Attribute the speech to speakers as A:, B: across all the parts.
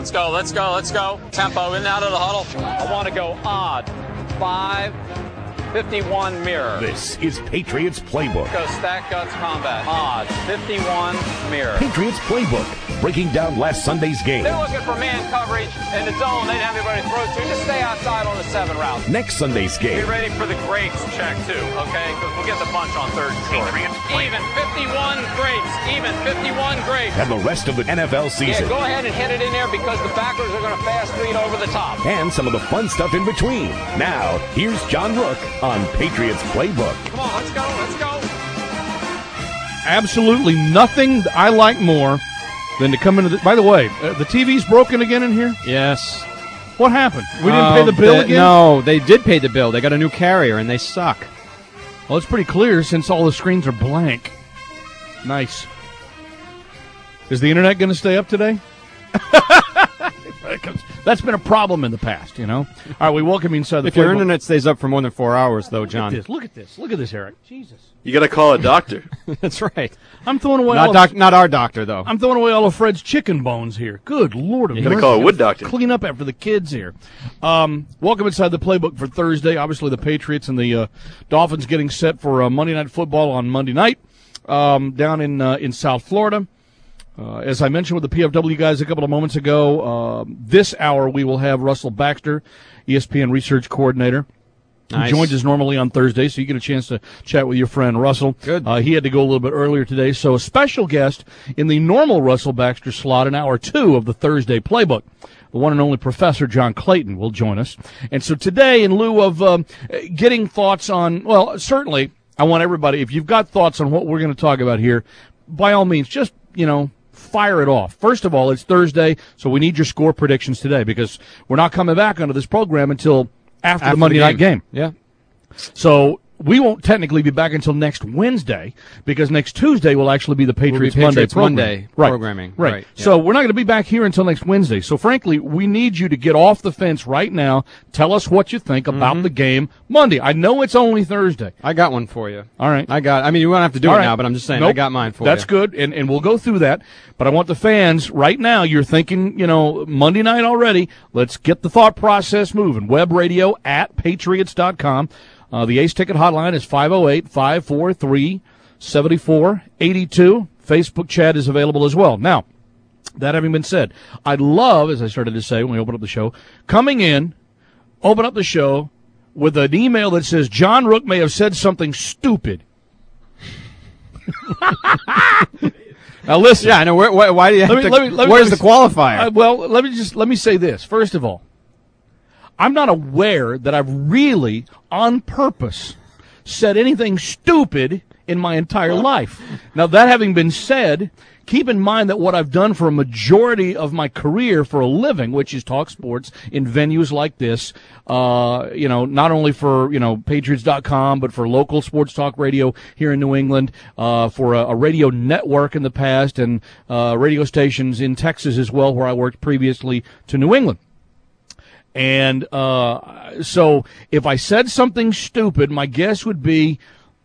A: Let's go, let's go, let's go. Tempo in and out of the huddle. I want to go odd. 5-51 mirror.
B: This is Patriots Playbook.
A: Go stack guts combat. Odd. 51 mirror.
B: Patriots Playbook. Breaking down last Sunday's game.
A: They're looking for man coverage in the zone. They didn't have anybody to throw to. Just stay outside on the 7 route.
B: Next Sunday's game.
A: Be ready for the grapes check, too, okay? Because we'll get the bunch on 3rd and short. Even 51 grapes. Even 51 grapes.
B: And the rest of the NFL season.
A: Yeah, go ahead and hit it in there because the backers are going to fast read over the top.
B: And some of the fun stuff in between. Now, here's John Rook on Patriots Playbook.
A: Come on, let's go, let's go.
C: Absolutely nothing I like more than to come into the... By the way, the TV's broken again in here?
D: Yes.
C: What happened? We didn't pay the bill again?
D: No, they did pay the bill. They got a new carrier, and they suck.
C: Well, it's pretty clear since all the screens are blank. Nice. Is the internet going to stay up today? That's been a problem in the past, you know. All right, we welcome you inside the
D: If your internet stays up for more than 4 hours, though, John.
C: Look at this. Look at this, Eric. Jesus.
E: You got to call a doctor.
D: That's right.
C: I'm throwing away
D: not our doctor, though.
C: I'm throwing away all of Fred's chicken bones here. Good Lord of mercy.
E: You got to call a wood doctor.
C: Clean up after the kids here. Welcome inside the Playbook for Thursday. Obviously, the Patriots and the Dolphins getting set for Monday Night Football on Monday night down in South Florida. As I mentioned with the PFW guys a couple of moments ago, this hour we will have Russell Baxter, ESPN research coordinator.
D: Nice.
C: Who joins us normally on Thursday, so you get a chance to chat with your friend Russell.
D: Good.
C: He had to go a little bit earlier today, so a special guest in the normal Russell Baxter slot in hour 2 of the Thursday Playbook. The one and only Professor John Clayton will join us. And so today, in lieu of getting thoughts on, well, certainly I want everybody, if you've got thoughts on what we're going to talk about here, by all means, just, fire it off. First of all, it's Thursday, so we need your score predictions today because we're not coming back onto this program until after the Monday night game.
D: Yeah.
C: So we won't technically be back until next Wednesday because next Tuesday will actually be the Patriots Monday
D: programming.
C: Right.
D: Yeah.
C: So we're not going to be back here until next Wednesday. So frankly, we need you to get off the fence right now. Tell us what you think about the game Monday. I know it's only Thursday.
D: I got one for you.
C: All right.
D: You won't have to do it now, but I'm just saying,
C: nope.
D: I got mine for you.
C: That's good, and we'll go through that. But I want the fans right now, you're thinking, Monday night already. Let's get the thought process moving. Web radio at patriots.com. The Ace Ticket hotline is 508-543-7482. Facebook chat is available as well. Now, that having been said, I'd love, as I started to say when we opened up the show, open up the show with an email that says, John Rook may have said something stupid. Now listen.
D: Yeah, I know. Why do you have where's the qualifier?
C: Let me say this. First of all, I'm not aware that I've really, on purpose, said anything stupid in my entire life. Now, that having been said, keep in mind that what I've done for a majority of my career for a living, which is talk sports in venues like this, not only for, Patriots.com, but for local sports talk radio here in New England, for a radio network in the past, and radio stations in Texas as well, where I worked previously to New England. And so if I said something stupid, my guess would be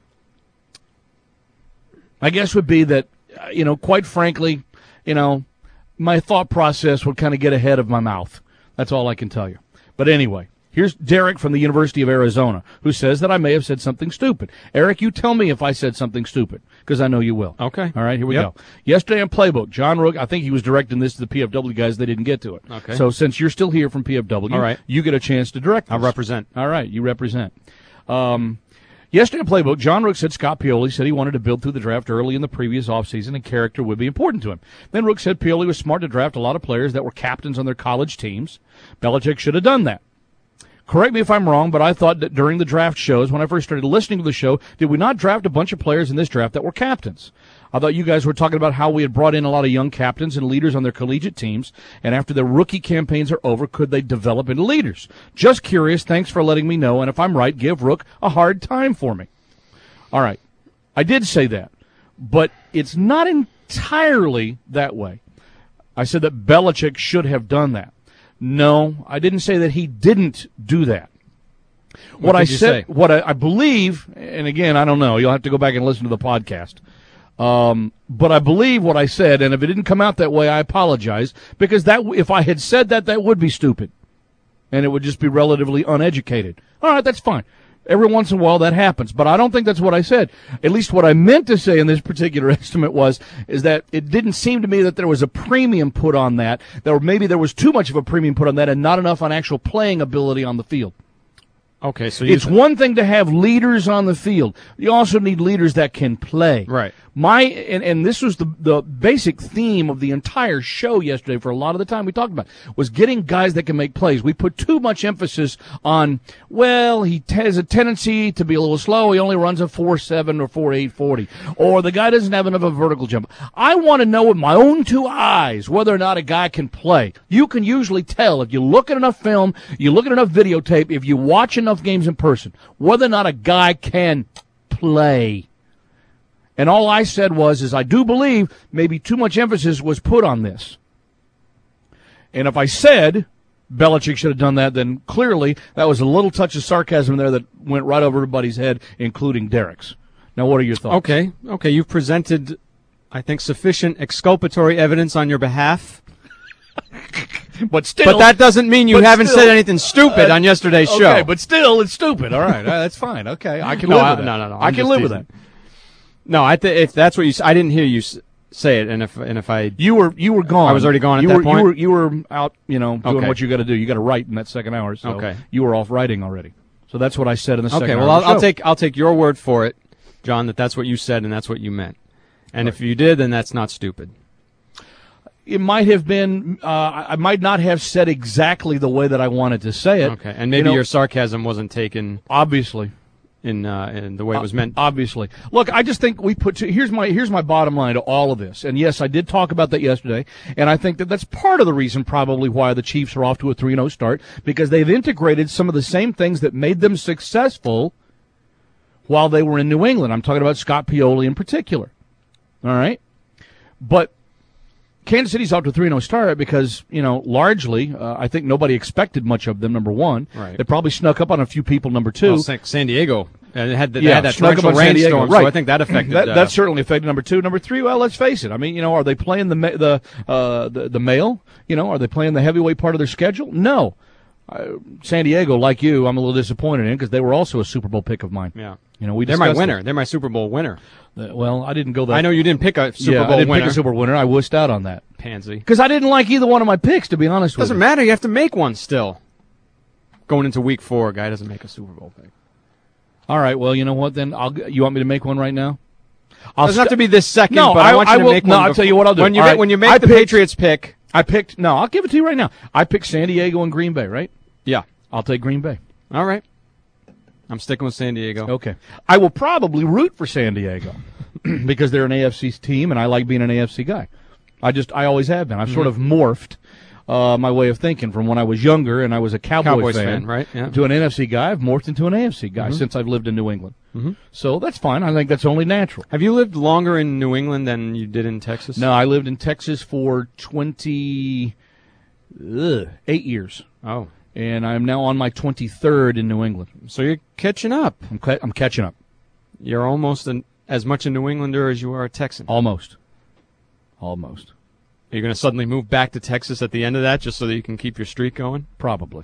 C: that, quite frankly, my thought process would kind of get ahead of my mouth. That's all I can tell you. But anyway, here's Derek from the University of Arizona, who says that I may have said something stupid. Eric, you tell me if I said something stupid, because I know you will.
D: Okay.
C: All right, here we go. Yesterday on Playbook, John Rook, I think he was directing this to the PFW guys. They didn't get to it.
D: Okay.
C: So since you're still here from PFW,
D: all right,
C: you get a chance to direct this.
D: I'll represent.
C: All right, you represent. Yesterday in Playbook, John Rook said Scott Pioli said he wanted to build through the draft early in the previous offseason and character would be important to him. Then Rook said Pioli was smart to draft a lot of players that were captains on their college teams. Belichick should have done that. Correct me if I'm wrong, but I thought that during the draft shows, when I first started listening to the show, did we not draft a bunch of players in this draft that were captains? I thought you guys were talking about how we had brought in a lot of young captains and leaders on their collegiate teams, and after their rookie campaigns are over, could they develop into leaders? Just curious. Thanks for letting me know, and if I'm right, give Rook a hard time for me. All right. I did say that, but it's not entirely that way. I said that Belichick should have done that. No, I didn't say that he didn't do that. What I said, what I believe, and again, I don't know, you'll have to go back and listen to the podcast. But I believe what I said, and if it didn't come out that way, I apologize, because if I had said that would be stupid, and it would just be relatively uneducated. All right, that's fine. Every once in a while that happens, but I don't think that's what I said. At least what I meant to say in this particular estimate is that it didn't seem to me that there was a premium put on that, maybe there was too much of a premium put on that and not enough on actual playing ability on the field.
D: Okay, so
C: it's one thing to have leaders on the field. You also need leaders that can play.
D: Right.
C: And this was the basic theme of the entire show yesterday for a lot of the time we talked about, was getting guys that can make plays. We put too much emphasis on, well, he has a tendency to be a little slow. He only runs a 4.7 or 4.8 40. Or the guy doesn't have enough of a vertical jump. I want to know with my own two eyes whether or not a guy can play. You can usually tell if you look at enough film, you look at enough videotape, if you watch enough games in person, whether or not a guy can play. And all I said is I do believe maybe too much emphasis was put on this. And if I said Belichick should have done that, then clearly that was a little touch of sarcasm there that went right over everybody's head, including Derek's. Now, what are your thoughts?
D: Okay, you've presented, I think, sufficient exculpatory evidence on your behalf.
C: But
D: that doesn't mean you haven't said anything stupid on yesterday's show.
C: Okay, but still, it's stupid. All right, that's fine. Okay, I can live with that.
D: No.
C: I can live with that.
D: No, if that's what you, I didn't hear you say it, and if I,
C: you were gone.
D: I was already gone at that point.
C: You were out, doing what you got to do. You got to write in that second hour, so you were off writing already. So that's what I said in the second hour.
D: Okay, well, I'll take your word for it, John, that's what you said and that's what you meant. And if you did, then that's not stupid.
C: It might have been. I might not have said exactly the way that I wanted to say it.
D: Okay, and maybe your sarcasm wasn't taken
C: obviously
D: in the way it was meant.
C: Obviously, look, I just think we put. Here's my bottom line to all of this. And yes, I did talk about that yesterday, and I think that's part of the reason probably why the Chiefs are off to a 3-0 start, because they've integrated some of the same things that made them successful while they were in New England. I'm talking about Scott Pioli in particular. All right, but Kansas City's off to a 3-0 start because, largely, I think nobody expected much of them, number one.
D: Right.
C: They probably snuck up on a few people, number two.
D: Well, San Diego. And they had that torrential
C: rainstorm,
D: right. So I think that affected
C: that certainly affected number two. Number three, well, let's face it. I mean, are they playing the mail? Are they playing the heavyweight part of their schedule? No. San Diego, like you, I'm a little disappointed in because they were also a Super Bowl pick of mine.
D: Yeah.
C: They're
D: my winner. They're my Super Bowl winner.
C: Well, I didn't go that.
D: I know you didn't pick a Super Bowl winner.
C: I didn't pick a Super Bowl winner. I wussed out on that.
D: Pansy.
C: Because I didn't like either one of my picks, to be honest with you.
D: Doesn't matter. You have to make one still. Going into week 4, a guy doesn't make a Super Bowl pick.
C: All right. Well, you know what? Then you want me to make one right now?
D: It doesn't have to be this second.
C: No,
D: but I want you to make one.
C: No, I'll tell you what I'll do.
D: When you make the Patriots pick,
C: I'll give it to you right now. I picked San Diego and Green Bay, right?
D: Yeah.
C: I'll take Green Bay.
D: All right. I'm sticking with San Diego.
C: Okay. I will probably root for San Diego because they're an AFC team, and I like being an AFC guy. I always have been. I've sort of morphed my way of thinking from when I was younger and I was a Cowboys fan,
D: right? Yeah.
C: To an NFC guy. I've morphed into an AFC guy since I've lived in New England. Mm-hmm. So that's fine. I think that's only natural.
D: Have you lived longer in New England than you did in Texas?
C: No, I lived in Texas for 28 years.
D: Oh.
C: And I'm now on my 23rd in New England.
D: So you're catching up.
C: I'm catching up.
D: You're almost as much a New Englander as you are a Texan.
C: Almost. Are
D: you going to suddenly move back to Texas at the end of that just so that you can keep your streak going?
C: Probably.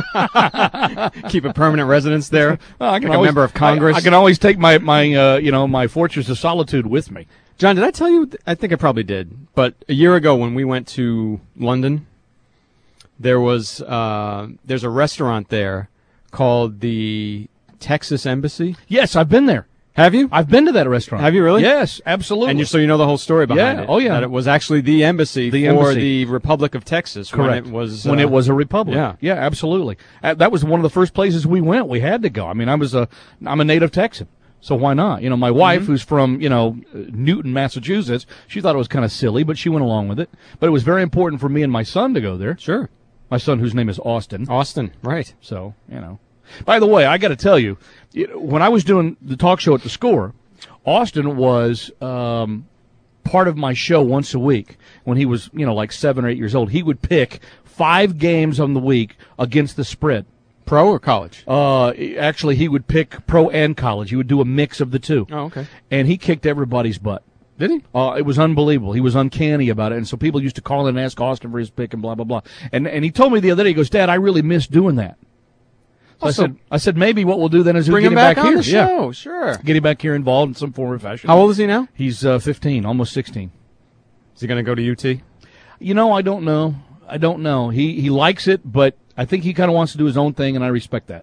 D: Keep a permanent residence there?
C: Well,
D: I can like a member of Congress?
C: I can always take my Fortress of Solitude with me.
D: John, did I tell you? I think I probably did. But a year ago when we went to London, there's a restaurant there called the Texas Embassy.
C: Yes, I've been there.
D: Have you?
C: I've been to that restaurant.
D: Have you really?
C: Yes, absolutely.
D: And so you know the whole story behind it.
C: Oh, yeah.
D: That it was actually the embassy for the Republic of Texas.
C: Correct.
D: When it was
C: a republic.
D: Yeah,
C: absolutely. That was one of the first places we went. We had to go. I mean, I'm a native Texan. So why not? My wife, who's from, Newton, Massachusetts, she thought it was kind of silly, but she went along with it. But it was very important for me and my son to go there.
D: Sure.
C: My son, whose name is Austin.
D: Austin, right.
C: So, By the way, I got to tell you, when I was doing the talk show at The Score, Austin was part of my show once a week. When he was, like 7 or 8 years old, he would pick 5 games on the week against the spread.
D: Pro or college?
C: Actually, he would pick pro and college. He would do a mix of the two.
D: Oh, okay.
C: And he kicked everybody's butt.
D: Did he?
C: It was unbelievable. He was uncanny about it, and so people used to call in and ask Austin for his pick and blah blah blah. And he told me the other day, he goes, "Dad, I really miss doing that." So I said maybe what we'll do then is
D: bring
C: get
D: him back on
C: here.
D: the show. Sure,
C: get him back here involved in some form or fashion.
D: How old is he now?
C: He's 15, almost 16.
D: Is he going to go to UT?
C: You know, I don't know. He likes it, but I think he kind of wants to do his own thing, and I respect that.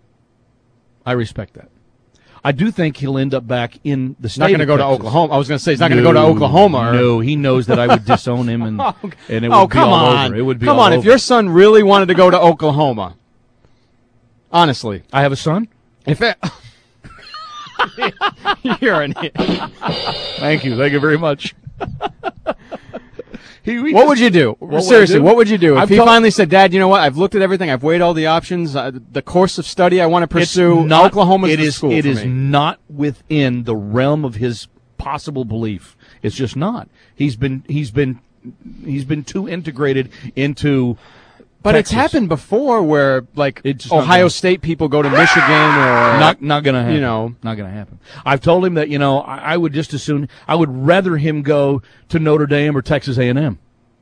C: I do think he'll end up back in the state.
D: Not going to go to Oklahoma. I was going to say he's not going to go to Oklahoma.
C: No, he knows that I would disown him, and it would be all over. It would be
D: come
C: all
D: on.
C: over.
D: If your son really wanted to go to Oklahoma, honestly,
C: I have a son.
D: If it, you're an idiot.
C: Thank you very much.
D: What would you do? Seriously, what would you do if he finally said, "Dad, you know what? I've looked at everything. I've weighed all the options. The course of study I want to pursue. Oklahoma's the school for me."
C: It is not within the realm of his possible belief. It's just not. He's been too integrated into.
D: But
C: Texas.
D: It's happened before, where like Ohio State people go to Michigan, or
C: not going to happen.
D: You know,
C: not going to happen. I've told him that I would just as soon I would rather him go to Notre Dame or Texas A&M.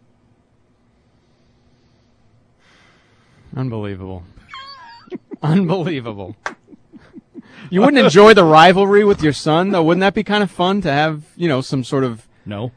D: Unbelievable. Unbelievable. You wouldn't enjoy the rivalry with your son, though? Wouldn't that be kind of fun to have, some sort of...
C: No.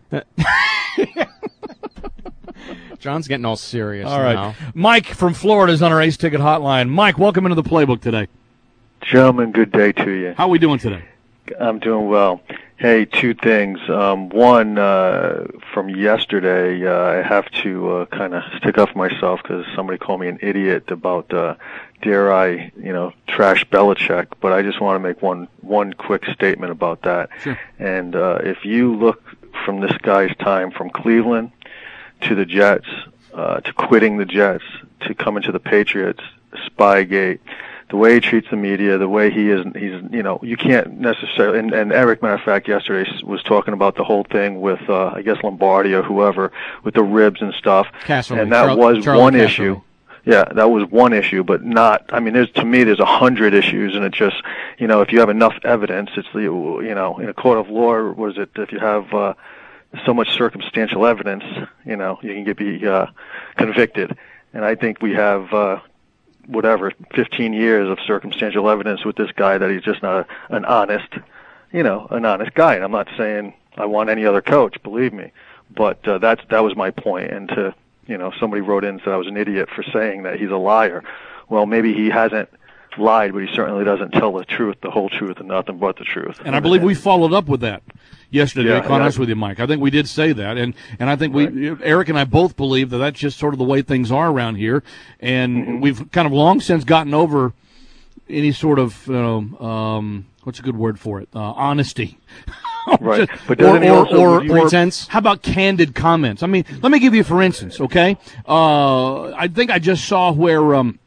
D: John's getting all serious
C: all right.
D: now.
C: Mike from Florida is on our Ace Ticket hotline. Mike, welcome into the Playbook today.
F: Gentlemen, good day to you.
C: How are we doing today?
F: I'm doing well. Hey, two things. One, from yesterday, I have to kind of stick up for myself because somebody called me an idiot about, dare I, trash Belichick. But I just want to make one quick statement about that.
C: Sure.
F: And if you look from this guy's time from Cleveland to the Jets, to quitting the Jets, to coming to the Patriots, Spygate, the way he treats the media, the way he's you can't necessarily, and Eric, matter of fact, yesterday was talking about the whole thing with, I guess Lombardi or whoever, with the ribs and stuff.
D: Casserly.
F: And that was
D: Charlie
F: one
D: Casserly.
F: issue. Yeah, that was one issue, but not, to me, there's 100 issues, and it just, if you have enough evidence, it's the, in a court of law, what is it, if you have, so much circumstantial evidence, you can be convicted. And I think we have, 15 years of circumstantial evidence with this guy that he's just not an honest guy. And I'm not saying I want any other coach, believe me, but that was my point. And to, somebody wrote in and said I was an idiot for saying that he's a liar. Well, maybe he hasn't lied, but he certainly doesn't tell the truth, the whole truth, and nothing but the truth.
C: And I believe we followed up with that yesterday,
F: yeah,
C: to be honest with you, Mike. I think we did say that, and I think Eric and I both believe that that's just sort of the way things are around here, and we've kind of long since gotten over any sort of, what's a good word for it? Honesty.
F: Right. But
C: or
D: pretense?
C: How about candid comments? Let me give you, for instance, okay? I think I just saw where,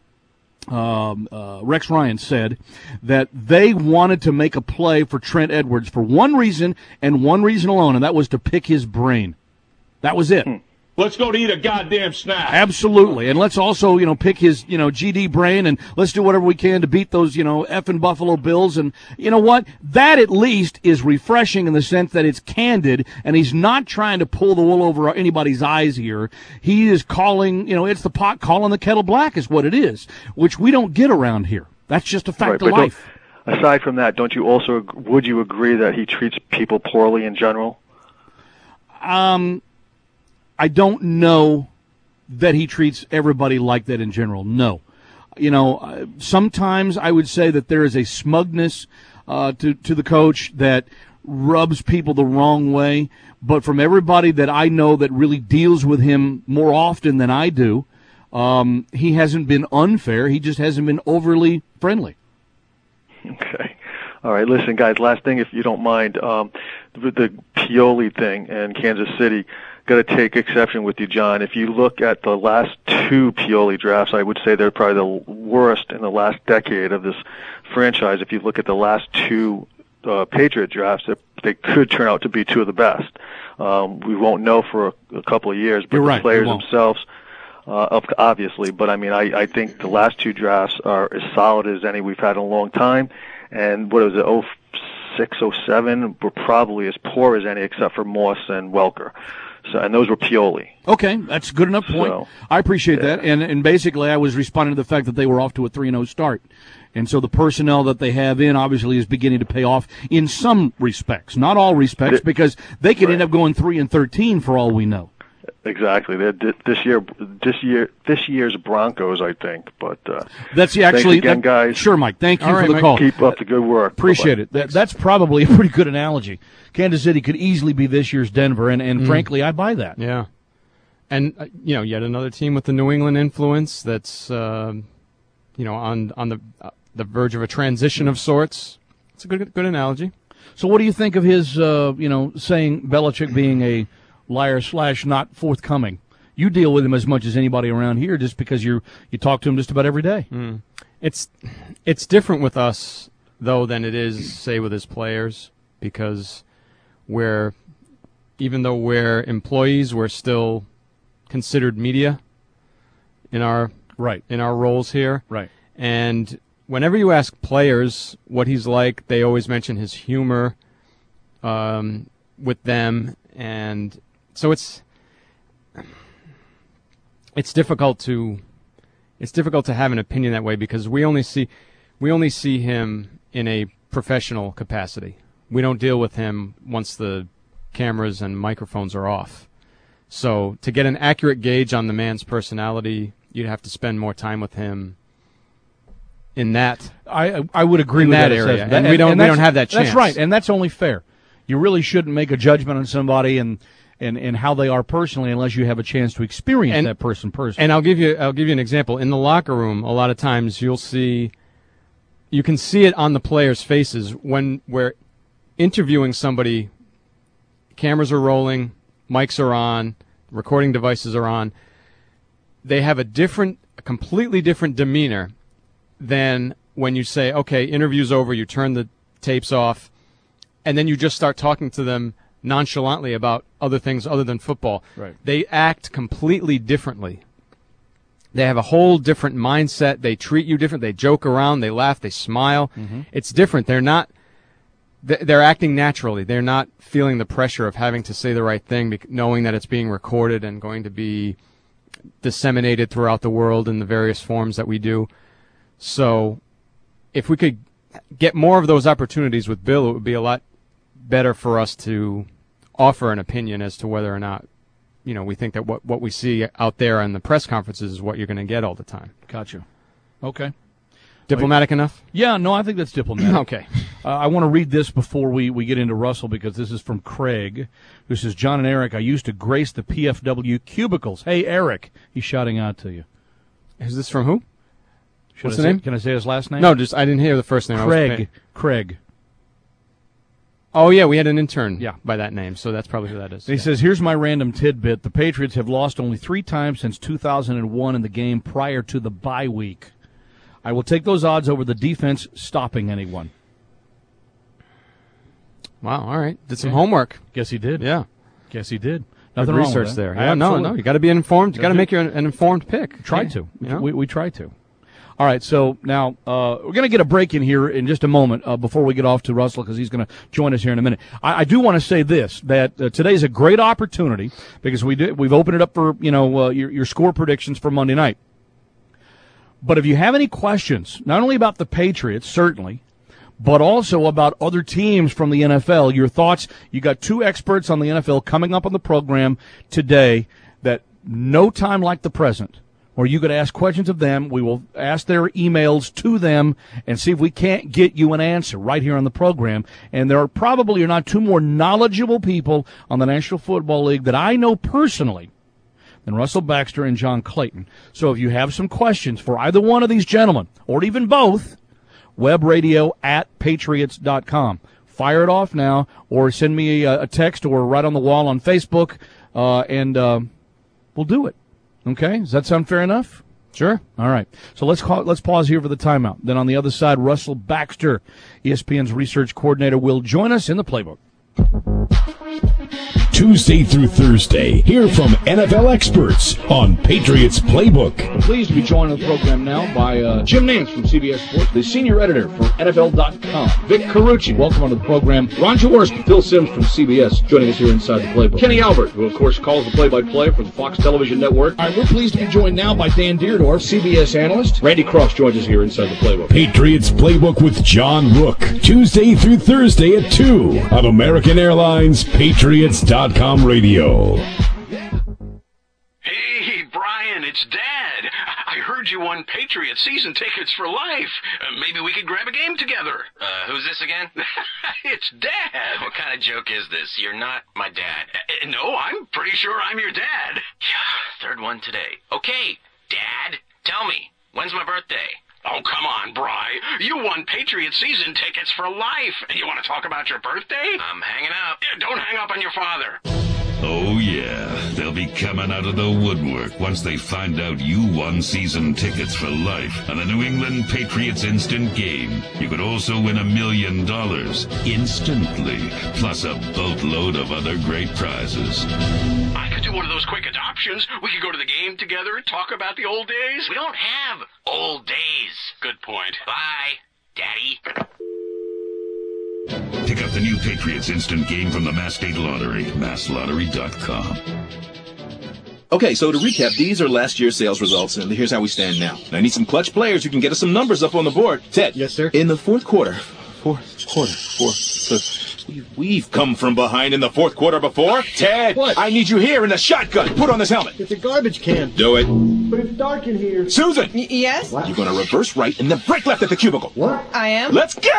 C: Rex Ryan said that they wanted to make a play for Trent Edwards for one reason and one reason alone, and that was to pick his brain. That was it.
G: Let's go to eat a goddamn snack.
C: Absolutely. And let's also, pick his, GD brain, and let's do whatever we can to beat those, effing Buffalo Bills. And you know what? That at least is refreshing in the sense that it's candid, and he's not trying to pull the wool over anybody's eyes here. He is calling, it's the pot calling the kettle black is what it is, which we don't get around here. That's just a fact of life.
F: Aside from that, would you agree that he treats people poorly in general?
C: I don't know that he treats everybody like that in general. No. Sometimes I would say that there is a smugness to the coach that rubs people the wrong way. But from everybody that I know that really deals with him more often than I do, he hasn't been unfair. He just hasn't been overly friendly.
F: Okay. All right. Listen, guys, last thing, if you don't mind, the Pioli thing in Kansas City, got to take exception with you, John. If you look at the last two Pioli drafts, I would say they're probably the worst in the last decade of this franchise. If you look at the last two Patriot drafts, they could turn out to be two of the best. We won't know for a couple of years, but the players themselves, obviously. But, I think the last two drafts are as solid as any we've had in a long time. And what was it, 06, 07 were probably as poor as any, except for Moss and Welker. So, and those were Pioli.
C: Okay, that's a good enough point.
F: So,
C: I appreciate that. And basically I was responding to the fact that they were off to a 3-0 start. And so the personnel that they have in obviously is beginning to pay off in some respects, not all respects, because they could end up going 3-13 for all we know.
F: Exactly. This year's Broncos, I think. But
C: that's actually
F: thanks again, guys.
C: Sure, Mike. Thank you for the
D: Mike.
C: call.
F: Keep up the good work.
C: Appreciate it. That's probably a pretty good analogy. Kansas City could easily be this year's Denver, and frankly, I buy that.
D: Yeah. And yet another team with the New England influence that's on the verge of a transition of sorts. It's a good analogy.
C: So what do you think of his saying Belichick being a liar / not forthcoming? You deal with him as much as anybody around here just because you talk to him just about every day.
D: It's different with us though than it is say with his players, because even though we're employees, we're still considered media in our roles here.
C: Right.
D: And whenever you ask players what he's like, they always mention his humor with them, and so it's difficult to have an opinion that way, because we only see him in a professional capacity. We don't deal with him once the cameras and microphones are off. So to get an accurate gauge on the man's personality, you'd have to spend more time with him in that.
C: I would agree with
D: that area, and we don't have that chance.
C: That's right, and that's only fair. You really shouldn't make a judgment on somebody and how they are personally unless you have a chance to experience that person personally.
D: And I'll give you an example. In the locker room, a lot of times you can see it on the players' faces when we're interviewing somebody. Cameras are rolling, mics are on, recording devices are on. They have a completely different demeanor than when you say, okay, interview's over, you turn the tapes off, and then you just start talking to them nonchalantly about other things other than football.
C: Right.
D: They act completely differently. They have a whole different mindset. They treat you different. They joke around. They laugh. They smile. Mm-hmm. It's different. They're acting naturally. They're not feeling the pressure of having to say the right thing, knowing that it's being recorded and going to be disseminated throughout the world in the various forms that we do. So if we could get more of those opportunities with Bill, it would be a lot better for us to offer an opinion as to whether or not, we think that what we see out there in the press conferences is what you're going to get all the time.
C: Gotcha. Okay.
D: Diplomatic enough?
C: Yeah, no, I think that's diplomatic.
D: Okay.
C: I want to read this before we get into Russell, because this is from Craig, who says, John and Eric, I used to grace the PFW cubicles. Hey, Eric, he's shouting out to you.
D: Is this from who? What's the
C: name?
D: name?
C: Can I say his last name?
D: No, I didn't hear the first name.
C: Craig.
D: Oh, yeah, we had an intern by that name, so that's probably who that is.
C: He says, here's my random tidbit. The Patriots have lost only 3 times since 2001 in the game prior to the bye week. I will take those odds over the defense stopping anyone.
D: Wow, all right. Did some homework.
C: Guess he did.
D: Yeah.
C: Guess he did.
D: Nothing wrong with that. There. Yeah, no. You got to be informed. You got to make an informed pick.
C: Try to. We try to. All right, so now we're going to get a break in here in just a moment before we get off to Russell, because he's going to join us here in a minute. I do want to say this, that today's a great opportunity, because we've opened it up for your score predictions for Monday night. But if you have any questions, not only about the Patriots, certainly, but also about other teams from the NFL, your thoughts, you got 2 experts on the NFL coming up on the program today that no time like the present, where you could ask questions of them. We will ask their emails to them and see if we can't get you an answer right here on the program. And there are not 2 more knowledgeable people on the National Football League that I know personally than Russell Baxter and John Clayton. So if you have some questions for either one of these gentlemen, or even both, webradio@patriots.com. Fire it off now, or send me a text, or right on the wall on Facebook, and we'll do it. Okay? Does that sound fair enough?
D: Sure.
C: All right. So let's pause here for the timeout. Then on the other side, Russell Baxter, ESPN's research coordinator, will join us in the playbook.
B: Tuesday through Thursday. Hear from NFL experts on Patriots Playbook.
C: I'm pleased to be joined on the program now by Jim Nance from CBS Sports, the senior editor for NFL.com. Vic Carucci, welcome onto the program. Ron Jaworski, Phil Simms from CBS, joining us here inside the Playbook. Kenny Albert, who of course calls the play-by-play for the Fox Television Network. All right, we're pleased to be joined now by Dan Deerdorf, CBS analyst. Randy Cross joins us here inside the Playbook.
B: Patriots Playbook with John Rook, Tuesday through Thursday at 2 on American Airlines Patriots.com radio.
H: Hey, Brian, it's Dad. I heard you won Patriots season tickets for life. Maybe we could grab a game together.
I: Who's this again?
H: It's Dad.
I: What kind of joke is this? You're not my dad.
H: No, I'm pretty sure I'm your dad.
I: Yeah, third one today. Okay, Dad, tell me, when's my birthday?
H: Oh, come on, Bri. You won Patriots season tickets for life. And you want to talk about your birthday?
I: I'm hanging up.
H: Yeah, don't hang up on your father.
J: Oh, yeah. They'll be coming out of the woodwork once they find out you won season tickets for life on the New England Patriots Instant Game. You could also win $1 million instantly, plus a boatload of other great prizes.
H: I could do one of those quick adoptions. We could go to the game together and talk about the old days.
I: We don't have old days.
H: Good point.
I: Bye, Daddy.
J: Pick up the new Patriots Instant Game from the Mass State Lottery, masslottery.com.
K: Okay, so to recap, these are last year's sales results, and here's how we stand now. I need some clutch players who can get us some numbers up on the board. Ted.
D: Yes, sir?
K: In the fourth quarter. We've come from behind in the fourth quarter before. Ted,
G: What?
K: I need you here in the shotgun. Put on this helmet.
G: It's a garbage can.
K: Do it.
G: But it's dark in here.
K: Susan!
L: Yes?
K: You're going to reverse right and then break left at the cubicle.
G: What?
L: I am.
K: Let's go!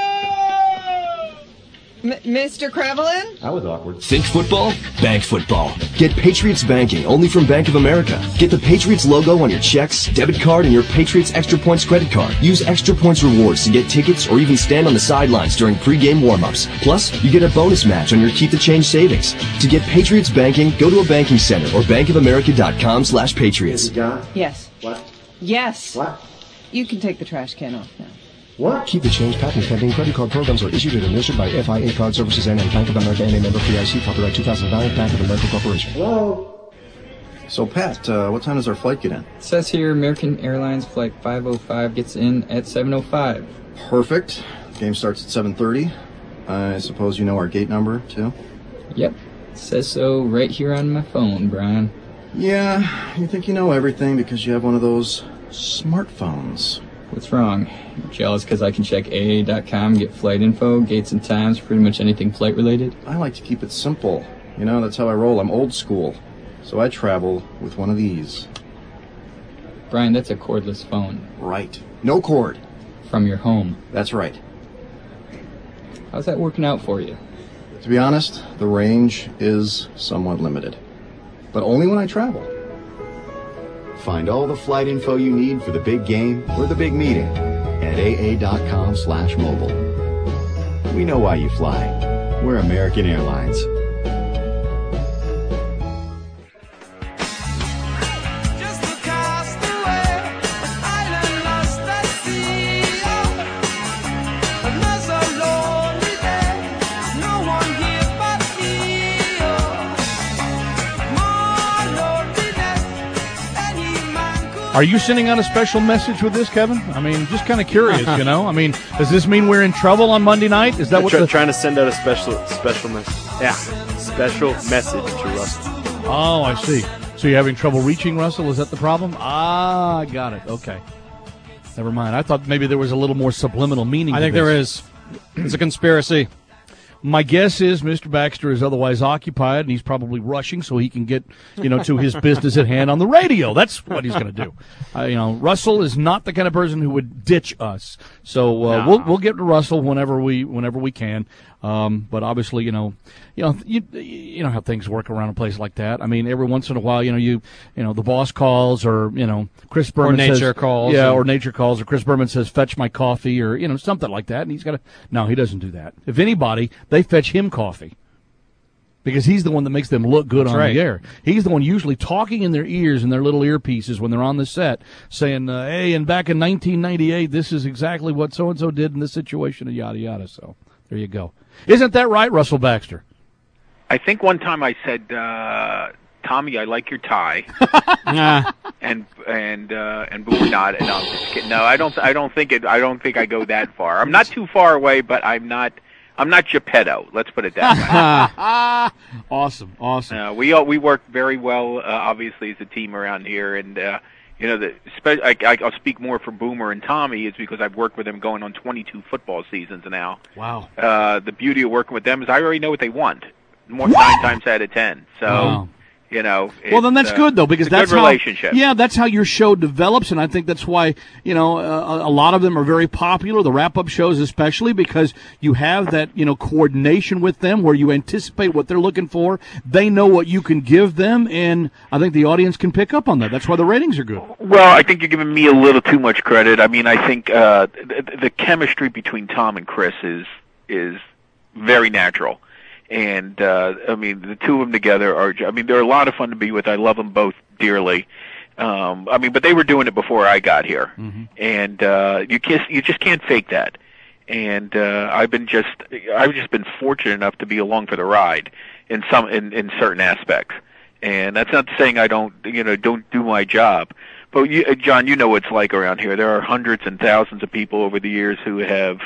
L: Mr. Krevelin?
G: That was awkward.
M: Think football? Bank football. Get Patriots banking only from Bank of America. Get the Patriots logo on your checks, debit card, and your Patriots Extra Points credit card. Use Extra Points rewards to get tickets or even stand on the sidelines during pregame warm-ups. Plus, you get a bonus match on your Keep the Change savings. To get Patriots banking, go to a banking center or bankofamerica.com/Patriots.
L: Yes.
G: What?
L: Yes.
G: What?
L: You can take the trash can off now.
G: What?
N: Keep the Change patent pending. Credit card programs are issued and administered by FIA Card Services and Bank of America and a member FDIC. Copyright 2009, Bank of America Corporation.
G: Hello?
O: So, Pat, what time does our flight get in?
P: It says here American Airlines Flight 505 gets in at 7:05.
O: Perfect. Game starts at 7:30. I suppose you know our gate number, too?
P: Yep. It says so right here on my phone, Brian.
O: Yeah, you think you know everything because you have one of those smartphones.
P: What's wrong? You jealous because I can check AA.com, get flight info, gates and times, pretty much anything flight related?
O: I like to keep it simple. You know, that's how I roll. I'm old school. So I travel with one of these.
P: Brian, that's a cordless phone.
O: Right. No cord.
P: From your home.
O: That's right.
P: How's that working out for you?
O: To be honest, the range is somewhat limited. But only when I travel.
Q: Find all the flight info you need for the big game or the big meeting at aa.com/mobile. We know why you fly. We're American Airlines.
C: Are you sending out a special message with this, Kevin? I mean, just kind of curious, you know? I mean, does this mean we're in trouble on Monday night? Is that what
E: trying to send out a special message? Yeah, special message to Russell.
C: Oh, I see. So you're having trouble reaching Russell? Is that the problem? Ah, I got it. Okay. Never mind. I thought maybe there was a little more subliminal meaning.
D: I think there is. It's a conspiracy.
C: My guess is Mr. Baxter is otherwise occupied, and he's probably rushing so he can get, to his business at hand on the radio. That's what he's going to do. Russell is not the kind of person who would ditch us. So we'll get to Russell whenever we can. But obviously, you know how things work around a place like that. I mean, every once in a while, the boss calls, or Chris Berman
D: or nature calls,
C: or nature calls, or Chris Berman says, "Fetch my coffee," or something like that. And he's got to. No, he doesn't do that. If anybody, they fetch him coffee. Because he's the one that makes them look good on the air. He's the one usually talking in their ears and their little earpieces when they're on the set, saying, hey, and back in 1998, this is exactly what so-and-so did in this situation, and yada, yada. So there you go. Isn't that right, Russell Baxter?
R: I think one time I said, Tommy, I like your tie, and Boomer nodded. No, I'm just kidding. No, I don't think I go that far. I'm not too far away, but I'm not Geppetto. Let's put it that
C: way. Awesome.
R: We work very well, obviously, as a team around here, and I'll speak more for Boomer and Tommy is because I've worked with them going on 22 football seasons now.
C: Wow.
R: The beauty of working with them is I already know what they want, 9 times out of 10. So. Wow.
C: Well, then that's good though, because that's
R: a good relationship.
C: That's how your show develops, and I think that's why a lot of them are very popular. The wrap-up shows, especially, because you have that coordination with them, where you anticipate what they're looking for. They know what you can give them, and I think the audience can pick up on that. That's why the ratings are good.
R: Well, I think you're giving me a little too much credit. I mean, I think the chemistry between Tom and Chris is very natural. And, the two of them together they're a lot of fun to be with. I love them both dearly. But they were doing it before I got here. Mm-hmm. And, you just can't fake that. And, I've just been fortunate enough to be along for the ride in certain aspects. And that's not saying I don't do my job. But John, you know what it's like around here. There are hundreds and thousands of people over the years who have,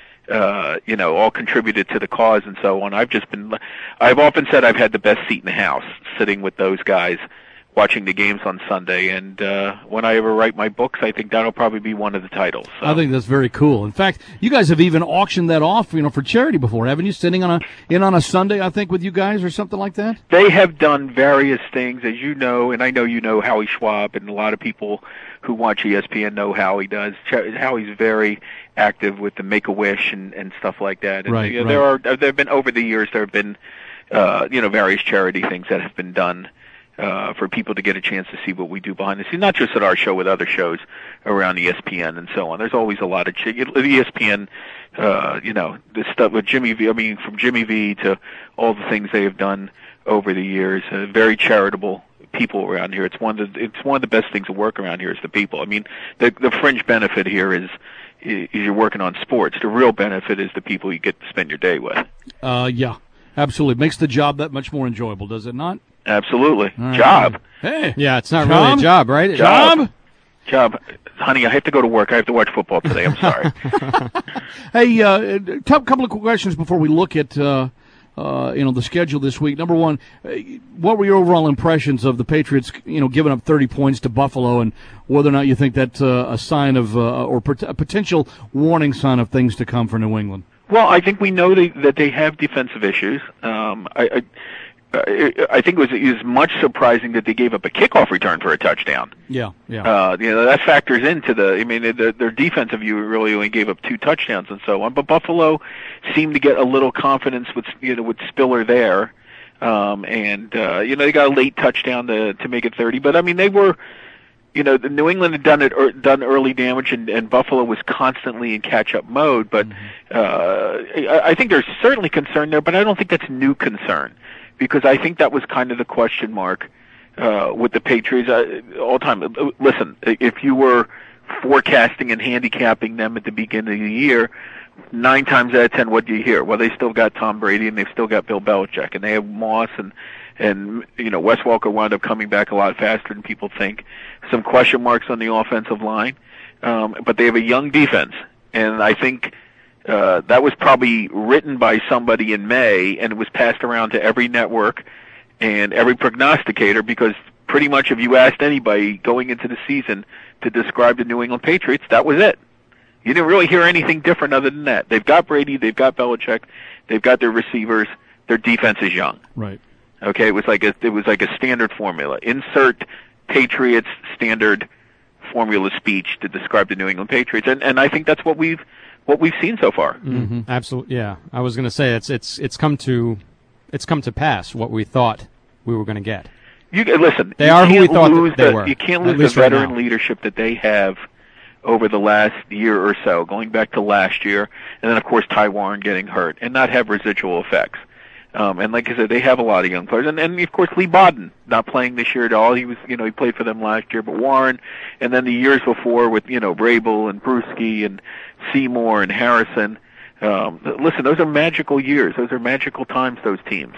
R: all contributed to the cause and so on. I've often said I've had the best seat in the house, sitting with those guys, watching the games on Sunday. And when I ever write my books, I think that'll probably be one of the titles. So.
C: I think that's very cool. In fact, you guys have even auctioned that off, for charity before, haven't you? Sitting on a Sunday, I think, with you guys or something like that.
R: They have done various things, as you know, and I know you know Howie Schwab, and a lot of people who watch ESPN know how he does. Howie's very active with the Make-A-Wish and stuff like that. And,
C: right.
R: There have been over the years there have been various charity things that have been done for people to get a chance to see what we do behind the scenes, not just at our show, with other shows around ESPN and so on. There's always a lot of ESPN, this stuff with Jimmy V. From Jimmy V to all the things they have done over the years. Very charitable people around here. It's one of the best things to work around here is the people. I mean, the fringe benefit here is you're working on sports. The real benefit is the people you get to spend your day with.
C: Yeah, absolutely. Makes the job that much more enjoyable, does it not?
R: Absolutely.
C: Right.
R: Job.
C: Hey.
D: Yeah, it's not really a job, right?
R: Job. Honey, I have to go to work. I have to watch football today. I'm sorry.
C: Hey, a couple of questions before we look at the schedule this week. Number one, what were your overall impressions of the Patriots, giving up 30 points to Buffalo, and whether or not you think that's a sign of or a potential warning sign of things to come for New England?
R: Well, I think we know that they have defensive issues. I think it was much surprising that they gave up a kickoff return for a touchdown.
C: Yeah.
R: That factors into their defensive view really only gave up 2 touchdowns and so on. But Buffalo seemed to get a little confidence with Spiller there, they got a late touchdown to make it 30. But I mean, they were. The New England had done early damage, and Buffalo was constantly in catch-up mode. But I think there's certainly concern there, but I don't think that's new concern, because I think that was kind of the question mark with the Patriots all the time. Listen, if you were forecasting and handicapping them at the beginning of the year, 9 times out of 10, what do you hear? Well, they still got Tom Brady, and they've still got Bill Belichick, and they have Moss, and Wes Welker wound up coming back a lot faster than people think. Some question marks on the offensive line, but they have a young defense, and I think that was probably written by somebody in May, and it was passed around to every network and every prognosticator, because pretty much if you asked anybody going into the season to describe the New England Patriots, that was it. You didn't really hear anything different other than that. They've got Brady, they've got Belichick, they've got their receivers, their defense is young.
C: Right.
R: Okay, it was like a standard formula. Insert Patriots standard formula speech to describe the New England Patriots, and I think that's what we've seen so far.
D: Mm-hmm. Absolutely, yeah. I was going to say it's come to pass what we thought we were going to get.
R: Listen,
D: they are who we thought they were.
R: You can't lose the veteran leadership that they have over the last year or so, going back to last year, and then of course Ty Warren getting hurt, and not have residual effects. And like I said, they have a lot of young players, and of course Lee Bodden not playing this year at all. He was, he played for them last year, but Warren, and then the years before with Vrabel and Bruschi and Seymour and Harrison. Listen, those are magical years. Those are magical times. Those teams.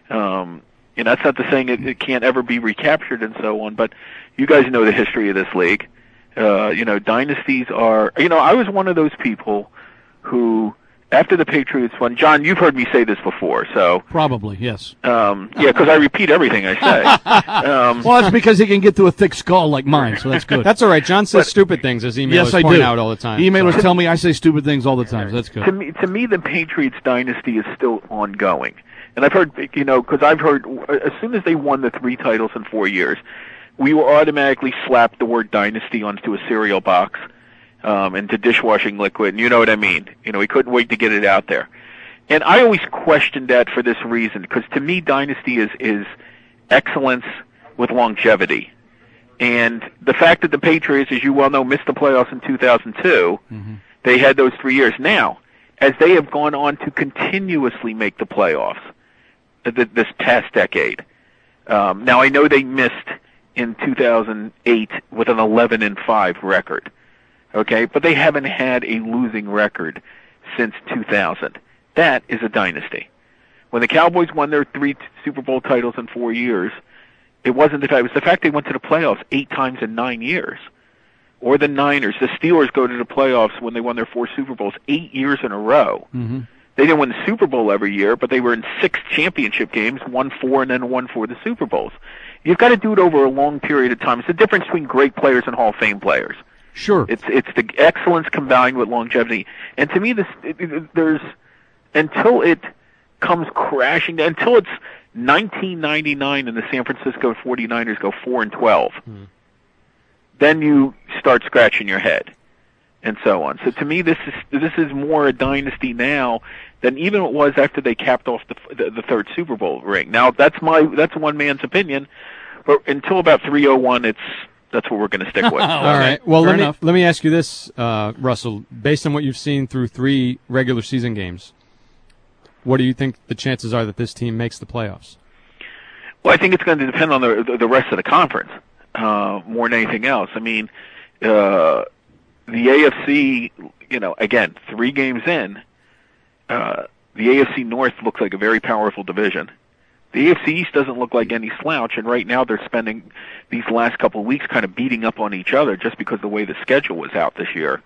R: And that's not to saying it can't ever be recaptured and so on, but you guys know the history of this league. Dynasties are, I was one of those people who, after the Patriots won, John, you've heard me say this before, so.
C: Probably, yes.
R: Because I repeat everything I say.
C: Well, that's because he can get through a thick skull like mine, so that's good.
D: That's all right. John says stupid things, as emailers point out all the time.
C: Emailers tell me I say stupid things all the time, so that's good.
R: To me, the Patriots dynasty is still ongoing. And I've heard, because I've heard, as soon as they won the 3 titles in 4 years, we were automatically slapped the word dynasty onto a cereal box, into dishwashing liquid, and you know what I mean. We couldn't wait to get it out there. And I always questioned that for this reason, because to me, dynasty is excellence with longevity. And the fact that the Patriots, as you well know, missed the playoffs in 2002, they had those 3 years. Now, as they have gone on to continuously make the playoffs this past decade, now I know they missed in 2008 with an 11-5 record. Okay, but they haven't had a losing record since 2000. That is a dynasty. When the Cowboys won their 3 Super Bowl titles in 4 years, it wasn't the fact. It was the fact they went to the playoffs 8 times in 9 years. Or the Niners. The Steelers go to the playoffs when they won their 4 Super Bowls 8 years in a row.
C: Mm-hmm.
R: They didn't win the Super Bowl every year, but they were in 6 championship games, won 4 and then won 4 of the Super Bowls. You've got to do it over a long period of time. It's the difference between great players and Hall of Fame players.
C: Sure.
R: It's the excellence combined with longevity. And to me, there's until it comes crashing down, until it's 1999 and the San Francisco 49ers go 4-12, then you start scratching your head and so on. So to me, this is more a dynasty now than even it was after they capped off the 3rd Super Bowl ring. Now that's one man's opinion, but until about 301, that's what we're going to stick with.
D: All right. Well, let me ask you this, Russell. Based on what you've seen through 3 regular season games, what do you think the chances are that this team makes the playoffs?
R: Well, I think it's going to depend on the rest of the conference more than anything else. I mean, the AFC, again, 3 games in, the AFC North looks like a very powerful division. The AFC East doesn't look like any slouch, and right now they're spending these last couple of weeks kind of beating up on each other just because of the way the schedule was out this year.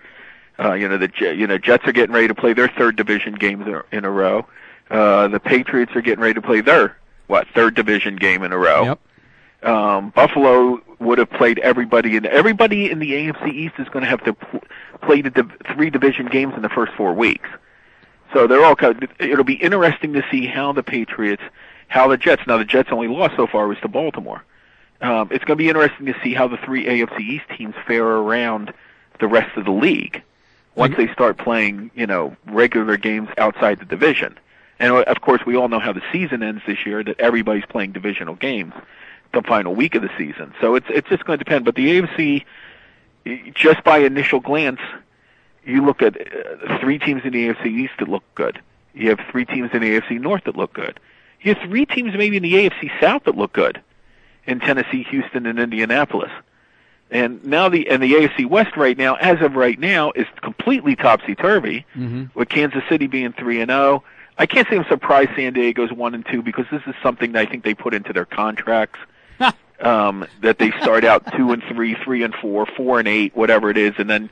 R: The Jets are getting ready to play their 3rd division games in a row. The Patriots are getting ready to play their 3rd division game in a row.
D: Yep.
R: Buffalo would have played everybody in the AFC East is going to have to play the 3 division games in the first 4 weeks. So they're all it'll be interesting to see how the Patriots, how the Jets. Now the Jets only loss so far was to Baltimore. It's going to be interesting to see how the 3 AFC East teams fare around the rest of the league once they start playing, regular games outside the division. And of course, we all know how the season ends this year, that everybody's playing divisional games the final week of the season. So it's just going to depend. But the AFC, just by initial glance, you look at 3 teams in the AFC East that look good. You have 3 teams in the AFC North that look good. You have 3 teams maybe in the AFC South that look good, in Tennessee, Houston, and Indianapolis. And now the AFC West right now, as of right now, is completely topsy-turvy, with Kansas City being 3-0. I can't say I'm surprised San Diego's 1-2 because this is something that I think they put into their contracts, that they start out 2-3, 3-4, 4-8, whatever it is, and then,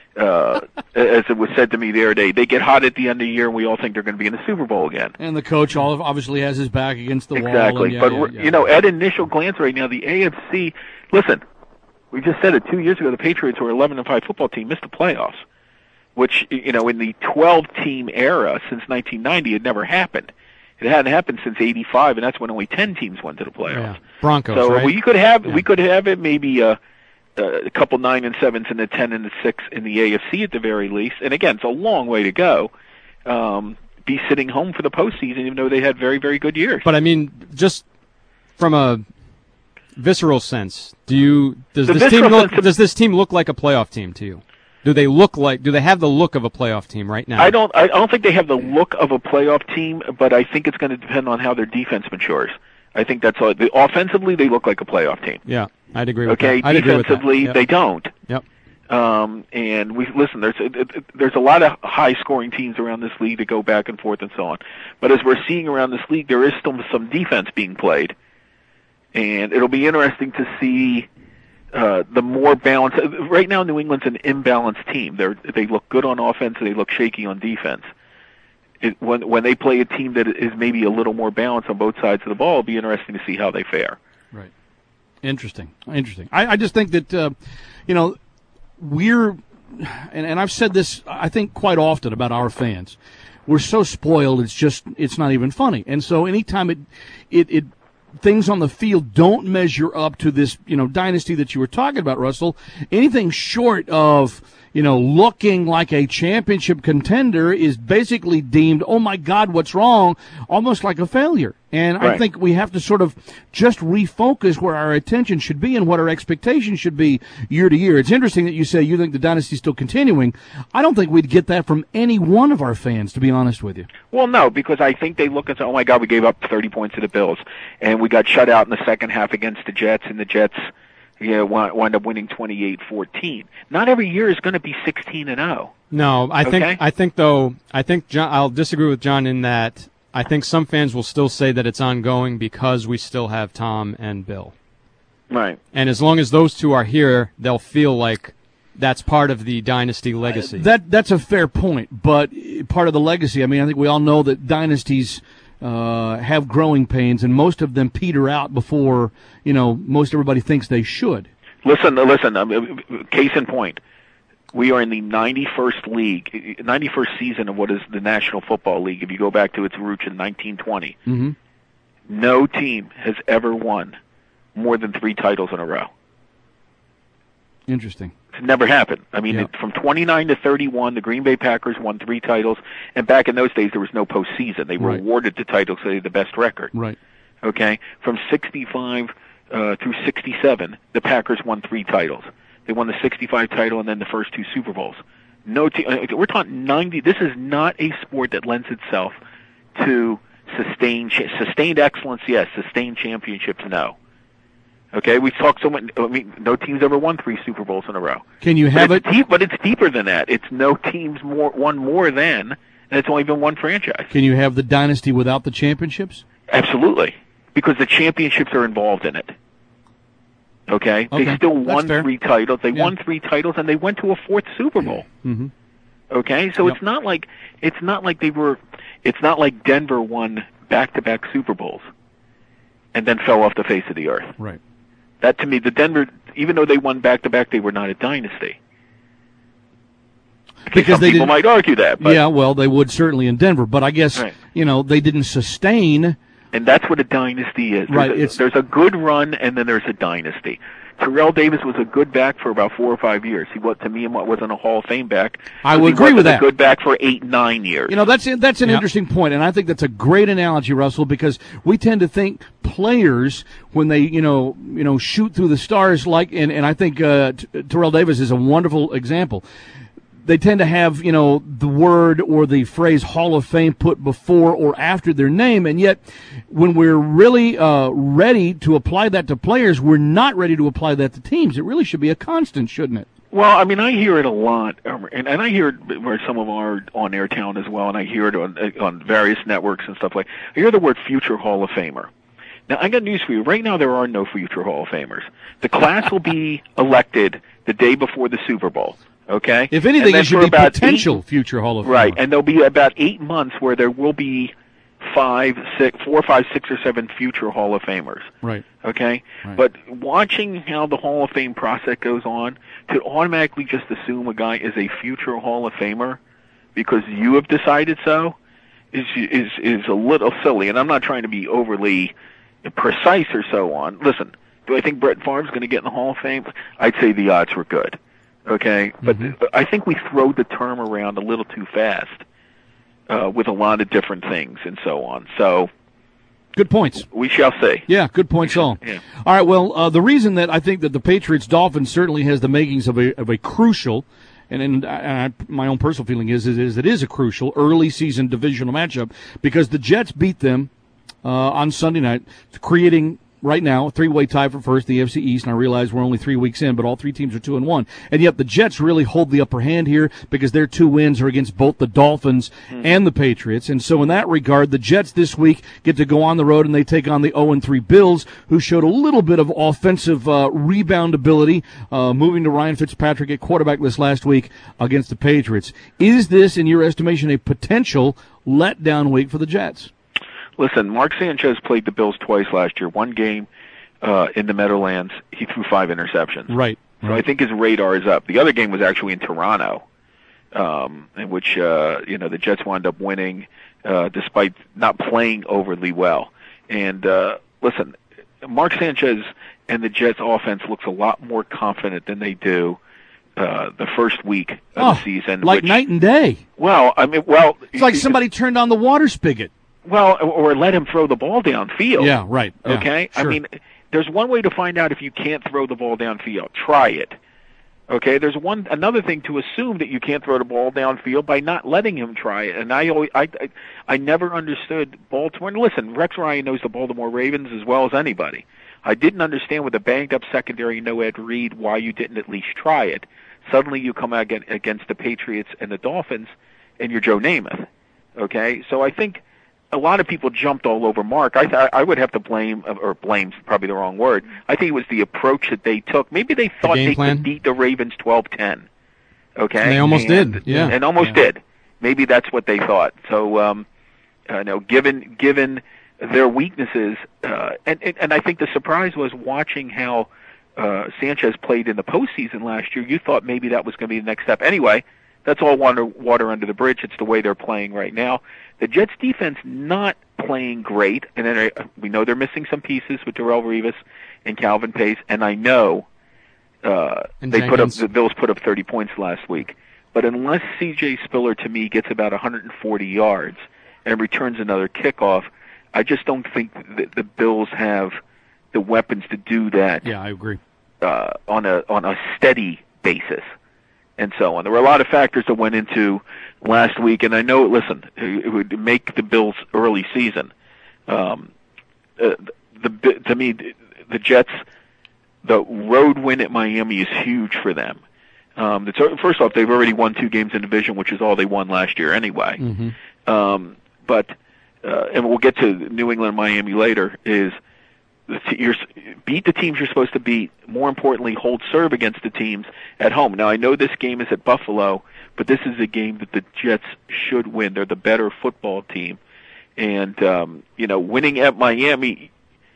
R: as it was said to me the other day, they get hot at the end of the year and we all think they're going to be in the Super Bowl again.
C: And the coach obviously has his back against the wall.
R: Exactly. But at initial glance right now, the AFC, listen, we just said it 2 years ago, the Patriots were 11-5 football team, missed the playoffs, which, in the 12-team era since 1990 had never happened. It hadn't happened since '85, and that's when only 10 teams went to the playoffs.
D: Yeah. Broncos,
R: so
D: right?
R: we could have it maybe a couple 9-7s and a 10 and a 6 in the AFC at the very least. And again, it's a long way to go. Be sitting home for the postseason, even though they had very, very good years.
D: But I mean, just from a visceral sense, does this team look like a playoff team to you? Do they have the look of a playoff team right now?
R: I don't think they have the look of a playoff team, but I think it's going to depend on how their defense matures. I think that's all. Offensively, they look like a playoff team.
D: Yeah, I'd agree with that.
R: Okay, defensively, they don't.
D: Yep.
R: And there's a lot of high-scoring teams around this league that go back and forth and so on. But as we're seeing around this league, there is still some defense being played, and it'll be interesting to see the more balance. Right now, New England's an imbalanced team. They look good on offense, and they look shaky on defense. When they play a team that is maybe a little more balanced on both sides of the ball, it'll be interesting to see how they fare.
C: Right. Interesting. I just think that we're, and I've said this, I think, quite often about our fans. We're so spoiled, it's not even funny. And so anytime it things on the field don't measure up to this, dynasty that you were talking about, Russell, anything short of, looking like a championship contender is basically deemed, oh my God, what's wrong? Almost like a failure. And
R: right.
C: I think we have to sort of just refocus where our attention should be and what our expectations should be year to year. It's interesting that you say you think the dynasty's still continuing. I don't think we'd get that from any one of our fans, to be honest with you.
R: Well, no, because I think they look and say, oh my God, we gave up 30 points to the Bills, and we got shut out in the second half against the Jets, and the Jets wind up winning 28-14. Not every year is going to be 16-0.
D: No, I think John, I'll disagree with John in that I think some fans will still say that it's ongoing because we still have Tom and Bill.
R: Right.
D: And as long as those two are here, they'll feel like that's part of the dynasty legacy.
C: That's a fair point, but part of the legacy, I think we all know that dynasties have growing pains, and most of them peter out before, most everybody thinks they should.
R: Listen, case in point. We are in the 91st season of what is the National Football League, if you go back to its roots in 1920.
C: Mm-hmm.
R: No team has ever won more than 3 titles in a row.
C: Interesting.
R: It's never happened. From 29 to 31, the Green Bay Packers won 3 titles, and back in those days there was no postseason. They were awarded the title, so they had the best record.
C: Right.
R: Okay? From 65 through 67, the Packers won 3 titles. They won the 65 title and then the first 2 Super Bowls. No team. We're talking 90. This is not a sport that lends itself to sustained excellence. Yes, sustained championships. No. Okay, we talk so much. No team's ever won 3 Super Bowls in a row.
C: Can you have
R: But it's deeper than that. It's no teams won more than, and it's only been one franchise.
C: Can you have the dynasty without the championships?
R: Absolutely, because the championships are involved in it. Okay? They still won 3 titles. They won 3 titles, and they went to a 4th Super Bowl.
C: Mm-hmm.
R: Okay, so it's not like Denver won back-to-back Super Bowls and then fell off the face of the earth.
C: Right.
R: That, to me, the Denver, even though they won back-to-back, they were not a dynasty.
C: Because
R: some people might argue that. But,
C: yeah, well, they would certainly in Denver, but I guess they didn't sustain.
R: And that's what a dynasty is. There's a good run, and then there's a dynasty. Terrell Davis was a good back for about 4 or 5 years. He to me wasn't a Hall of Fame back.
C: I would agree with that.
R: A good back for 8-9 years.
C: That's an interesting point, and I think that's a great analogy, Russell, because we tend to think players when they shoot through the stars and I think Terrell Davis is a wonderful example. They tend to have, the word or the phrase Hall of Fame put before or after their name, and yet when we're really ready to apply that to players, we're not ready to apply that to teams. It really should be a constant, shouldn't it?
R: Well, I hear it a lot, and I hear it where some of our on-air talent as well, and I hear it on various networks and stuff like that. I hear the word future Hall of Famer. Now, I got news for you. Right now, there are no future Hall of Famers. The class will be elected the day before the Super Bowl. Okay.
C: If anything, it should be potential future Hall of Famer.
R: Right, and there'll be about 8 months where there will be 4, 5, 6, or 7 future Hall of Famers.
C: Right.
R: Okay.
C: Right.
R: But watching how the Hall of Fame process goes on, to automatically just assume a guy is a future Hall of Famer because you have decided so is a little silly. And I'm not trying to be overly precise or so on. Listen, do I think Brett Favre's going to get in the Hall of Fame? I'd say the odds were good. Okay, but I think we throw the term around a little too fast with a lot of different things and so on. So,
C: good points.
R: We shall see.
C: Yeah, good points all.
R: Yeah.
C: All right, well, the reason that I think that the Patriots-Dolphins certainly has the makings of a crucial, and my own personal feeling is it is a crucial early season divisional matchup because the Jets beat them on Sunday night, creating right now, a three-way tie for first, the AFC East, and I realize we're only 3 weeks in, but all three teams are 2-1. And yet the Jets really hold the upper hand here because their 2 wins are against both the Dolphins and the Patriots. And so in that regard, the Jets this week get to go on the road and they take on the 0-3 Bills, who showed a little bit of offensive rebound ability, moving to Ryan Fitzpatrick at quarterback this last week against the Patriots. Is this, in your estimation, a potential letdown week for the Jets?
R: Listen, Mark Sanchez played the Bills twice last year. One game in the Meadowlands, he threw 5 interceptions.
C: Right.
R: So I think his radar is up. The other game was actually in Toronto, in which the Jets wound up winning despite not playing overly well. And listen, Mark Sanchez and the Jets' offense looks a lot more confident than they do the first week of the season.
C: Like night and day.
R: Well,
C: it's like somebody turned on the water spigot.
R: Well, or let him throw the ball downfield.
C: Yeah, right. Yeah,
R: okay?
C: sure.
R: I mean, there's one way to find out if you can't throw the ball downfield. Try it. Okay? There's another thing to assume that you can't throw the ball downfield by not letting him try it. And I never understood Baltimore. And listen, Rex Ryan knows the Baltimore Ravens as well as anybody. I didn't understand with a banged up secondary, no Ed Reed, why you didn't at least try it. Suddenly you come out against the Patriots and the Dolphins, and you're Joe Namath. Okay? So I think a lot of people jumped all over Mark. I would have to blame's probably the wrong word. I think it was the approach that they took. Maybe they thought they could beat the Ravens 12-10. Okay?
D: And they almost did. Yeah.
R: And almost did. Maybe that's what they thought. So, given their weaknesses, and I think the surprise was watching how Sanchez played in the postseason last year. You thought maybe that was going to be the next step. Anyway, that's all water under the bridge. It's the way they're playing right now. The Jets' defense not playing great, and then we know they're missing some pieces with Darrelle Revis and Calvin Pace, and I know the Bills put up 30 points last week. But unless C.J. Spiller, to me, gets about 140 yards and returns another kickoff, I just don't think that the Bills have the weapons to do that.
C: Yeah, I agree.
R: On a steady basis. And so on. There were a lot of factors that went into last week, and I know, listen, it would make the Bills' early season. To me, the Jets, the road win at Miami is huge for them. First off, they've already won 2 games in division, which is all they won last year anyway. Mm-hmm. And we'll get to New England and Miami later, is beat the teams you're supposed to beat. More importantly, hold serve against the teams at home. Now, I know this game is at Buffalo, but this is a game that the Jets should win. They're the better football team. And, winning at Miami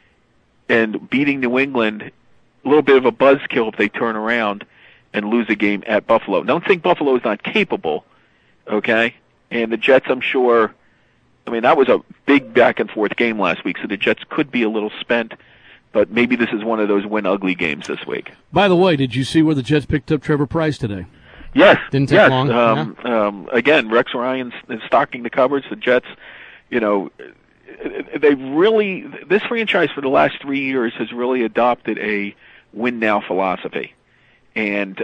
R: and beating New England, a little bit of a buzzkill if they turn around and lose a game at Buffalo. Don't think Buffalo is not capable, okay? And the Jets, I'm sure, that was a big back-and-forth game last week, so the Jets could be a little spent, but maybe this is one of those win-ugly games this week.
C: By the way, did you see where the Jets picked up Trevor Pryce today?
R: Yes.
D: Didn't take long.
R: Again, Rex Ryan's stocking the cupboards. The Jets, they've really, this franchise for the last 3 years has really adopted a win-now philosophy. And,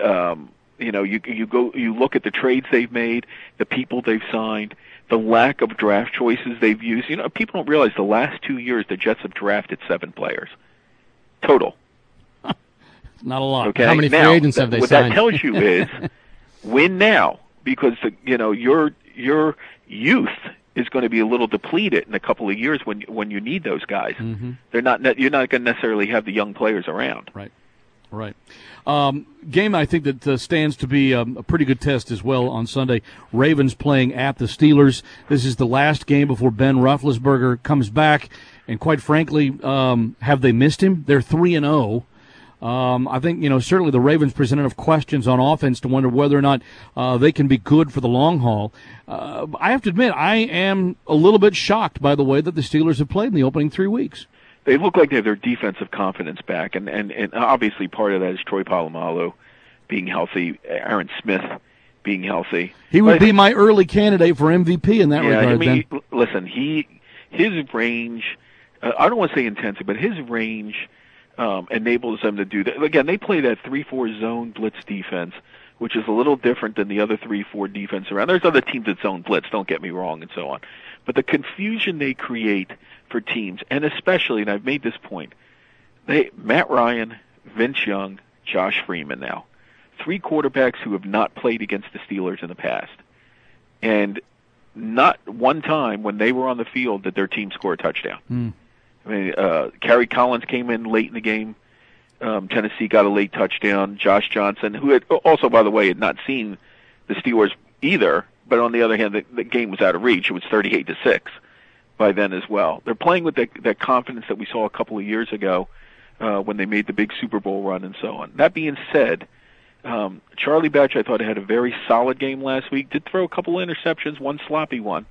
R: you look at the trades they've made, the people they've signed, the lack of draft choices they've used. People don't realize the last 2 years the Jets have drafted 7 players. Total.
C: Not a lot.
R: Okay?
D: How many free agents have they
R: what
D: signed?
R: That tells you is win now, because your youth is going to be a little depleted in a couple of years when you need those guys.
C: Mm-hmm.
R: You're not going to necessarily have the young players around.
C: Right. Game I think that stands to be a pretty good test as well on Sunday. Ravens playing at the Steelers. This is the last game before Ben Roethlisberger comes back, and quite frankly, have they missed him? They're 3-0. I think, certainly the Ravens presented enough questions on offense to wonder whether or not they can be good for the long haul. I have to admit, I am a little bit shocked by the way that the Steelers have played in the opening 3 weeks.
R: They look like they have their defensive confidence back, and obviously part of that is Troy Polamalu being healthy, Aaron Smith being healthy.
C: He would be my early candidate for MVP in that regard.
R: Listen, his range, I don't want to say intensity, but his range enables them to do that. Again, they play that 3-4 zone blitz defense, which is a little different than the other 3-4 defense around. There's other teams that zone blitz, don't get me wrong, and so on. But the confusion they create for teams, and especially, and I've made this point, Matt Ryan, Vince Young, Josh Freeman now. 3 quarterbacks who have not played against the Steelers in the past. And not one time when they were on the field did their team score a touchdown. I mean, Kerry Collins came in late in the game. Tennessee got a late touchdown. Josh Johnson, who had also, by the way, had not seen the Steelers either, but on the other hand, the game was out of reach. It was 38-6 by then as well. They're playing with that confidence that we saw a couple of years ago when they made the big Super Bowl run and so on. That being said, Charlie Batch, I thought, had a very solid game last week. Did throw a couple of interceptions, one sloppy one.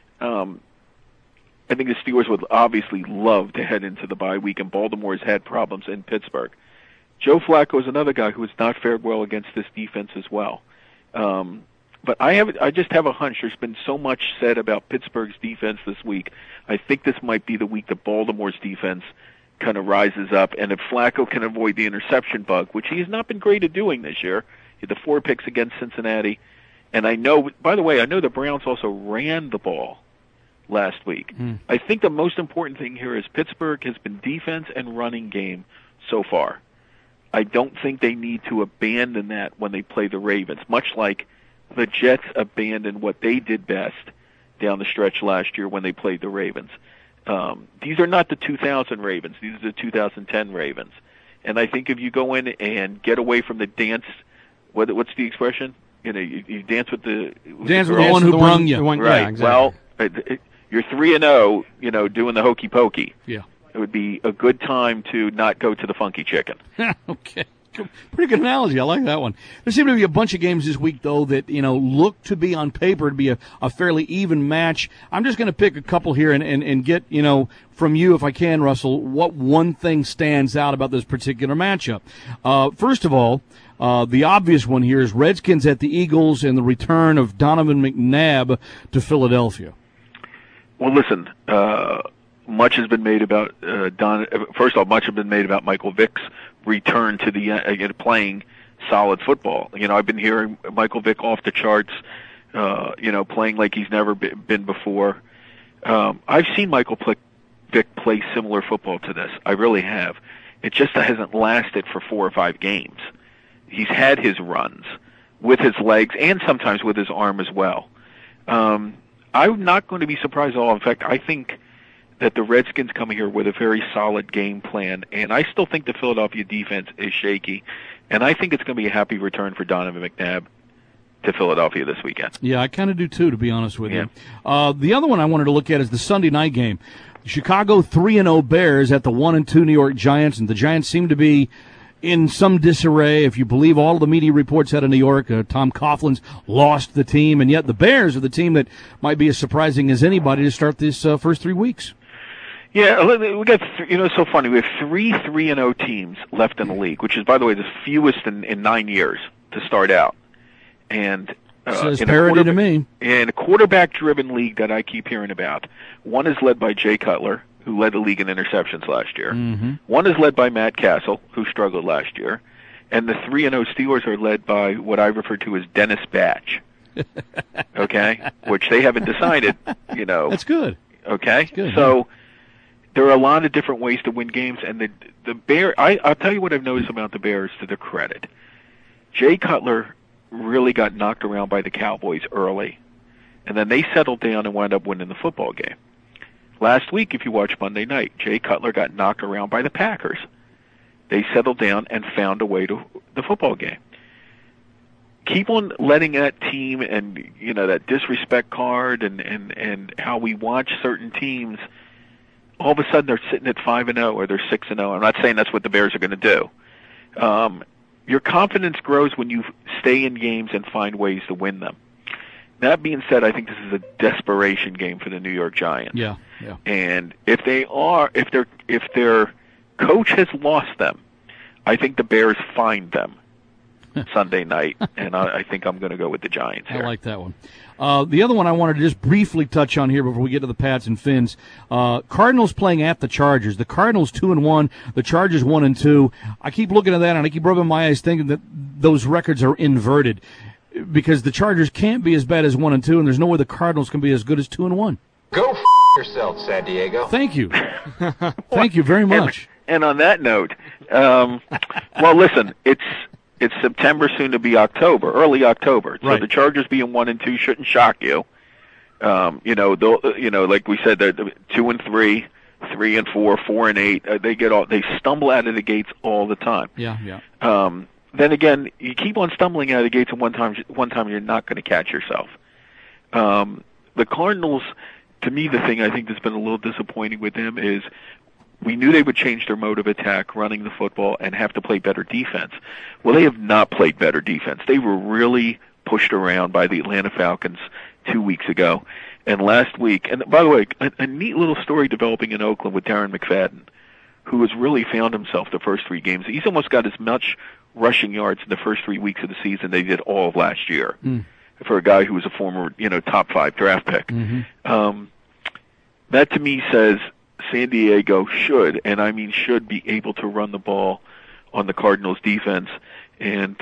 R: I think the Steelers would obviously love to head into the bye week, and Baltimore's had problems in Pittsburgh. Joe Flacco is another guy who has not fared well against this defense as well. But I just have a hunch. There's been so much said about Pittsburgh's defense this week. I think this might be the week that Baltimore's defense kind of rises up, and if Flacco can avoid the interception bug, which he has not been great at doing this year, he had the 4 picks against Cincinnati, and I know, by the way, I know the Browns also ran the ball last week. I think the most important thing here is Pittsburgh has been defense and running game so far. I don't think they need to abandon that when they play the Ravens, much like the Jets abandoned what they did best down the stretch last year when they played the Ravens. These are not the 2000 Ravens. These are the 2010 Ravens. And I think if you go in and get away from the dance, what's the expression? You know, you dance with the
C: one who brung you.
R: Right.
D: Yeah, exactly.
R: Well, you're 3-0, you know, doing the hokey pokey.
C: Yeah.
R: It would be a good time to not go to the funky chicken.
C: Okay. Pretty good analogy. I like that one. There seem to be a bunch of games this week, though, that, you know, look to be on paper to be a fairly even match. I'm just going to pick a couple here and get, you know, from you, if I can, Russell, what one thing stands out about this particular matchup. First of all, the obvious one here is Redskins at the Eagles and the return of Donovan McNabb to Philadelphia.
R: Well, listen, much has been made about first of all, much has been made about Michael Vick's return to the playing solid football. You know, I've been hearing Michael Vick off the charts, you know, playing like he's never been before. I've seen Michael Vick play similar football to this. I really have. It just hasn't lasted for 4 or 5 games. He's had his runs with his legs and sometimes with his arm as well. I'm not going to be surprised at all. In fact, I think that the Redskins come here with a very solid game plan, and I still think the Philadelphia defense is shaky, and I think it's going to be a happy return for Donovan McNabb to Philadelphia this weekend.
C: Yeah, I kind of do too, to be honest with you. The other one I wanted to look at is the Sunday night game. Chicago 3-0 Bears at the 1-2 New York Giants, and the Giants seem to be in some disarray. If you believe all of the media reports out of New York, Tom Coughlin's lost the team, and yet the Bears are the team that might be as surprising as anybody to start this first 3 weeks.
R: Yeah, we got, you know, it's so funny. We have 3 3-0 teams left in the league, which is, by the way, the fewest in 9 years to start out. And
C: says parity to me.
R: In a quarterback-driven league that I keep hearing about, one is led by Jay Cutler, who led the league in interceptions last year. One is led by Matt Castle, who struggled last year. And the 3-0 Steelers are led by what I refer to as Dennis Batch. Okay? Which they haven't decided, you know.
C: That's good.
R: Okay?
C: That's good,
R: so there are a lot of different ways to win games, and the Bears, I'll tell you what I've noticed about the Bears to their credit. Jay Cutler really got knocked around by the Cowboys early, and then they settled down and wound up winning the football game. Last week, if you watch Monday night, Jay Cutler got knocked around by the Packers. They settled down and found a way to the football game. Keep on letting that team and, you know, that disrespect card and how we watch certain teams, all of a sudden they're sitting at 5-0 or they're 6-0. I'm not saying that's what the Bears are going to do. Your confidence grows when you stay in games and find ways to win them. That being said, I think this is a desperation game for the New York Giants.
C: Yeah.
R: And if their coach has lost them, I think the Bears find them Sunday night, and I think I'm going to go with the Giants here.
C: I like that one. The other one I wanted to just briefly touch on here before we get to the Pats and Finns. Cardinals playing at the Chargers. The Cardinals 2-1, the Chargers 1-2. I keep looking at that, and I keep rubbing my eyes thinking that those records are inverted because the Chargers can't be as bad as 1-2, and there's no way the Cardinals can be as good as 2-1.
S: Go yourself, San Diego.
C: Thank you. Thank you very much.
R: And on that note, well, listen, it's September, soon to be October, early October. So
C: Right.
R: the Chargers being 1-2 shouldn't shock you. They'll, like we said, they're 2-3, 3-4, 4-8. They stumble out of the gates all the time.
C: Yeah.
R: Then again, you keep on stumbling out of the gates, and one time you're not going to catch yourself. The Cardinals, to me, the thing I think that's been a little disappointing with them is we knew they would change their mode of attack, running the football, and have to play better defense. Well, they have not played better defense. They were really pushed around by the Atlanta Falcons 2 weeks ago. And last week, and by the way, a neat little story developing in Oakland with Darren McFadden, who has really found himself the first 3 games. He's almost got as much rushing yards in the first 3 weeks of the season they did all of last year. For a guy who was a former, top 5 draft pick. That to me says San Diego should, and I mean should, be able to run the ball on the Cardinals defense. And,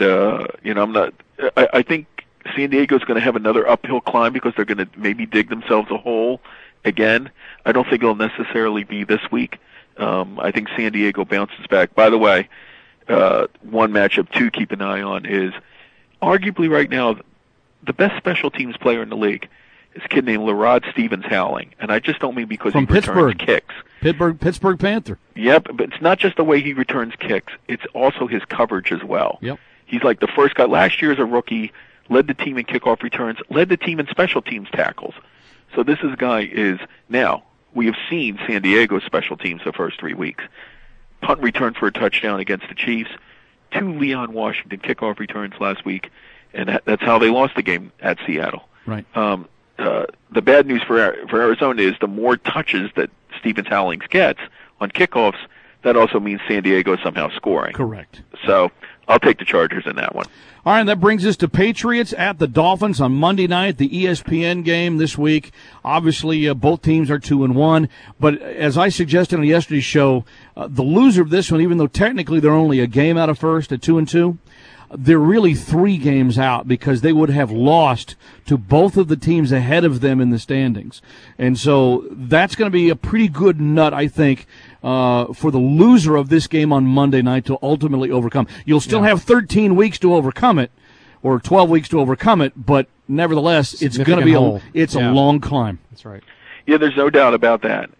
R: I think San Diego's going to have another uphill climb because they're going to maybe dig themselves a hole again. I don't think it'll necessarily be this week. I think San Diego bounces back. By the way, one matchup to keep an eye on is arguably right now the best special teams player in the league is a kid named Larod Stevens-Howling. And I just don't mean because
C: From
R: he returns kicks.
C: Pittsburgh Panther.
R: Yep, but it's not just the way he returns kicks. It's also his coverage as well.
C: Yep.
R: He's like the first guy. Last year as a rookie, led the team in kickoff returns, led the team in special teams tackles. So this guy is, now, we have seen San Diego's special teams the first 3 weeks. Punt return for a touchdown against the Chiefs, 2 Leon Washington kickoff returns last week, and that's how they lost the game at Seattle.
C: Right.
R: The bad news for Arizona is the more touches that Stevens-Howling gets on kickoffs, that also means San Diego is somehow scoring.
C: Correct.
R: So I'll take the Chargers in that one.
C: All right, and that brings us to Patriots at the Dolphins on Monday night, the ESPN game this week. Obviously, both teams are 2-1, but as I suggested on yesterday's show, the loser of this one, even though technically they're only a game out of first at 2-2, they're really 3 games out because they would have lost to both of the teams ahead of them in the standings. And so that's going to be a pretty good nut, I think, for the loser of this game on Monday night to ultimately overcome. You'll still have 13 weeks to overcome it, or 12 weeks to overcome it, but nevertheless, it's going to be a long climb.
D: That's right.
R: Yeah, there's no doubt about that.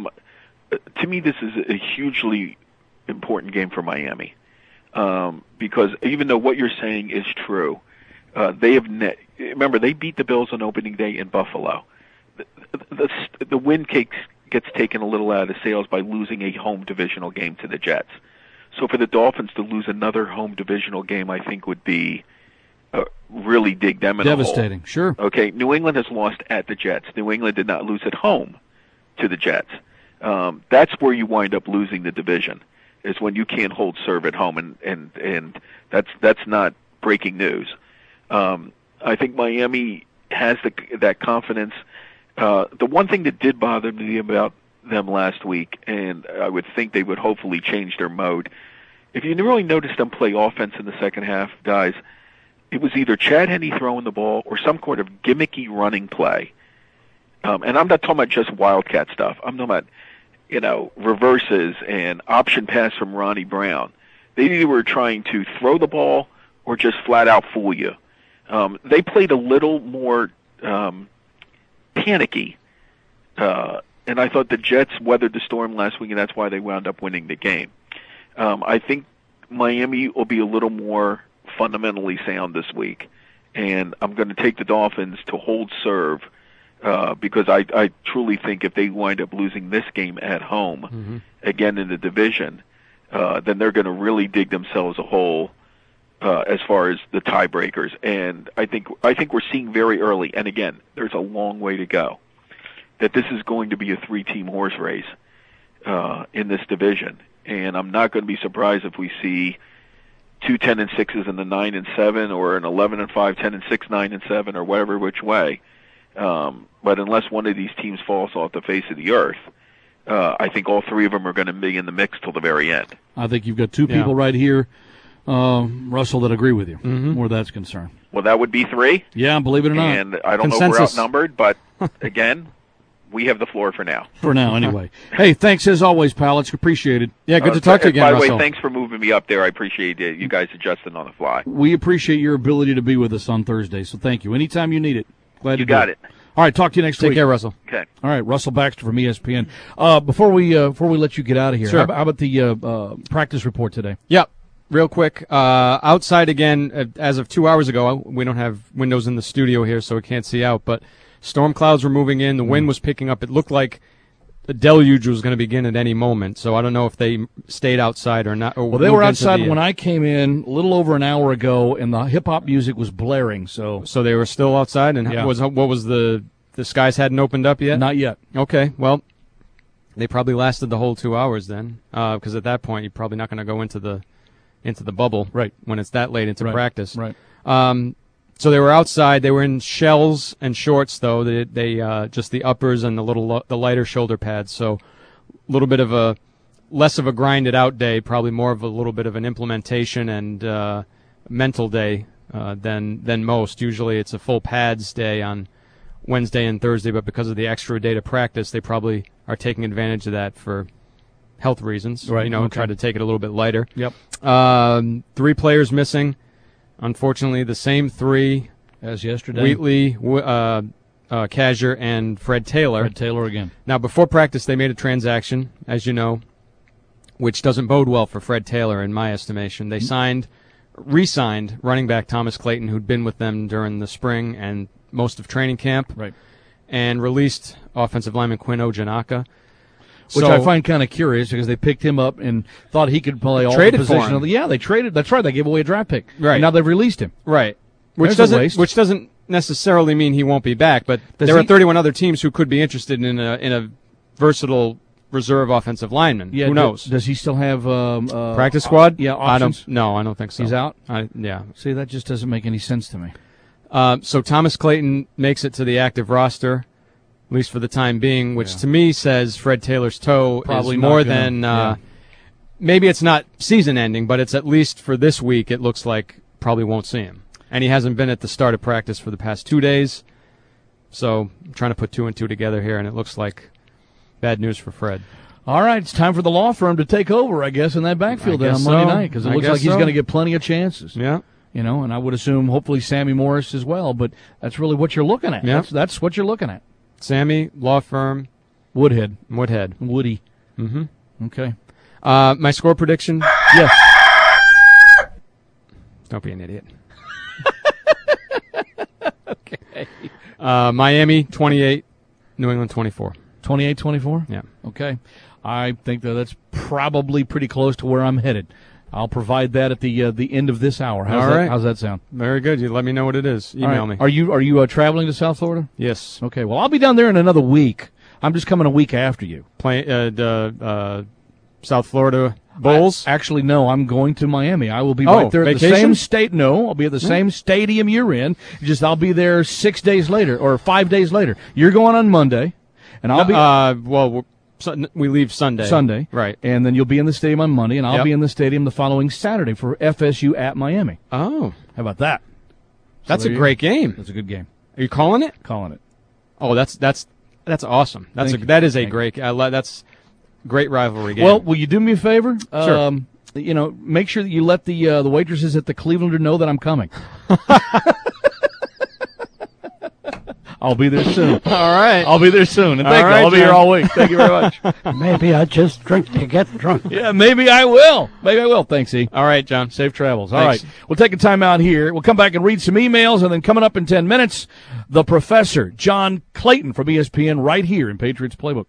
R: To me, this is a hugely important game for Miami. Because even though what you're saying is true, remember they beat the Bills on opening day in Buffalo. The win gets taken a little out of the sails by losing a home divisional game to the Jets. So for the Dolphins to lose another home divisional game, I think would be really dig them in
C: devastating.
R: A hole.
C: Sure.
R: Okay, New England has lost at the Jets. New England did not lose at home to the Jets. That's where you wind up losing the division, is when you can't hold serve at home, and that's not breaking news. I think Miami has that confidence. The one thing that did bother me about them last week, and I would think they would hopefully change their mode, if you really noticed them play offense in the second half, guys, it was either Chad Henne throwing the ball or some kind of gimmicky running play. And I'm not talking about just wildcat stuff. I'm talking about reverses and option pass from Ronnie Brown. They either were trying to throw the ball or just flat out fool you. They played a little more panicky, and I thought the Jets weathered the storm last week, and that's why they wound up winning the game. I think Miami will be a little more fundamentally sound this week, and I'm going to take the Dolphins to hold serve. Because I truly think if they wind up losing this game at home, again in the division, then they're going to really dig themselves a hole as far as the tiebreakers. And I think we're seeing very early, and again, there's a long way to go, that this is going to be a 3-team horse race in this division. And I'm not going to be surprised if we see 2 10-6s and a 9-7, or an 11-5, 10-6, 9-7, or whatever which way. But unless one of these teams falls off the face of the earth, I think all 3 of them are going to be in the mix till the very end.
C: I think you've got 2 people right here, Russell, that agree with you where that's concerned.
R: Well, that would be 3.
C: Yeah, believe it or not.
R: And I don't
D: Consensus.
R: know if we're outnumbered, but again, we have the floor for now.
C: For now, anyway. Hey, thanks as always, pal. It's appreciated.
D: Yeah, good to talk to you again,
R: By the
D: Russell.
R: way, thanks for moving me up there. I appreciate it. You guys adjusting on the fly.
C: We appreciate your ability to be with us on Thursday, so thank you. Anytime you need it. Glad
R: You
C: to
R: got
C: do
R: it.
C: All right, talk to you next week.
D: Take care, Russell.
R: Okay.
C: All right, Russell Baxter from ESPN. Before we let you get out of here,
D: Sure.
C: how about the practice report today?
D: Yep. Real quick, outside again, as of 2 hours ago, we don't have windows in the studio here, so we can't see out, but storm clouds were moving in. The wind was picking up. It looked like the deluge was going to begin at any moment, so I don't know if they stayed outside or not. Or
C: Well, they were
D: moved into
C: outside
D: the-
C: when I came in a little over an hour ago, and the hip-hop music was blaring, so
D: they were still outside, and
C: Yeah.
D: what was the skies hadn't opened up yet?
C: Not yet.
D: Okay, well, they probably lasted the whole 2 hours then, because at that point you're probably not going to go into the bubble
C: right
D: when it's that late into
C: Right.
D: practice.
C: Right.
D: So they were outside. They were in shells and shorts, though. They just the uppers and the lighter shoulder pads. So a little bit of a less of a grinded out day, probably more of a little bit of an implementation and mental day than most. Usually it's a full pads day on Wednesday and Thursday, but because of the extra day to practice, they probably are taking advantage of that for health reasons.
C: Right, okay.
D: Try to take it a little bit lighter.
C: Yep.
D: 3 players missing. Unfortunately, the same 3
C: as yesterday.
D: Wheatley, Kazir, and Fred Taylor.
C: Fred Taylor again.
D: Now, before practice, they made a transaction, as you know, which doesn't bode well for Fred Taylor, in my estimation. They re-signed running back Thomas Clayton, who'd been with them during the spring and most of training camp,
C: right,
D: and released offensive lineman Quinn Ojanaka.
C: Which
D: So-
C: I find kind of curious because they picked him up and thought he could play all the
D: Traded for
C: positions.
D: him.
C: Yeah, they traded. That's right. They gave away a draft pick.
D: Right.
C: And now they've released him.
D: Right.
C: There's a waste.
D: Which doesn't necessarily mean he won't be back, but
C: Does
D: there are
C: he-
D: 31 other teams who could be interested in a versatile reserve offensive lineman.
C: Yeah,
D: Who knows?
C: Does he still have
D: Practice squad?
C: Yeah,
D: I
C: options.
D: don't think so.
C: He's out.
D: Yeah.
C: See, that just doesn't make any sense to me.
D: So Thomas Clayton makes it to the active roster, at least for the time being, which to me says Fred Taylor's toe
C: Probably
D: is
C: not
D: more
C: gonna-
D: than
C: yeah.
D: maybe it's not season ending, but it's at least for this week. It looks like probably won't see him, and he hasn't been at the start of practice for the past 2 days. So I'm trying to put 2 and 2 together here, and it looks like bad news for Fred.
C: All right, it's time for the law firm to take over, I guess, in that backfield
D: I
C: then on
D: guess
C: Monday
D: so.
C: night because it
D: I
C: looks
D: guess
C: like he's
D: so.
C: going to get plenty of chances.
D: Yeah.
C: And I would assume hopefully Sammy Morris as well, but that's really what you're looking at.
D: Yeah.
C: That's what you're looking at.
D: Sammy, law firm,
C: Woodhead.
D: Woody.
C: Mm-hmm. Okay.
D: My score prediction?
C: Yes.
D: Don't be an idiot.
C: Okay.
D: Miami 28, New England 24.
C: 28-24?
D: Yeah.
C: Okay. I think that's probably pretty close to where I'm headed. I'll provide that at the end of this hour.
D: All right.
C: How's that sound?
D: Very good. You let me know what it is. Email
C: All right.
D: me.
C: Are you traveling to South Florida?
D: Yes.
C: Okay. Well, I'll be down there in another week. I'm just coming a week after you.
D: South Florida Bulls?
C: Actually, no. I'm going to Miami. I will be
D: Oh,
C: right there at the
D: vacation?
C: same state. No, I'll be at the same stadium you're in. Just I'll be there 6 days later or 5 days later. You're going on Monday, and I'll be.
D: We leave Sunday.
C: Sunday.
D: Right.
C: And then you'll be in the stadium on Monday, and I'll
D: Yep.
C: be in the stadium the following Saturday for FSU at Miami.
D: Oh.
C: How about that?
D: That's
C: So
D: a
C: there
D: great
C: you go.
D: game.
C: That's a good game.
D: Are you calling it?
C: Calling it.
D: Oh, that's awesome.
C: Thank you.
D: That is a
C: Thank you.
D: great. That's great rivalry game.
C: Well, will you do me a favor?
D: Sure.
C: Make sure that you let the waitresses at the Clevelander know that I'm coming. I'll be there soon.
D: All right.
C: I'll be there soon. And
D: All
C: thank you.
D: right,
C: I'll be here
D: John.
C: all week. Thank you very much.
G: Maybe I just drink to get drunk.
C: Yeah, maybe I will. Thanks, E.
D: All right, John.
C: Safe travels. All
D: Thanks.
C: right. We'll take a time out here. We'll come back and read some emails, and then coming up in 10 minutes, the professor, John Clayton from ESPN, right here in Patriots Playbook.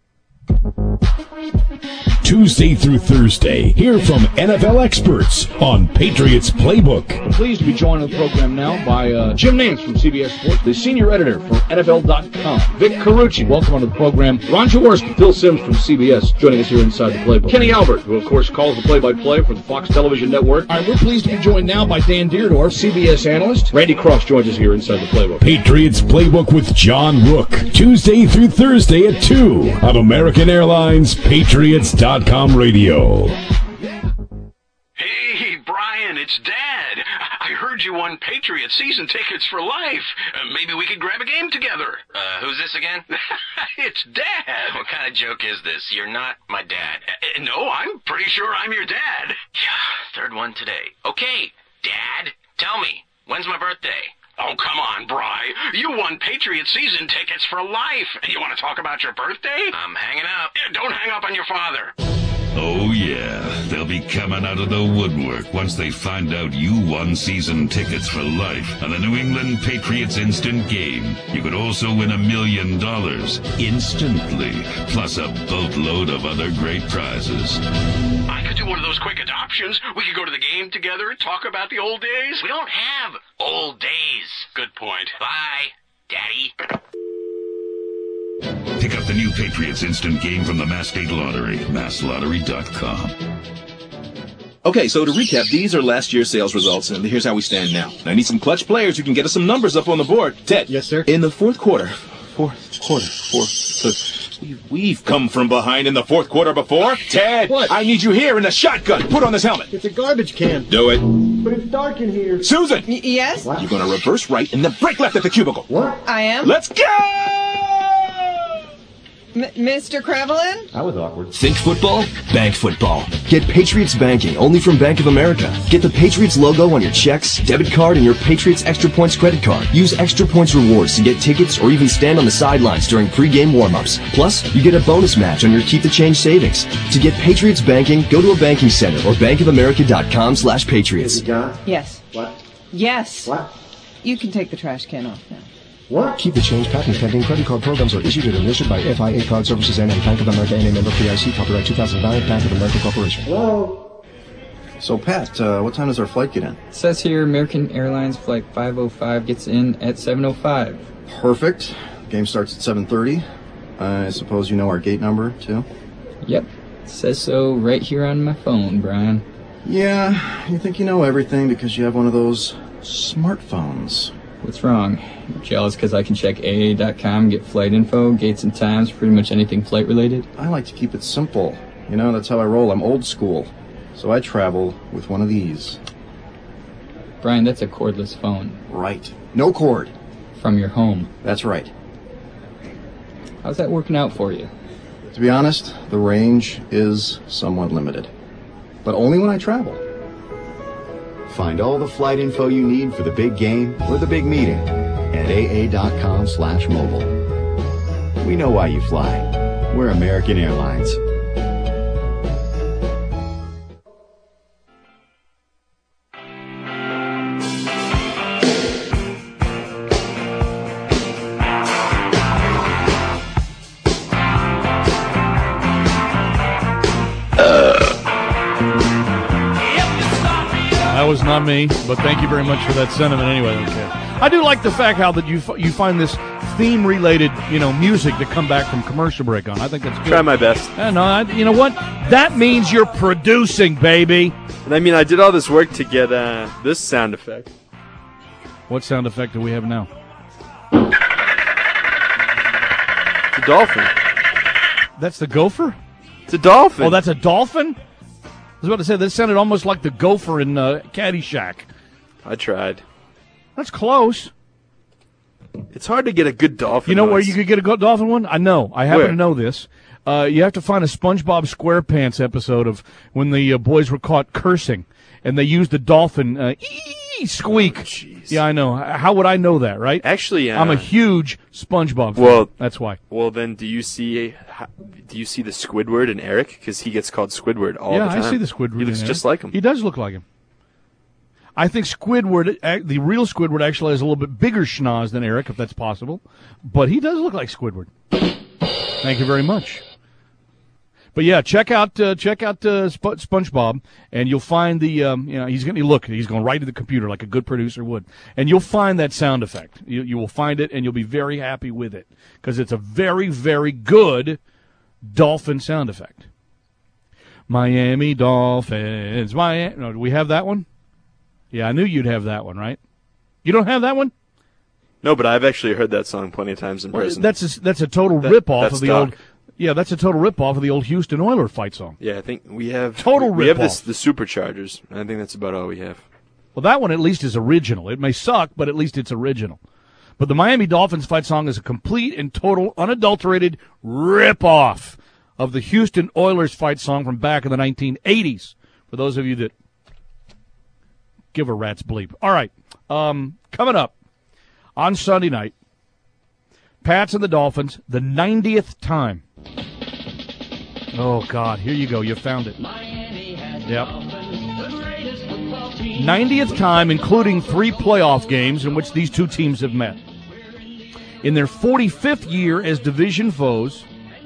B: Tuesday through Thursday, hear from NFL experts on Patriots Playbook.
C: I'm pleased to be joined on the program now by Jim Nance from CBS Sports, the senior editor for NFL.com. Vic Carucci, welcome onto the program. Ron Jaworski, Phil Simms from CBS, joining us here inside the Playbook. Kenny Albert, who of course calls the play-by-play for the Fox Television Network. All right, we're pleased to be joined now by Dan Dierdorf, CBS analyst. Randy Cross joins us here inside the Playbook.
B: Patriots Playbook with John Rook, Tuesday through Thursday at 2 on American Airlines Patriots.com radio.
H: Hey, Brian, it's Dad. I heard you won Patriots season tickets for life. Maybe we could grab a game together.
I: Who's this again?
H: It's Dad.
I: What kind of joke is this? You're not my dad.
H: No, I'm pretty sure I'm your dad.
I: Yeah, third one today. Okay, Dad, tell me, when's my birthday?
H: Oh, come on, Bri. You won Patriots season tickets for life. You want to talk about your birthday?
I: I'm hanging up.
H: Don't hang up on your father.
J: Oh yeah, they'll be coming out of the woodwork once they find out you won season tickets for life on the New England Patriots Instant Game. You could also win $1 million instantly, plus a boatload of other great prizes.
H: I could do one of those quick adoptions. We could go to the game together, talk about the old days.
I: We don't have old days.
H: Good point.
I: Bye, Daddy.
J: Pick up the new Patriots Instant Game from the Mass State Lottery, masslottery.com.
K: Okay, so to recap, these are last year's sales results, and here's how we stand now. I need some clutch players who can get us some numbers up on the board. Ted.
O: Yes, sir?
K: In the fourth quarter. We've come from behind in the fourth quarter before. Ted,
O: What?
K: I need you here in the shotgun. Put on this helmet.
O: It's a garbage can.
K: Do it.
O: But it's dark in here.
K: Susan!
L: Yes?
K: You're going to reverse right and then break left at the cubicle.
O: What?
L: I am.
K: Let's go!
L: Mr. Krevelin?
O: That was awkward.
M: Think football? Bank football. Get Patriots banking only from Bank of America. Get the Patriots logo on your checks, debit card, and your Patriots Extra Points credit card. Use Extra Points rewards to get tickets or even stand on the sidelines during pregame warm-ups. Plus, you get a bonus match on your Keep the Change savings. To get Patriots banking, go to a banking center or bankofamerica.com/Patriots.
L: Yes.
O: What?
L: Yes.
O: What?
L: You can take the trash can off now.
O: What?
N: Keep the change patent pending. Credit card programs are issued and administered by FIA Card Services and Bank of America and a member FDIC. Copyright 2009, Bank of America Corporation.
O: Hello?
Q: So, Pat, what time does our flight get in?
P: It says here American Airlines Flight 505 gets in at 7:05.
Q: Perfect. Game starts at 7:30. I suppose you know our gate number, too?
P: Yep. It says so right here on my phone, Brian.
Q: Yeah, you think you know everything because you have one of those smartphones.
P: What's wrong? You're jealous because I can check AA.com, get flight info, gates and times, pretty much anything flight related?
Q: I like to keep it simple. You know, that's how I roll. I'm old school. So I travel with one of these.
P: Brian, that's a cordless phone.
Q: Right. No cord.
P: From your home.
Q: That's right.
P: How's that working out for you?
Q: To be honest, the range is somewhat limited. But only when I travel. Find all the flight info you need for the big game or the big meeting at aa.com/mobile. We know why you fly. We're American Airlines.
C: That was not me, but thank you very much for that sentiment anyway. Okay. I do like the fact how that you find this theme-related, music to come back from commercial break on. I think that's good.
E: Try my best.
C: You know what? That means you're producing, baby.
E: And I mean, I did all this work to get this sound effect.
C: What sound effect do we have now?
E: It's a dolphin.
C: That's the gopher?
E: It's a dolphin.
C: Oh, that's a dolphin? I was about to say, that sounded almost like the gopher in Caddyshack.
E: I tried.
C: That's close.
E: It's hard to get a good dolphin.
C: You know
E: noise.
C: where you could get a good dolphin one? I know. I happen to know this. You have to find a SpongeBob SquarePants episode of when the boys were caught cursing, and they used the dolphin squeak.
E: Oh,
C: yeah, I know. How would I know that, right?
E: Actually,
C: I'm a huge SpongeBob fan.
E: Well,
C: that's why.
E: Well, then, do you see the Squidward in Eric? Because he gets called Squidward all the time.
C: Yeah, I see the Squidward.
E: He looks just like him.
C: He does look like him. I think Squidward, the real Squidward, actually has a little bit bigger schnoz than Eric, if that's possible. But he does look like Squidward. Thank you very much. But yeah, check out SpongeBob, and you'll find the he's going right to the computer like a good producer would, and you'll find that sound effect. You will find it, and you'll be very happy with it because it's a very, very good dolphin sound effect. Miami Dolphins, No, do we have that one? Yeah, I knew you'd have that one, right? You don't have that one?
E: No, but I've actually heard that song plenty of times in person.
C: That's a total rip-off of the
E: Doc.
C: old. Yeah, that's a total rip-off of the old Houston Oilers fight song.
E: Yeah, I think we have
C: total
E: we
C: rip-off.
E: have the Superchargers. I think that's about all we have.
C: Well, that one at least is original. It may suck, but at least it's original. But the Miami Dolphins fight song is a complete and total, unadulterated rip-off of the Houston Oilers fight song from back in the 1980s, for those of you that give a rat's bleep. All right, coming up on Sunday night, Pats and the Dolphins, the 90th time. Oh, God, here you go. You found it. Yep. 90th time, including 3 playoff games in which these two teams have met. In their 45th year as division foes,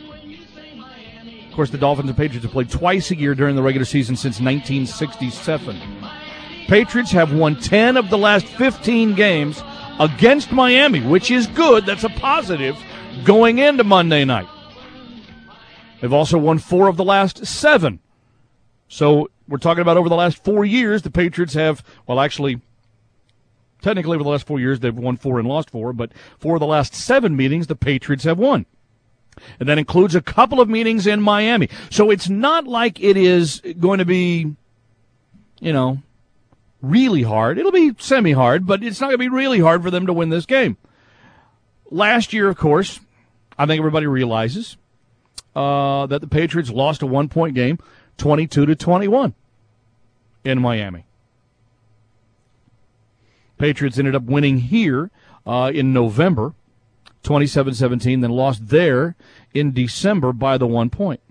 C: of course, the Dolphins and Patriots have played twice a year during the regular season since 1967. Patriots have won 10 of the last 15 games against Miami, which is good. That's a positive going into Monday night. They've also won 4 of the last 7. So we're talking about over the last 4 years, the Patriots have, well, actually, technically over the last 4 years, they've won 4 and lost 4, but 4 of the last 7 meetings, the Patriots have won. And that includes a couple of meetings in Miami. So it's not like it is going to be, really hard. It'll be semi-hard, but it's not going to be really hard for them to win this game. Last year, of course, I think everybody realizes that the Patriots lost a 1-point game, 22-21 in Miami. Patriots ended up winning here in November, 27-17, then lost there in December by the 1 point.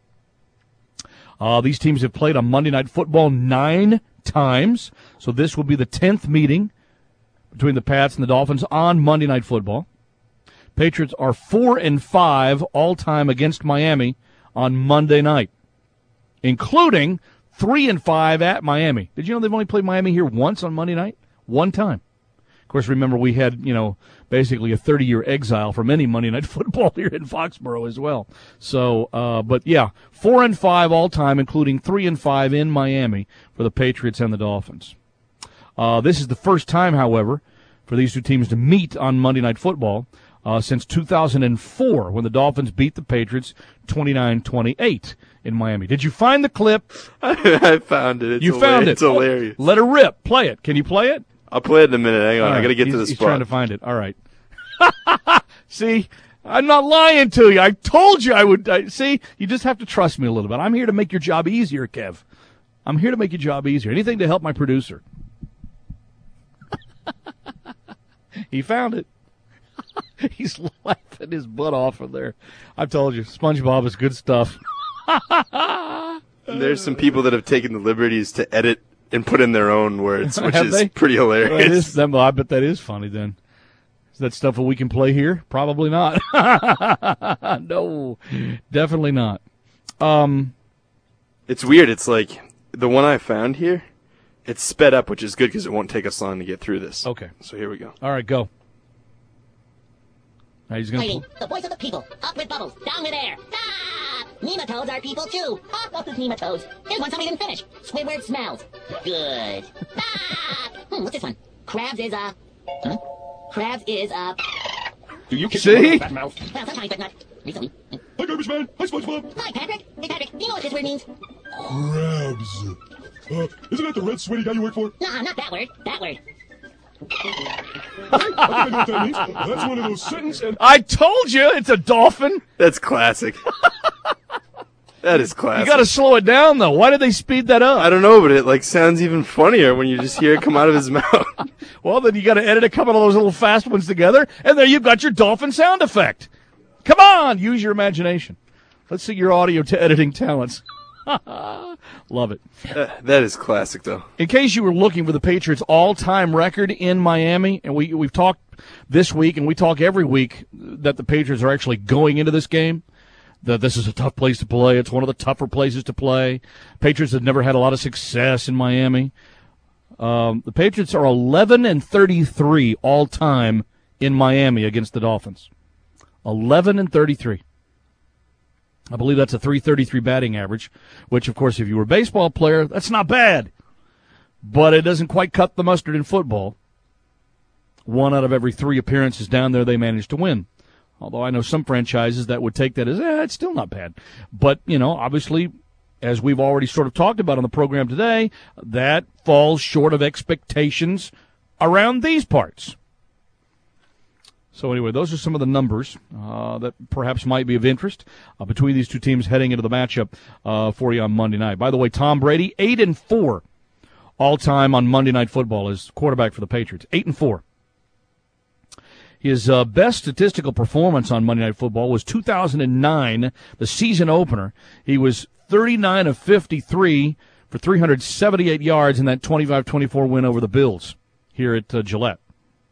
C: These teams have played on Monday Night Football 9 times, so this will be the 10th meeting between the Pats and the Dolphins on Monday Night Football. Patriots are 4-5 all-time against Miami on Monday night, including 3-5 at Miami. Did you know they've only played Miami here once on Monday night? One time. Of course, remember we had, basically a 30-year exile from any Monday Night Football here in Foxborough as well. So, but yeah, 4-5 all time, including 3-5 in Miami for the Patriots and the Dolphins. This is the first time, however, for these two teams to meet on Monday Night Football since 2004, when the Dolphins beat the Patriots 29-28 in Miami. Did you find the clip?
E: I found it.
C: You found it.
E: It's hilarious.
C: Let it rip. Play it. Can you play it?
E: I'll play it in a minute. Hang on.
C: Right.
E: I got to get to the
C: He's
E: spot.
C: trying to find it. All right. See, I'm not lying to you. I told you I would. See, you just have to trust me a little bit. I'm here to make your job easier, Kev. I'm here to make your job easier. Anything to help my producer. He found it. He's laughing his butt off from there. I told you, SpongeBob is good stuff.
E: There's some people that have taken the liberties to edit and put in their own words, which is pretty hilarious.
C: Well, I bet that is funny then. Is that stuff that we can play here? Probably not. No, definitely not.
E: It's weird. It's like the one I found here, it's sped up, which is good because it won't take us long to get through this.
C: Okay.
E: So here we go.
C: All right, go. Now he's
S: Fighting, the voice of the people, up with bubbles, down with air. Ah! Nematodes are people too. Up with nematodes. Here's one somebody didn't finish. Squidward smells. Good. Ah! What's this one? Crabs is a... Huh? Crabs is a...
N: Do you kiss
C: See?
N: that mouth?
S: Well, sometimes, but not recently.
N: Hi, Garbage Man. Hi, SpongeBob.
S: Hi, Patrick. Hey, Patrick, do you know what this word means?
N: Crabs. Isn't that the red sweaty guy you work for?
S: Nah, not that word. That word.
N: I think I know what that means. That's one of those sentences and...
C: I told you it's a dolphin.
E: That's classic. That is classic.
C: You got to slow it down, though. Why did they speed that up?
E: I don't know, but it sounds even funnier when you just hear it come out of his mouth.
C: Well, then you got to edit a couple of those little fast ones together, and there you've got your dolphin sound effect. Come on, use your imagination. Let's see your audio editing talents. Love it.
E: That is classic, though.
C: In case you were looking for the Patriots' all-time record in Miami, and we've talked this week, and we talk every week that the Patriots are actually going into this game, that this is a tough place to play. It's one of the tougher places to play. Patriots have never had a lot of success in Miami. The Patriots are 11-33 all-time in Miami against the Dolphins. 11-33. I believe that's a .333 batting average, which, of course, if you were a baseball player, that's not bad. But it doesn't quite cut the mustard in football. 1 out of every 3 appearances down there they managed to win. Although I know some franchises that would take that as, it's still not bad. But, obviously, as we've already sort of talked about on the program today, that falls short of expectations around these parts. So anyway, those are some of the numbers that perhaps might be of interest between these two teams heading into the matchup for you on Monday night. By the way, Tom Brady, 8-4 all-time on Monday Night Football as quarterback for the Patriots. 8-4. His best statistical performance on Monday Night Football was 2009, the season opener. He was 39 of 53 for 378 yards in that 25-24 win over the Bills here at Gillette.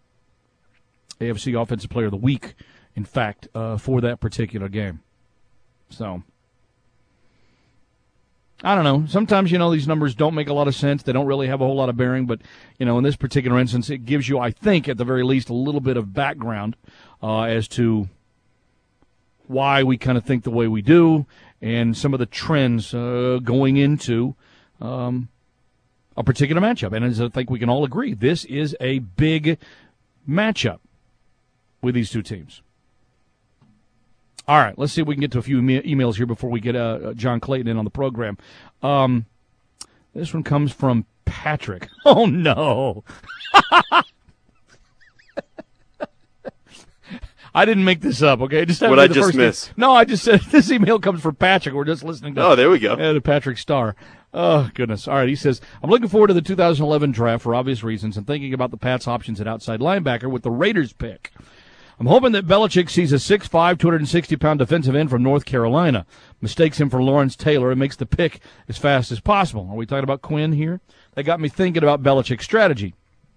C: AFC Offensive Player of the Week, in fact, for that particular game. So, I don't know. Sometimes, these numbers don't make a lot of sense. They don't really have a whole lot of bearing. But, in this particular instance, it gives you, I think, at the very least, a little bit of background as to why we kind of think the way we do and some of the trends going into a particular matchup. And as I think we can all agree, this is a big matchup with these two teams. All right, let's see if we can get to a few emails here before we get John Clayton in on the program. This one comes from Patrick. Oh, no. I didn't make this up, okay?
E: What I just missed?
C: No, I just said this email comes from Patrick. We're just listening to
E: there we go.
C: To Patrick Starr. Oh, goodness. All right, he says, I'm looking forward to the 2011 draft for obvious reasons and thinking about the Pats' options at outside linebacker with the Raiders pick. I'm hoping that Belichick sees a 6'5", 260-pound defensive end from North Carolina, mistakes him for Lawrence Taylor, and makes the pick as fast as possible. Are we talking about Quinn here? That got me thinking about Belichick's strategy.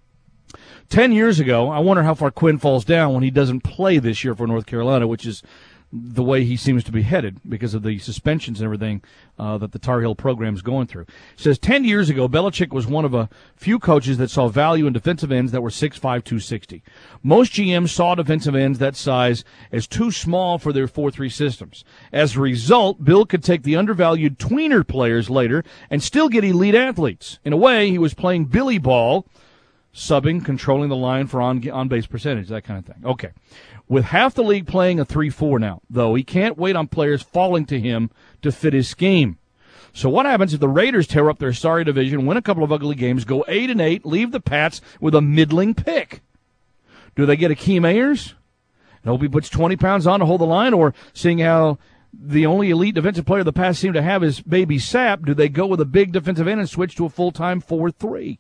C: 10 years ago, I wonder how far Quinn falls down when he doesn't play this year for North Carolina, which is the way he seems to be headed because of the suspensions and everything that the Tar Heel program is going through. It says 10 years ago, Belichick was one of a few coaches that saw value in defensive ends that were 6'5", 260. Most GMs saw defensive ends that size as too small for their 4-3 systems. As a result, Bill could take the undervalued tweener players later and still get elite athletes. In a way, he was playing Billy ball, subbing, controlling the line for on-base percentage, that kind of thing. Okay. With half the league playing a 3-4 now, though, he can't wait on players falling to him to fit his scheme. So what happens if the Raiders tear up their sorry division, win a couple of ugly games, go 8-8, leave the Pats with a middling pick? Do they get Akeem Ayers and hope he puts 20 pounds on to hold the line? Or seeing how the only elite defensive player the Pats seem to have is Baby Sapp, do they go with a big defensive end and switch to a full-time 4-3?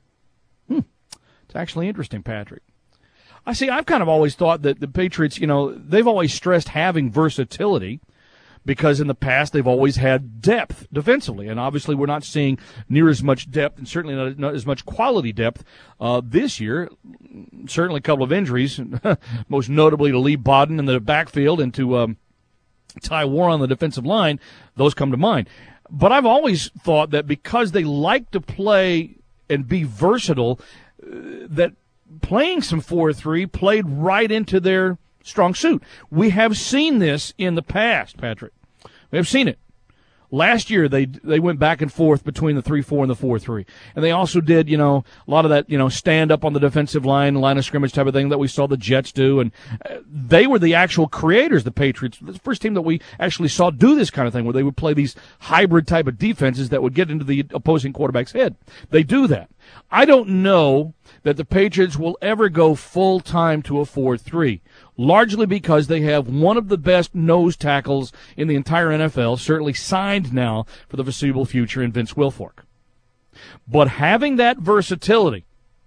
C: It's actually interesting, Patrick. I've kind of always thought that the Patriots, they've always stressed having versatility because in the past they've always had depth defensively. And obviously we're not seeing near as much depth and certainly not as much quality depth this year. Certainly a couple of injuries, most notably to Lee Bodden in the backfield and to Ty Warren on the defensive line. Those come to mind. But I've always thought that because they like to play and be versatile, that playing some 4-3 played right into their strong suit. We have seen this in the past, Patrick. We have seen it. Last year, they went back and forth between the 3-4 and the 4-3. And they also did, a lot of that, stand up on the defensive line of scrimmage type of thing that we saw the Jets do. And they were the actual creators, the Patriots. The first team that we actually saw do this kind of thing where they would play these hybrid type of defenses that would get into the opposing quarterback's head. They do that. I don't know that the Patriots will ever go full-time to a 4-3, largely because they have one of the best nose tackles in the entire NFL, certainly signed now for the foreseeable future in Vince Wilfork. But having that versatility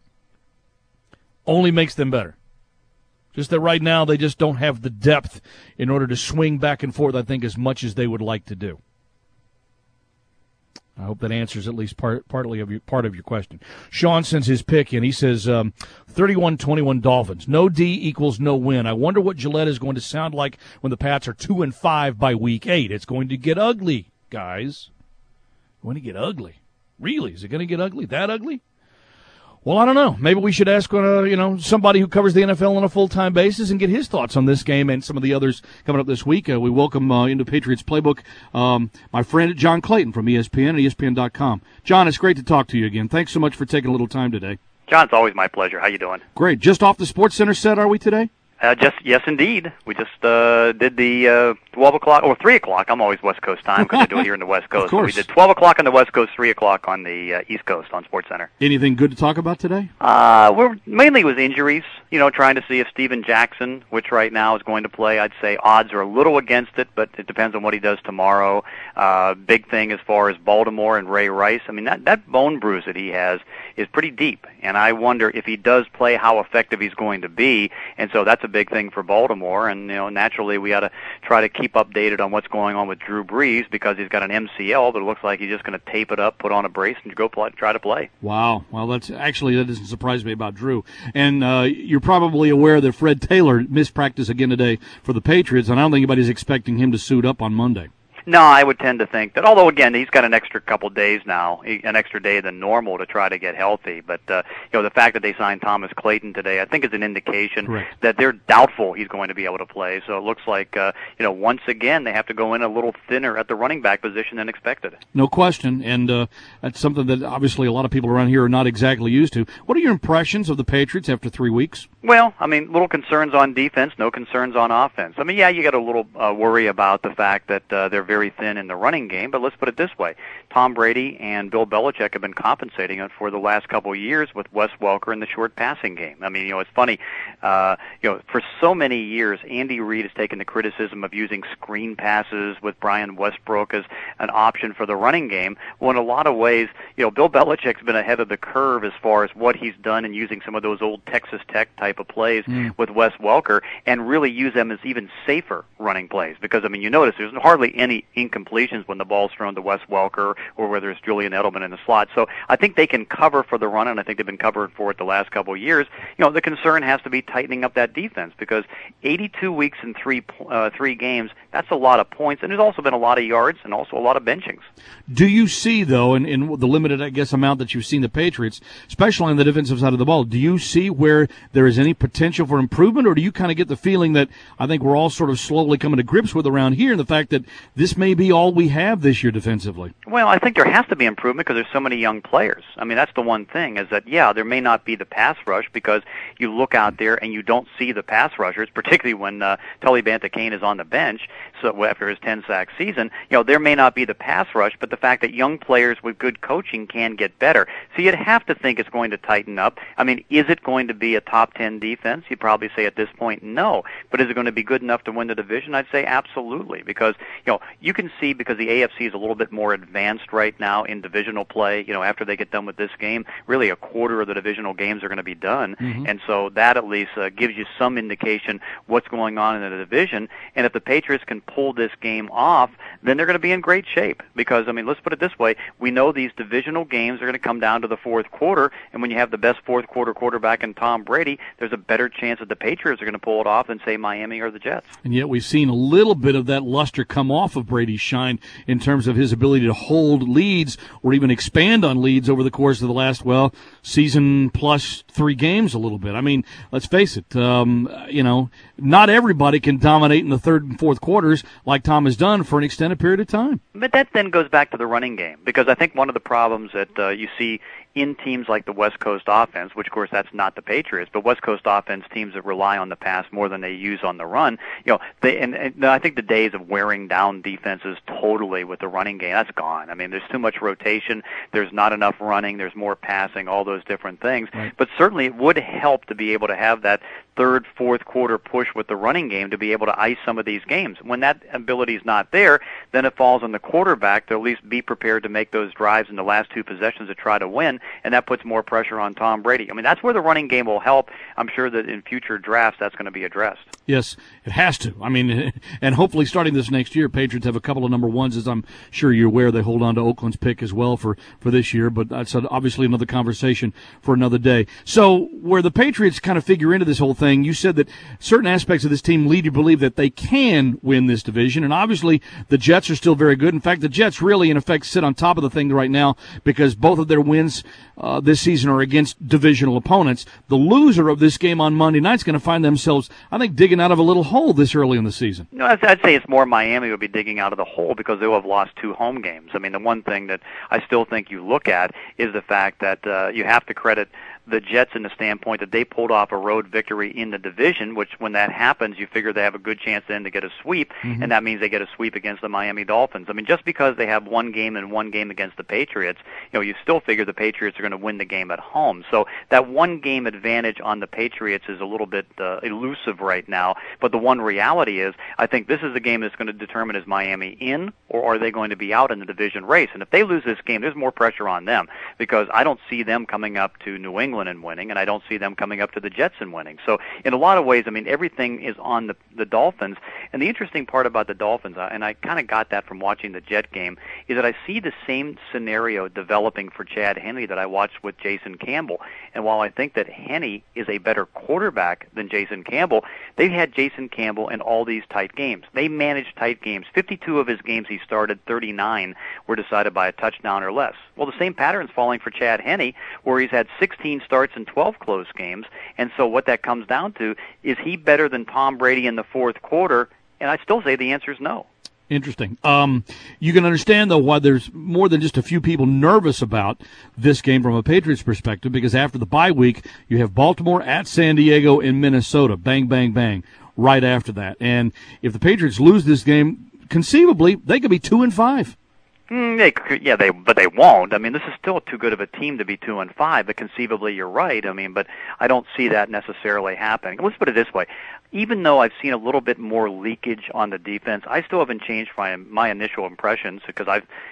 C: only makes them better. Just that right now they just don't have the depth in order to swing back and forth, I think, as much as they would like to do. I hope that answers at least part of your question. Sean sends his pick in. He says 31-21 Dolphins. No D equals no win. I wonder what Gillette is going to sound like when the Pats are 2-5 by week 8. It's going to get ugly, guys. Going to get ugly. Really? Is it going to get ugly? That ugly? Well, I don't know. Maybe we should ask somebody who covers the NFL on a full-time basis and get his thoughts on this game and some of the others coming up this week. We welcome into Patriots Playbook my friend John Clayton from ESPN and ESPN.com. John, it's great to talk to you again. Thanks so much for taking a little time today.
T: John, it's always my pleasure. How you doing?
C: Great. Just off the SportsCenter set, are we today?
T: Yes, indeed. We just did the 12 o'clock or 3 o'clock. I'm always West Coast time because I do it here in the West Coast.
C: Of course.
T: So we did 12 o'clock on the West Coast, 3 o'clock on the East Coast on SportsCenter.
C: Anything good to talk about today?
T: We're mainly with injuries, trying to see if Steven Jackson, which right now is going to play, I'd say odds are a little against it, but it depends on what he does tomorrow. Big thing as far as Baltimore and Ray Rice. I mean, that bone bruise that he has is pretty deep, and I wonder if he does play how effective he's going to be, and so that's a big thing for Baltimore, and naturally we ought to try to keep updated on what's going on with Drew Brees because he's got an MCL, but it looks like he's just going to tape it up, put on a brace, and try to play.
C: Wow. Well, that doesn't surprise me about Drew. And you're probably aware that Fred Taylor missed practice again today for the Patriots, and I don't think anybody's expecting him to suit up on Monday.
T: No, I would tend to think that, although, again, he's got an extra couple days now, an extra day than normal to try to get healthy. But, the fact that they signed Thomas Clayton today, I think is an indication that they're doubtful he's going to be able to play. So it looks like, once again, they have to go in a little thinner at the running back position than expected.
C: No question, and that's something that obviously a lot of people around here are not exactly used to. What are your impressions of the Patriots after 3 weeks?
T: Well, I mean, little concerns on defense, no concerns on offense. I mean, yeah, you got a little worry about the fact that they're very thin in the running game, but let's put it this way. Tom Brady and Bill Belichick have been compensating it for the last couple of years with Wes Welker in the short passing game. I mean, it's funny, for so many years, Andy Reid has taken the criticism of using screen passes with Brian Westbrook as an option for the running game. Well, in a lot of ways, Bill Belichick's been ahead of the curve as far as what he's done in using some of those old Texas Tech type of plays with Wes Welker and really use them as even safer running plays because, I mean, you notice there's hardly any incompletions when the ball's thrown to Wes Welker or whether it's Julian Edelman in the slot. So I think they can cover for the run, and I think they've been covering for it the last couple of years. The concern has to be tightening up that defense because 82 weeks in three games, that's a lot of points, and there's also been a lot of yards and also a lot of benchings.
C: Do you see, though, in the limited, I guess, amount that you've seen the Patriots, especially on the defensive side of the ball, do you see where there is any potential for improvement, or do you kind of get the feeling that I think we're all sort of slowly coming to grips with around here and the fact that this may be all we have this year defensively?
T: Well, I think there has to be improvement because there's so many young players. I mean, that's the one thing is that, yeah, there may not be the pass rush because you look out there and you don't see the pass rushers, particularly when Tully Banta-Cain is on the bench. So after his 10-sack season, there may not be the pass rush, but the fact that young players with good coaching can get better. So you'd have to think it's going to tighten up. I mean, is it going to be a top 10 defense? You'd probably say at this point, no. But is it going to be good enough to win the division? I'd say absolutely because, you can see because the AFC is a little bit more advanced right now in divisional play. After they get done with this game, really a quarter of the divisional games are going to be done. Mm-hmm. And so that at least gives you some indication what's going on in the division. And if the Patriots can pull this game off, then they're going to be in great shape because, I mean, let's put it this way. We know these divisional games are going to come down to the fourth quarter, and when you have the best fourth quarter quarterback in Tom Brady, there's a better chance that the Patriots are going to pull it off than, say, Miami or the Jets.
C: And yet we've seen a little bit of that luster come off of Brady's shine in terms of his ability to hold leads or even expand on leads over the course of the last, season plus 3 games a little bit. I mean, let's face it, not everybody can dominate in the third and fourth quarters like Tom has done for an extended period of time.
T: But that then goes back to the running game because I think one of the problems that you see in teams like the West Coast offense, which of course that's not the Patriots, but West Coast offense teams that rely on the pass more than they use on the run, and I think the days of wearing down defenses totally with the running game, that's gone. I mean, there's too much rotation, there's not enough running, there's more passing, all those different things. Right. But certainly it would help to be able to have that third, fourth quarter push with the running game to be able to ice some of these games. When that ability is not there, then it falls on the quarterback to at least be prepared to make those drives in the last 2 possessions to try to win, and that puts more pressure on Tom Brady. I mean, that's where the running game will help. I'm sure that in future drafts that's going to be addressed.
C: Yes, it has to. I mean, and hopefully starting this next year, Patriots have a couple of number ones, as I'm sure you're aware. They hold on to Oakland's pick as well for this year, but that's obviously another conversation for another day. So where the Patriots kind of figure into this whole thing, you said that certain aspects of this team lead you to believe that they can win this division, and obviously the Jets are still very good. In fact, the Jets really, in effect, sit on top of the thing right now because both of their wins this season are against divisional opponents. The loser of this game on Monday night is going to find themselves, I think, digging out of a little hole this early in the season.
T: No, I'd say it's more Miami will be digging out of the hole because they will have lost 2 home games. I mean, the one thing that I still think you look at is the fact that you have to credit the Jets in the standpoint that they pulled off a road victory in the division, which when that happens, you figure they have a good chance then to get a sweep, and that means they get a sweep against the Miami Dolphins. I mean, just because they have one game and one game against the Patriots, you still figure the Patriots are going to win the game at home. So that one game advantage on the Patriots is a little bit elusive right now. But the one reality is, I think this is the game that's going to determine is Miami in or are they going to be out in the division race. And if they lose this game, there's more pressure on them because I don't see them coming up to New England and winning, and I don't see them coming up to the Jets and winning. So in a lot of ways, I mean, everything is on the Dolphins. And the interesting part about the Dolphins, and I kind of got that from watching the Jet game, is that I see the same scenario developing for Chad Henne that I watched with Jason Campbell. And while I think that Henne is a better quarterback than Jason Campbell, they've had Jason Campbell in all these tight games. They managed tight games. 52 of his games he started, 39 were decided by a touchdown or less. Well, the same pattern's falling for Chad Henne, where he's had 16 starts and 12 close games. And so what that comes down to is he better than Tom Brady in the fourth quarter? And I still say the answer is no.
C: Interesting. You can understand, though, why there's more than just a few people nervous about this game from a Patriots perspective, because after the bye week, you have Baltimore at San Diego in Minnesota. Bang, bang, bang, right after that. And if the Patriots lose this game, conceivably, they could be 2-5.
T: But they won't. I mean, this is still too good of a team to be 2-5. But conceivably, you're right. I mean, but I don't see that necessarily happening. Let's put it this way: even though I've seen a little bit more leakage on the defense, I still haven't changed my initial impressions because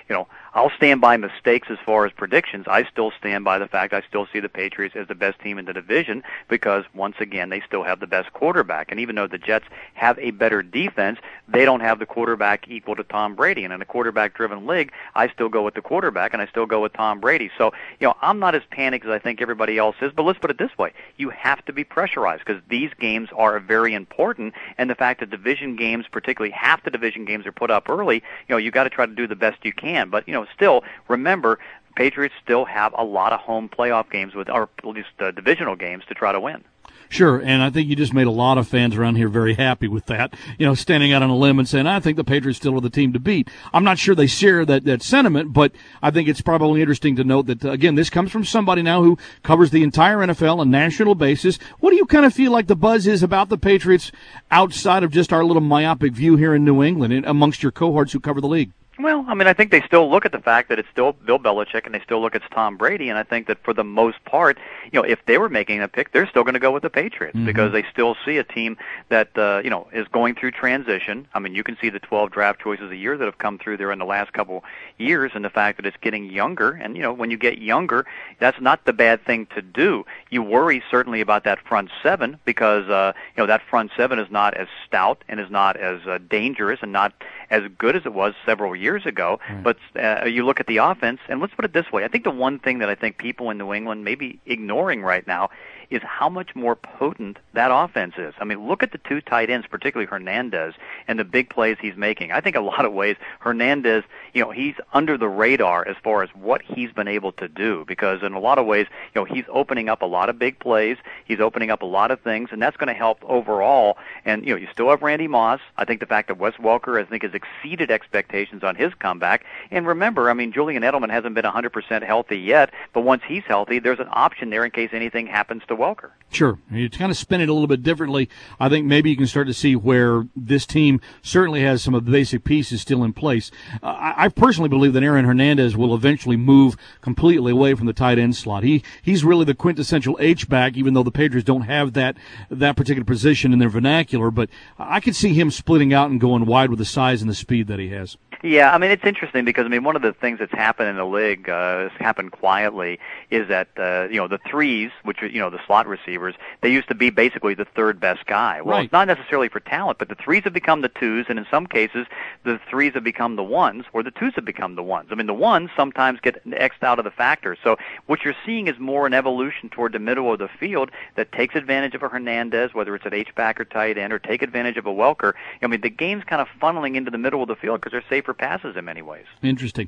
T: I'll stand by mistakes as far as predictions. I still stand by the fact I still see the Patriots as the best team in the division because, once again, they still have the best quarterback. And even though the Jets have a better defense, they don't have the quarterback equal to Tom Brady. And in a quarterback-driven league, I still go with the quarterback, and I still go with Tom Brady. So, I'm not as panicked as I think everybody else is, but let's put it this way. You have to be pressurized because these games are very important, and the fact that division games, particularly half the division games, are put up early, you got to try to do the best you can. But, still, remember, Patriots still have a lot of home playoff games or at least divisional games to try to win.
C: Sure, and I think you just made a lot of fans around here very happy with that, standing out on a limb and saying, I think the Patriots still are the team to beat. I'm not sure they share that sentiment, but I think it's probably interesting to note that, again, this comes from somebody now who covers the entire NFL on a national basis. What do you kind of feel like the buzz is about the Patriots outside of just our little myopic view here in New England and amongst your cohorts who cover the league?
T: Well, I mean, I think they still look at the fact that it's still Bill Belichick and they still look at Tom Brady, and I think that for the most part, if they were making a pick, they're still going to go with the Patriots because they still see a team that, is going through transition. I mean, you can see the 12 draft choices a year that have come through there in the last couple years and the fact that it's getting younger. And, when you get younger, that's not the bad thing to do. You worry certainly about that front seven because, that front seven is not as stout and is not as dangerous and not as good as it was several years ago. Right. But you look at the offense, and let's put it this way. I think the one thing that I think people in New England may be ignoring right now is how much more potent that offense is. I mean, look at the two tight ends, particularly Hernandez, and the big plays he's making. I think a lot of ways Hernandez, he's under the radar as far as what he's been able to do because in a lot of ways, he's opening up a lot of big plays. He's opening up a lot of things, and that's going to help overall. And, you still have Randy Moss. I think the fact that Wes Welker, I think, has exceeded expectations on his comeback. And remember, I mean, Julian Edelman hasn't been 100% healthy yet, but once he's healthy, there's an option there in case anything happens to Welker.
C: Sure. You kind of spin it a little bit differently. I think maybe you can start to see where this team certainly has some of the basic pieces still in place. I personally believe that Aaron Hernandez will eventually move completely away from the tight end slot. He's really the quintessential H-back, even though the Patriots don't have that particular position in their vernacular. But I could see him splitting out and going wide with the size and the speed that he has.
T: Yeah, I mean, it's interesting because, I mean, one of the things that's happened in the league, has happened quietly, is that, the threes, which are, the slot receivers, they used to be basically the third best guy. Well, It's not necessarily for talent, but the threes have become the twos, and in some cases, the threes have become the ones, or the twos have become the ones. I mean, the ones sometimes get X'd out of the factor. So what you're seeing is more an evolution toward the middle of the field that takes advantage of a Hernandez, whether it's an H-back or tight end, or take advantage of a Welker. I mean, the game's kind of funneling into the middle of the field because they're safer passes in many ways.
C: Interesting.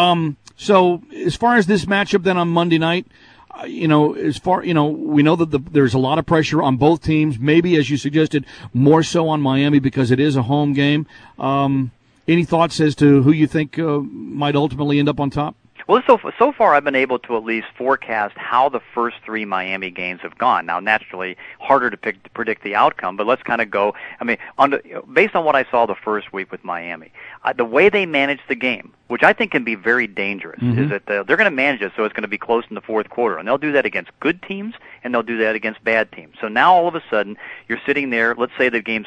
C: So as far as this matchup then on Monday night, we know that there's a lot of pressure on both teams, maybe, as you suggested, more so on Miami because it is a home game. Any thoughts as to who you think might ultimately end up on top?
T: Well, so far I've been able to at least forecast how the first 3 Miami games have gone. Now, naturally, harder to predict the outcome, but let's kind of go. I mean, based on what I saw the first week with Miami, the way they managed the game, which I think can be very dangerous, is that they're going to manage it so it's going to be close in the fourth quarter, and they'll do that against good teams and they'll do that against bad teams. So now all of a sudden you're sitting there. Let's say the game's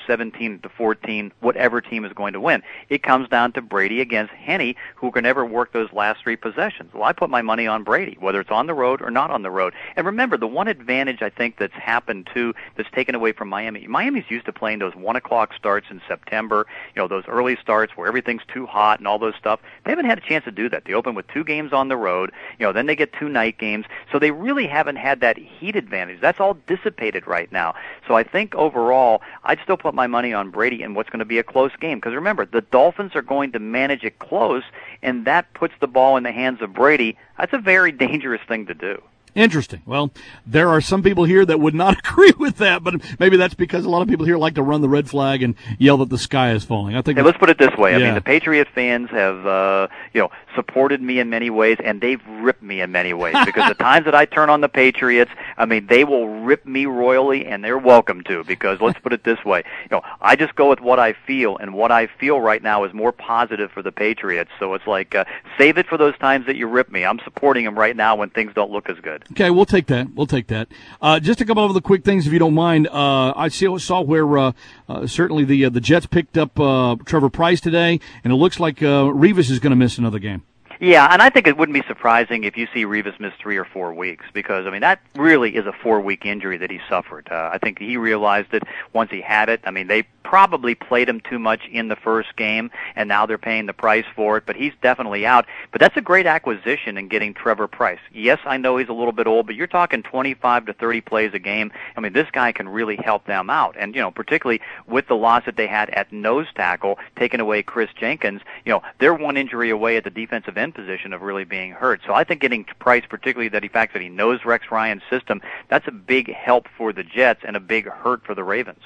T: 17-14, whatever team is going to win. It comes down to Brady against Henne, who can never work those last 3 possessions. Well, I put my money on Brady, whether it's on the road or not on the road. And remember, the one advantage I think that's happened too, that's taken away from Miami. Miami's used to playing those 1:00 starts in September. Those early starts where everything's too hot and all those stuff. They haven't had a chance to do that. They open with 2 games on the road. Then they get 2 night games. So they really haven't had that heat advantage. That's all dissipated right now. So I think overall, I'd still put my money on Brady in what's going to be a close game. Because remember, the Dolphins are going to manage it close, and that puts the ball in the hands of Brady. That's a very dangerous thing to do.
C: Interesting. Well, there are some people here that would not agree with that, but maybe that's because a lot of people here like to run the red flag and yell that the sky is falling. I think.
T: Hey, let's put it this way.
C: Yeah.
T: I mean, the Patriot fans have, supported me in many ways, and they've ripped me in many ways. Because the times that I turn on the Patriots, I mean, they will rip me royally, and they're welcome to. Because let's put it this way. I just go with what I feel, and what I feel right now is more positive for the Patriots. So it's like, save it for those times that you rip me. I'm supporting them right now when things don't look as good.
C: Okay, we'll take that. Just a couple of other quick things, if you don't mind. I saw where certainly the Jets picked up Trevor Pryce today, and it looks like Revis is going to miss another game.
T: Yeah, and I think it wouldn't be surprising if you see Revis miss 3 or 4 weeks because, I mean, that really is a 4-week injury that he suffered. I think he realized it once he had it. I mean, they probably played him too much in the first game, and now they're paying the price for it, but he's definitely out. But that's a great acquisition in getting Trevor Pryce. Yes, I know he's a little bit old, but you're talking 25 to 30 plays a game. I mean, this guy can really help them out. And, particularly with the loss that they had at nose tackle, taking away Chris Jenkins, they're 1 injury away at the defensive end position of really being hurt. So I think getting Pryce, particularly the fact that he knows Rex Ryan's system, that's a big help for the Jets and a big hurt for the Ravens.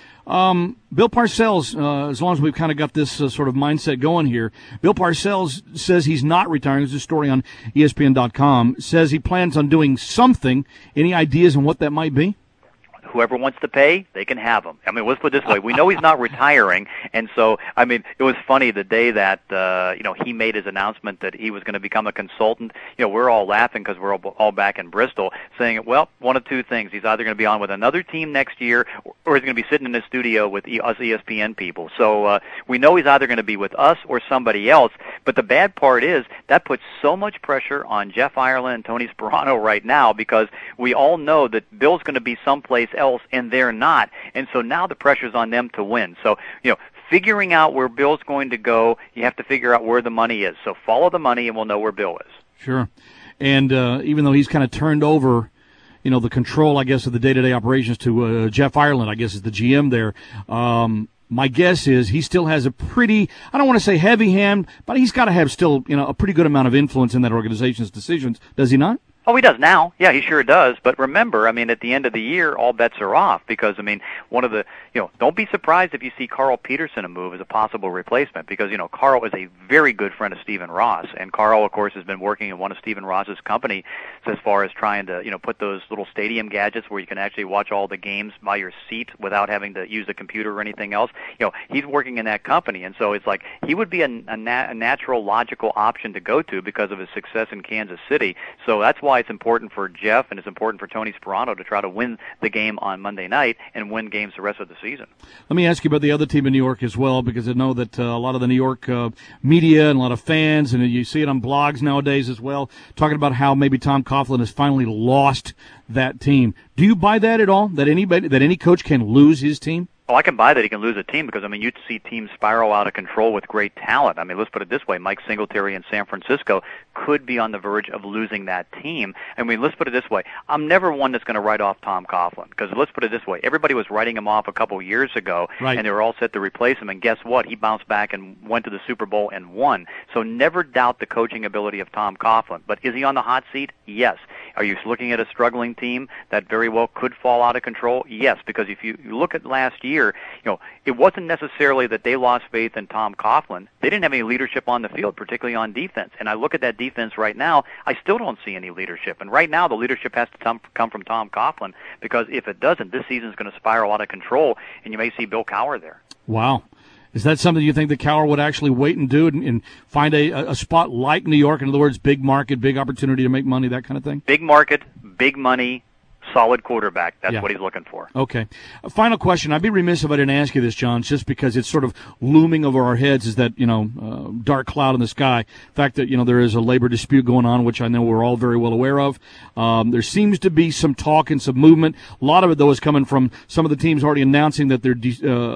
C: Bill Parcells, as long as we've kind of got this sort of mindset going here, Bill Parcells says he's not retiring. There's a story on ESPN.com. Says he plans on doing something. Any ideas on what that might be?
T: Whoever wants to pay, they can have him. I mean, let's put it this way. We know he's not retiring, and so, I mean, it was funny the day that, he made his announcement that he was going to become a consultant. We're all laughing because we're all back in Bristol saying, well, one of 2 things. He's either going to be on with another team next year or he's going to be sitting in the studio with us ESPN people. So we know he's either going to be with us or somebody else, but the bad part is that puts so much pressure on Jeff Ireland and Tony Sperano right now because we all know that Bill's going to be someplace else and they're not, and so now the pressure's on them to win. So figuring out where Bill's going to go, you have to figure out where the money is. So follow the money and we'll know where Bill is.
C: Sure. And even though he's kind of turned over the control, I guess, of the day-to-day operations to Jeff Ireland, I guess is the GM there, my guess is he still has a pretty, I don't want to say heavy hand, but he's got to have still a pretty good amount of influence in that organization's decisions, does he not?
T: Oh, he does now. Yeah, he sure does. But remember, I mean, at the end of the year, all bets are off because, I mean, one of the, don't be surprised if you see Carl Peterson a move as a possible replacement because, Carl is a very good friend of Stephen Ross. And Carl, of course, has been working in one of Stephen Ross's company as far as trying to, put those little stadium gadgets where you can actually watch all the games by your seat without having to use the computer or anything else. He's working in that company. And so it's like he would be a natural, logical option to go to because of his success in Kansas City. So that's why it's important for Jeff and it's important for Tony Sperano to try to win the game on Monday night and win games the rest of the season.
C: Let me ask you about the other team in New York as well, because I know that a lot of the New York media and a lot of fans, and you see it on blogs nowadays as well, talking about how maybe Tom Coughlin has finally lost that team. Do you buy that at all, that any coach can lose his team?
T: Oh, I can buy that he can lose a team because, I mean, you'd see teams spiral out of control with great talent. I mean, let's put it this way. Mike Singletary in San Francisco could be on the verge of losing that team. I mean, let's put it this way. I'm never one that's going to write off Tom Coughlin because let's put it this way. Everybody was writing him off a couple years ago, right, and they were all set to replace him. And guess what? He bounced back and went to the Super Bowl and won. So never doubt the coaching ability of Tom Coughlin. But is he on the hot seat? Yes. Are you looking at a struggling team that very well could fall out of control? Yes, because if you look at last year, it wasn't necessarily that they lost faith in Tom Coughlin. They didn't have any leadership on the field, particularly on defense. And I look at that defense right now, I still don't see any leadership. And right now, the leadership has to come from Tom Coughlin, because if it doesn't, this season's going to spiral out of control, and you may see Bill Cowher there.
C: Wow. Is that something you think that Cowher would actually wait and do and find a spot like New York? In other words, big market, big opportunity to make money, that kind of thing?
T: Big market, big money, solid quarterback. That's what he's looking for.
C: Okay. A final question. I'd be remiss if I didn't ask you this, John, just because it's sort of looming over our heads is that, dark cloud in the sky. The fact that, there is a labor dispute going on, which I know we're all very well aware of. There seems to be some talk and some movement. A lot of it, though, is coming from some of the teams already announcing that they're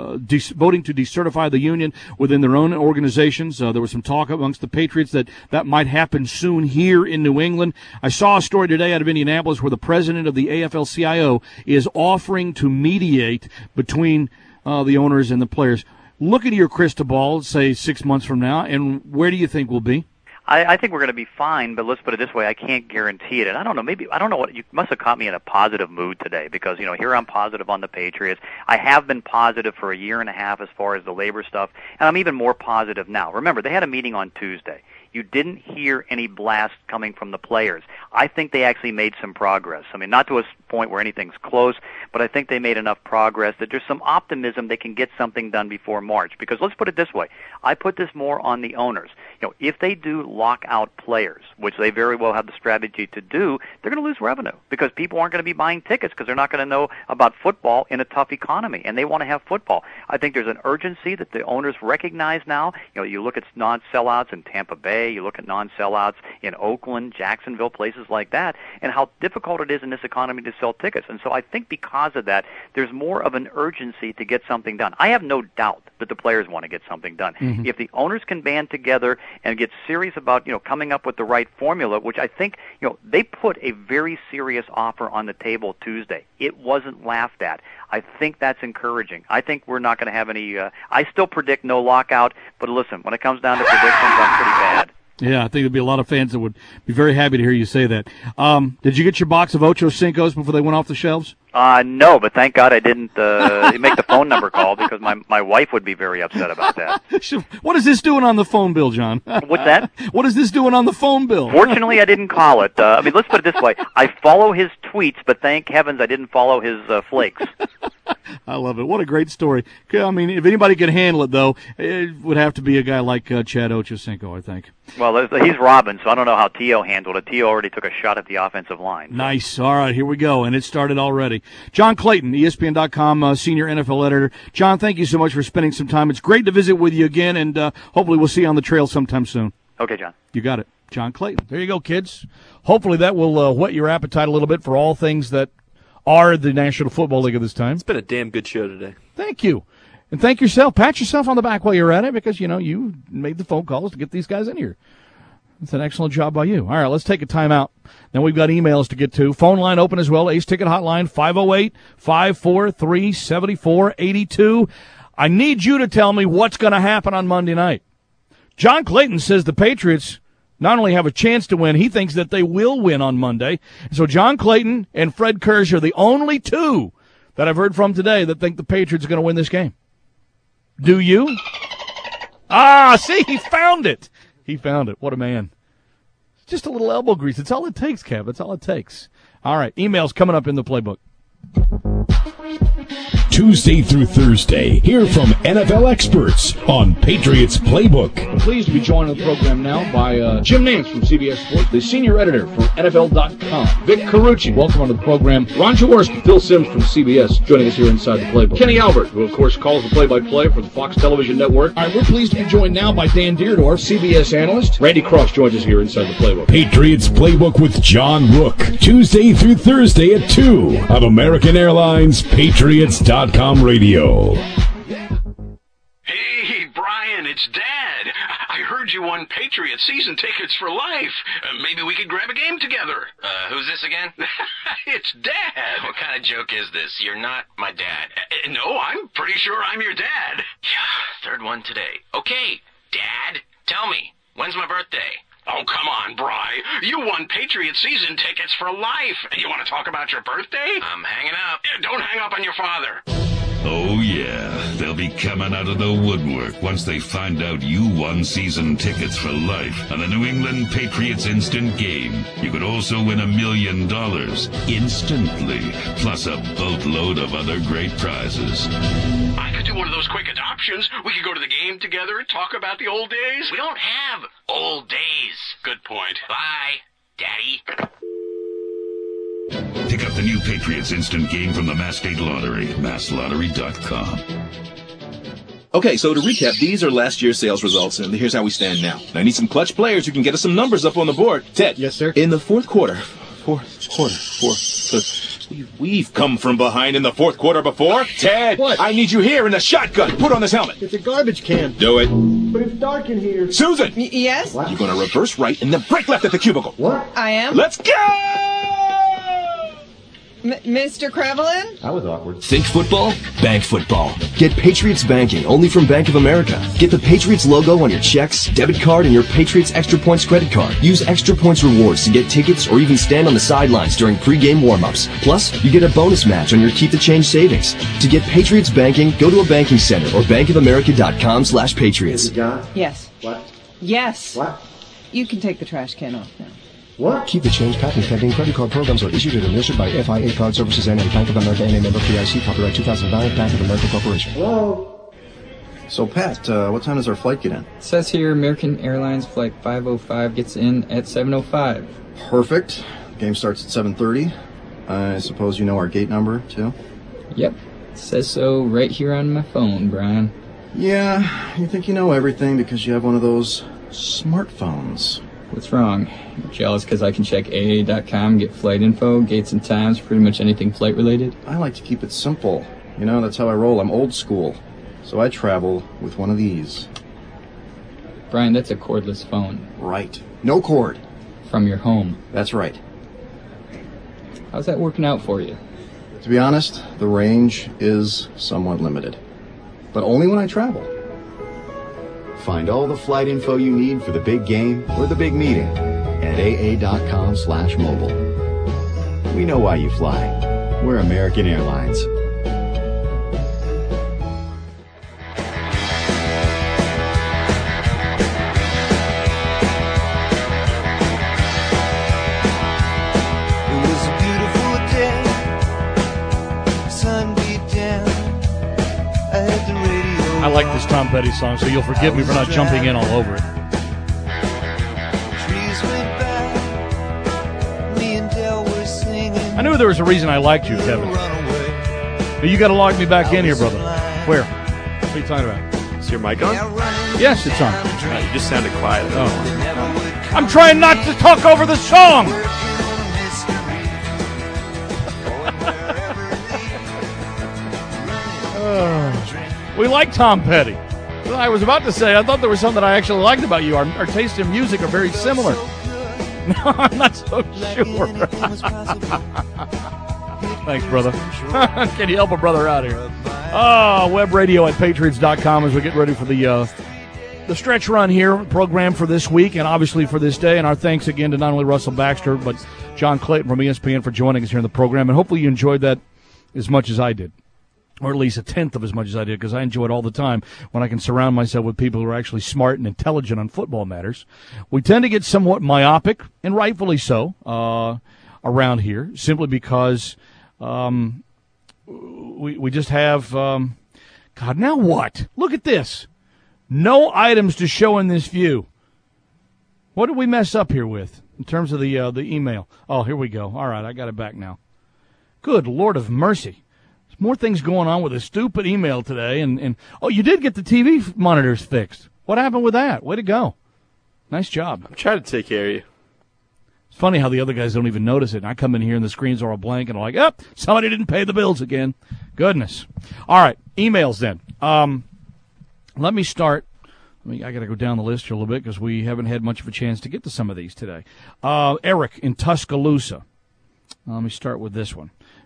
C: voting to decertify the union within their own organizations. There was some talk amongst the Patriots that might happen soon here in New England. I saw a story today out of Indianapolis where the president of the AFL-CIO is offering to mediate between the owners and the players. Look into your crystal ball, say 6 months from now, and where do you think we'll be?
T: I think we're going to be fine, but let's put it this way, I can't guarantee it. And I don't know what, you must have caught me in a positive mood today, because, here I'm positive on the Patriots. I have been positive for a year and a half as far as the labor stuff, and I'm even more positive now. Remember, they had a meeting on Tuesday. You didn't hear any blast coming from the players. I think they actually made some progress. I mean, not to a point where anything's close, but I think they made enough progress that there's some optimism they can get something done before March. Because let's put it this way, I put this more on the owners. If they do lock out players, which they very well have the strategy to do, they're going to lose revenue because people aren't going to be buying tickets because they're not going to know about football in a tough economy, and they want to have football. I think there's an urgency that the owners recognize now. You look at non-sellouts in Tampa Bay, you look at non-sellouts in Oakland, Jacksonville, places like that, and how difficult it is in this economy to sell tickets. And so I think because of that, there's more of an urgency to get something done. I have no doubt that the players want to get something done. Mm-hmm. If the owners can band together and get serious about, coming up with the right formula, which I think, they put a very serious offer on the table Tuesday. It wasn't laughed at. I think that's encouraging. I think we're not going to have any, I still predict no lockout, but listen, when it comes down to predictions, I'm pretty bad.
C: Yeah, I think there'd be a lot of fans that would be very happy to hear you say that. Did you get your box of Ocho Cincos before they went off the shelves?
T: No, but thank God I didn't make the phone number call, because my wife would be very upset about that.
C: What is this doing on the phone bill, John?
T: What's that?
C: What is this doing on the phone bill?
T: Fortunately, I didn't call it. Let's put it this way. I follow his tweets, but thank heavens I didn't follow his flakes.
C: I love it. What a great story. I mean, if anybody could handle it, though, it would have to be a guy like Chad Ochocinco, I think.
T: Well, he's Robin, so I don't know how Tio handled it. Tio already took a shot at the offensive line. So.
C: Nice. All right, here we go, and it started already. John Clayton, ESPN.com senior NFL editor. John, thank you so much for spending some time. It's great to visit with you again, and hopefully we'll see you on the trail sometime soon.
T: Okay, John.
C: You got it. John Clayton. There you go, kids. Hopefully that will whet your appetite a little bit for all things that are the National Football League at this time.
E: It's been a damn good show today.
C: Thank you. And thank yourself. Pat yourself on the back while you're at it, because, you made the phone calls to get these guys in here. It's an excellent job by you. All right, let's take a timeout. Then we've got emails to get to. Phone line open as well. Ace Ticket Hotline, 508-543-7482. I need you to tell me what's going to happen on Monday night. John Clayton says the Patriots not only have a chance to win, he thinks that they will win on Monday. So John Clayton and Fred Kirsch are the only two that I've heard from today that think the Patriots are going to win this game. Do you? See, he found it. He found it. What a man. Just a little elbow grease. That's all it takes, Kev. That's all it takes. All right, emails coming up in the playbook.
B: Tuesday through Thursday, hear from NFL experts on Patriots Playbook.
C: I'm pleased to be joined on the program now by Jim Nance from CBS Sports, the senior editor for NFL.com. Vic Carucci, welcome onto the program. Ron Jaworski, Phil Simms from CBS, joining us here inside the Playbook. Kenny Albert, who of course calls the play-by-play for the Fox Television Network. All right, we're pleased to be joined now by Dan Dierdorf, CBS analyst. Randy Cross joins us here inside the Playbook.
B: Patriots Playbook with John Rook, Tuesday through Thursday at 2 on American Airlines Patriots.com radio.
H: Hey, Brian, it's Dad. I heard you won Patriot season tickets for life. Maybe we could grab a game together.
I: Who's this again?
H: It's Dad.
I: What kind of joke is this? You're not my dad.
H: No, I'm pretty sure I'm your dad.
I: Third one today. Okay, Dad, tell me, when's my birthday?
H: Oh, come on, Bri. You won Patriots season tickets for life. And you want to talk about your birthday?
I: I'm hanging up.
H: Don't hang up on your father.
J: Oh yeah, they'll be coming out of the woodwork once they find out you won season tickets for life on the New England Patriots Instant Game. You could also win $1 million instantly, plus a boatload of other great prizes.
H: I could do one of those quick adoptions. We could go to the game together and talk about the old days.
I: We don't have old days.
H: Good point.
I: Bye, Daddy.
J: Pick up the new Patriots Instant Game from the Mass State Lottery, masslottery.com.
K: Okay, so to recap, these are last year's sales results, and here's how we stand now. I need some clutch players who can get us some numbers up on the board. Ted.
N: Yes, sir?
K: In the fourth quarter. We've come from behind in the fourth quarter before. Ted.
N: What?
K: I need you here in the shotgun. Put on this helmet.
N: It's a garbage can.
K: Do it.
N: But it's dark in here.
K: Susan.
L: Yes?
N: What?
K: You're going to reverse right and then break left at the cubicle.
N: What?
L: I am.
K: Let's go!
L: Mr. Krevelin?
N: That was awkward.
M: Think football? Bank football. Get Patriots banking only from Bank of America. Get the Patriots logo on your checks, debit card, and your Patriots Extra Points credit card. Use Extra Points rewards to get tickets or even stand on the sidelines during pregame warm-ups. Plus, you get a bonus match on your Keep the Change savings. To get Patriots banking, go to a banking center or bankofamerica.com/Patriots.
L: Yes.
N: What?
L: Yes.
N: What?
L: You can take the trash can off now.
N: What?
O: Keep the Change patent pending. Credit card programs are issued and administered by FIA Card Services and Bank of America and a member FDIC. Copyright 2009, Bank of America Corporation.
N: Hello?
O: So, Pat, what time does our flight get in?
P: It says here American Airlines Flight 505 gets in at 7:05.
O: Perfect. Game starts at 7:30. I suppose you know our gate number, too?
P: Yep. It says so right here on my phone, Brian.
O: Yeah, you think you know everything because you have one of those smartphones.
P: What's wrong? You're jealous because I can check AA.com, get flight info, gates and times, pretty much anything flight related?
O: I like to keep it simple. You know, that's how I roll. I'm old school. So I travel with one of these.
P: Brian, that's a cordless phone.
O: Right. No cord.
P: From your home.
O: That's right.
P: How's that working out for you?
O: To be honest, the range is somewhat limited. But only when I travel.
Q: Find all the flight info you need for the big game or the big meeting at aa.com/mobile. We know why you fly. We're American Airlines.
C: I like this Tom Petty song, so you'll forgive me for not jumping in all over it. I knew there was a reason I liked you, Kevin. But you got to log me back in here, brother. Where? What are you talking about?
E: Is your mic on?
C: Yes, it's on.
E: You just sounded quiet.
C: Oh. I'm trying not to talk over the song. We like Tom Petty. Well, I was about to say, I thought there was something I actually liked about you. Our taste in music are very similar. No, I'm not so sure. Thanks, brother. Can you help a brother out here? Web radio at patriots.com as we get ready for the stretch run here, program for this week and obviously for this day. And our thanks again to not only Russell Baxter, but John Clayton from ESPN for joining us here in the program. And hopefully you enjoyed that as much as I did. Or at least a tenth of as much as I did, because I enjoy it all the time when I can surround myself with people who are actually smart and intelligent on football matters. We tend to get somewhat myopic, and rightfully so, around here, simply because we just have, God, now what? Look at this. No items to show in this view. What did we mess up here with in terms of the email? Oh, here we go. All right, I got it back now. Good Lord of mercy. More things going on with a stupid email today. And oh, you did get the TV monitors fixed. What happened with that? Way to go. Nice job.
E: I'm trying to take care of you.
C: It's funny how the other guys don't even notice it. And I come in here and the screens are all blank and I'm like, oh, somebody didn't pay the bills again. Goodness. All right, emails then. Let me start. I got to go down the list here a little bit because we haven't had much of a chance to get to some of these today. Eric in Tuscaloosa. Let me start with this one.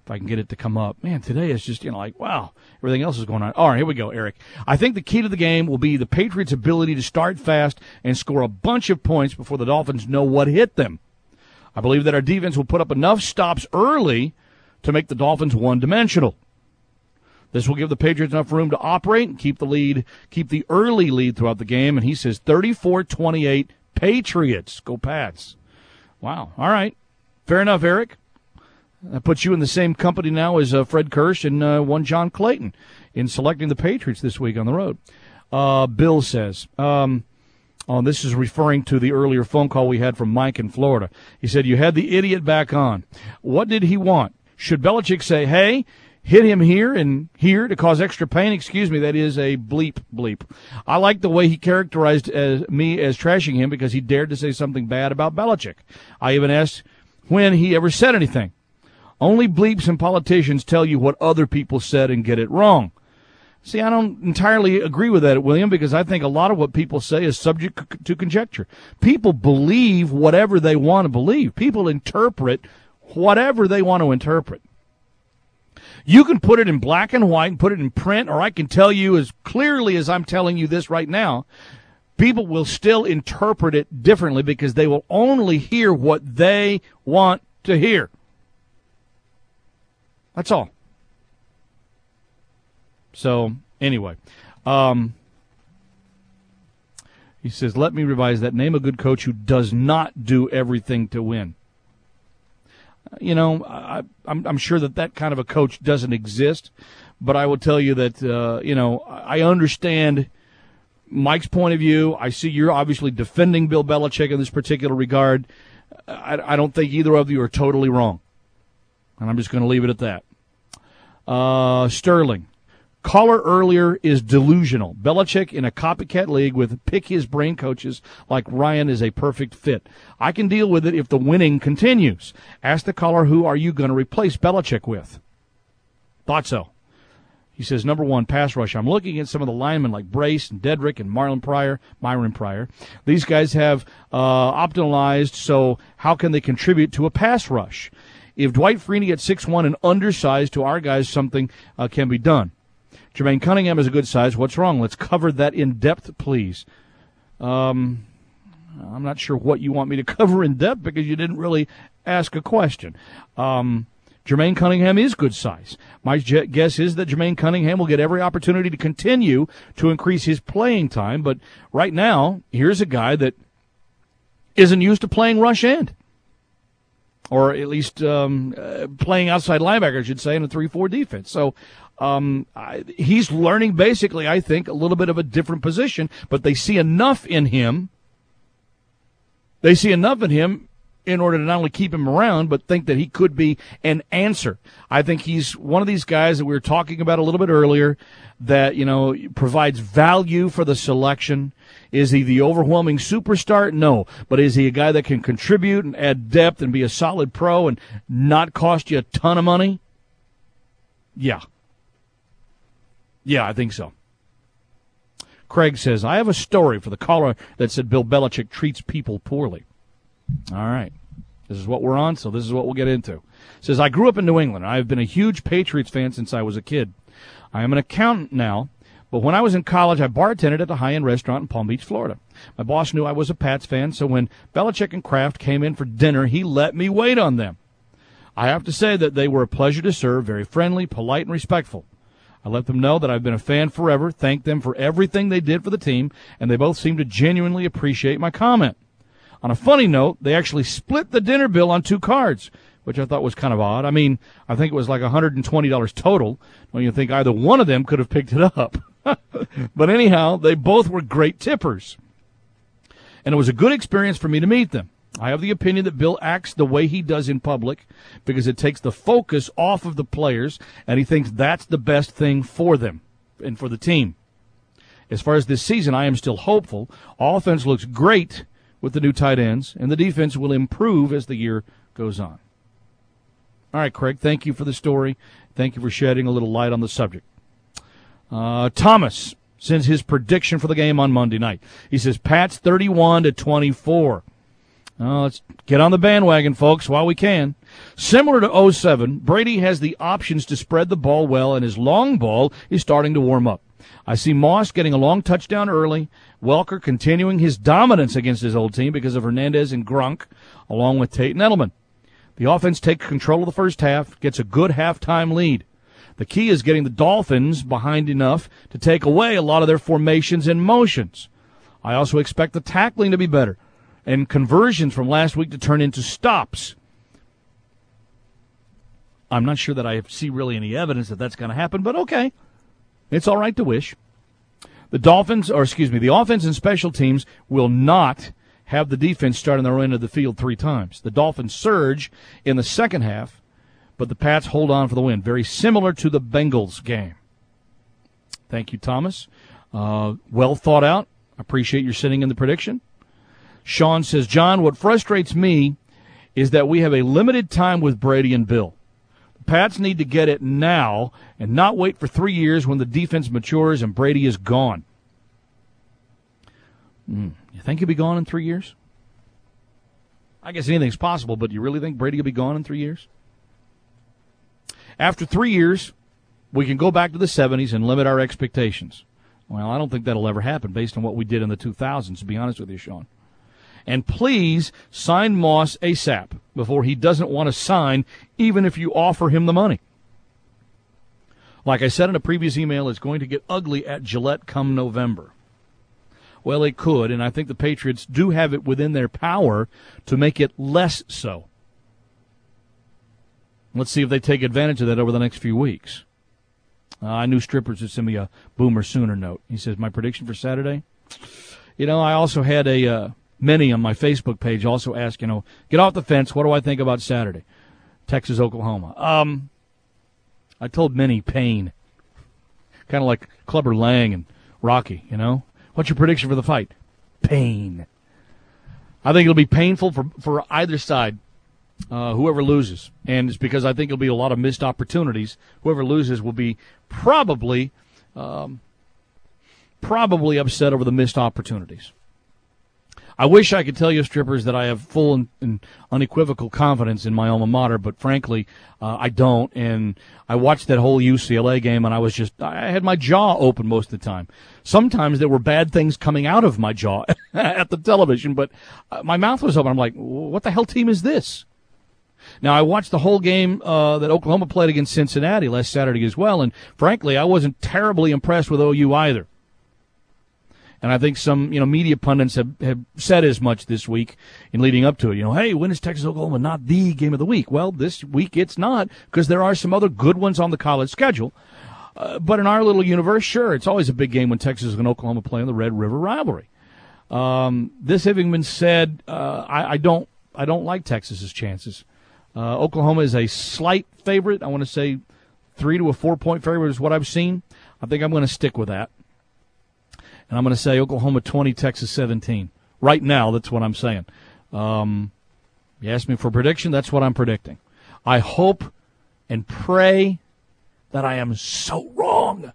C: If I can get it to come up. Man, today is just, like, wow, everything else is going on. All right, here we go, Eric. I think the key to the game will be the Patriots' ability to start fast and score a bunch of points before the Dolphins know what hit them. I believe that our defense will put up enough stops early to make the Dolphins one-dimensional. This will give the Patriots enough room to operate and keep the early lead throughout the game. And he says 34-28 Patriots. Go Pats. Wow. All right. Fair enough, Eric. That puts you in the same company now as Fred Kirsch and one John Clayton in selecting the Patriots this week on the road. Bill says, this is referring to the earlier phone call we had from Mike in Florida. He said, you had the idiot back on. What did he want? Should Belichick say, hey, hit him here and here to cause extra pain? Excuse me, that is a bleep. I like the way he characterized me as trashing him because he dared to say something bad about Belichick. I even asked when he ever said anything. Only bleeps and politicians tell you what other people said and get it wrong. See, I don't entirely agree with that, William, because I think a lot of what people say is subject to conjecture. People believe whatever they want to believe. People interpret whatever they want to interpret. You can put it in black and white and put it in print, or I can tell you as clearly as I'm telling you this right now. People will still interpret it differently because they will only hear what they want to hear. That's all. So, anyway. He says, let me revise that. Name a good coach who does not do everything to win. I'm sure that kind of a coach doesn't exist, but I will tell you that, I understand Mike's point of view. I see you're obviously defending Bill Belichick in this particular regard. I don't think either of you are totally wrong, and I'm just going to leave it at that. Sterling. Caller earlier is delusional. Belichick in a copycat league with pick-his-brain coaches like Ryan is a perfect fit. I can deal with it if the winning continues. Ask the caller, who are you going to replace Belichick with? Thought so. He says, number one, pass rush. I'm looking at some of the linemen like Brace and Dedrick and Myron Pryor. These guys have optimized, so how can they contribute to a pass rush? If Dwight Freeney at 6'1" and undersized to our guys, something can be done. Jermaine Cunningham is a good size. What's wrong? Let's cover that in depth, please. I'm not sure what you want me to cover in depth because you didn't really ask a question. Jermaine Cunningham is good size. My guess is that Jermaine Cunningham will get every opportunity to continue to increase his playing time. But right now, here's a guy that isn't used to playing rush end. Or at least playing outside linebacker, I should say, in a 3-4 defense. So he's learning basically, I think, a little bit of a different position, but they see enough in him. They see enough in him in order to not only keep him around, but think that he could be an answer. I think he's one of these guys that we were talking about a little bit earlier that, provides value for the selection. Is he the overwhelming superstar? No. But is he a guy that can contribute and add depth and be a solid pro and not cost you a ton of money? Yeah. Yeah, I think so. Craig says, I have a story for the caller that said Bill Belichick treats people poorly. All right. This is what we're on, so this is what we'll get into. Says, I grew up in New England. I've been a huge Patriots fan since I was a kid. I am an accountant now, but when I was in college, I bartended at a high-end restaurant in Palm Beach, Florida. My boss knew I was a Pats fan, so when Belichick and Kraft came in for dinner, he let me wait on them. I have to say that they were a pleasure to serve, very friendly, polite, and respectful. I let them know that I've been a fan forever, thanked them for everything they did for the team, and they both seemed to genuinely appreciate my comment. On a funny note, they actually split the dinner bill on 2 cards, which I thought was kind of odd. I mean, I think it was like $120 total, when you think either one of them could have picked it up. But anyhow, they both were great tippers. And it was a good experience for me to meet them. I have the opinion that Bill acts the way he does in public because it takes the focus off of the players, and he thinks that's the best thing for them and for the team. As far as this season, I am still hopeful. Offense looks great with the new tight ends, and the defense will improve as the year goes on. All right, Craig, thank you for the story. Thank you for shedding a little light on the subject. Thomas sends his prediction for the game on Monday night. He says, Pats 31-24. Let's get on the bandwagon, folks, while we can. Similar to 07, Brady has the options to spread the ball well, and his long ball is starting to warm up. I see Moss getting a long touchdown early, Welker continuing his dominance against his old team because of Hernandez and Gronk, along with Tate and Edelman. The offense takes control of the first half, gets a good halftime lead. The key is getting the Dolphins behind enough to take away a lot of their formations and motions. I also expect the tackling to be better and conversions from last week to turn into stops. I'm not sure that I see really any evidence that that's going to happen, but okay. It's all right to wish. The offense and special teams will not have the defense start on their end of the field 3 times. The Dolphins surge in the second half, but the Pats hold on for the win. Very similar to the Bengals game. Thank you, Thomas. Well thought out. Appreciate your sitting in the prediction. Sean says, John, what frustrates me is that we have a limited time with Brady and Bill. The Pats need to get it now and not wait for 3 years when the defense matures and Brady is gone. You think he'll be gone in 3 years? I guess anything's possible, but you really think Brady will be gone in 3 years? After 3 years, we can go back to the 70s and limit our expectations. Well, I don't think that'll ever happen based on what we did in the 2000s, to be honest with you, Sean. And please sign Moss ASAP before he doesn't want to sign, even if you offer him the money. Like I said in a previous email, it's going to get ugly at Gillette come November. Well, it could, and I think the Patriots do have it within their power to make it less so. Let's see if they take advantage of that over the next few weeks. I knew Strippers would send me a Boomer Sooner note. He says, my prediction for Saturday? I also had many on my Facebook page also ask, get off the fence. What do I think about Saturday? Texas, Oklahoma. I told many pain. Kind of like Clubber Lang and Rocky, What's your prediction for the fight? Pain. I think it'll be painful for either side, whoever loses. And it's because I think it'll be a lot of missed opportunities. Whoever loses will be probably upset over the missed opportunities. I wish I could tell you, Strippers, that I have full and unequivocal confidence in my alma mater, but frankly, I don't. And I watched that whole UCLA game, and I had my jaw open most of the time. Sometimes there were bad things coming out of my jaw at the television, but my mouth was open. I'm like, what the hell team is this? Now, I watched the whole game that Oklahoma played against Cincinnati last Saturday as well, and frankly, I wasn't terribly impressed with OU either. And I think some, media pundits have said as much this week in leading up to it. Hey, when is Texas-Oklahoma not the game of the week? Well, this week it's not, because there are some other good ones on the college schedule. But in our little universe, sure, it's always a big game when Texas and Oklahoma play in the Red River rivalry. This having been said, I don't like Texas's chances. Oklahoma is a slight favorite. I want to say 3 to a 4-point favorite is what I've seen. I think I'm going to stick with that. And I'm going to say Oklahoma 20, Texas 17. Right now, that's what I'm saying. You asked me for a prediction, that's what I'm predicting. I hope and pray that I am so wrong.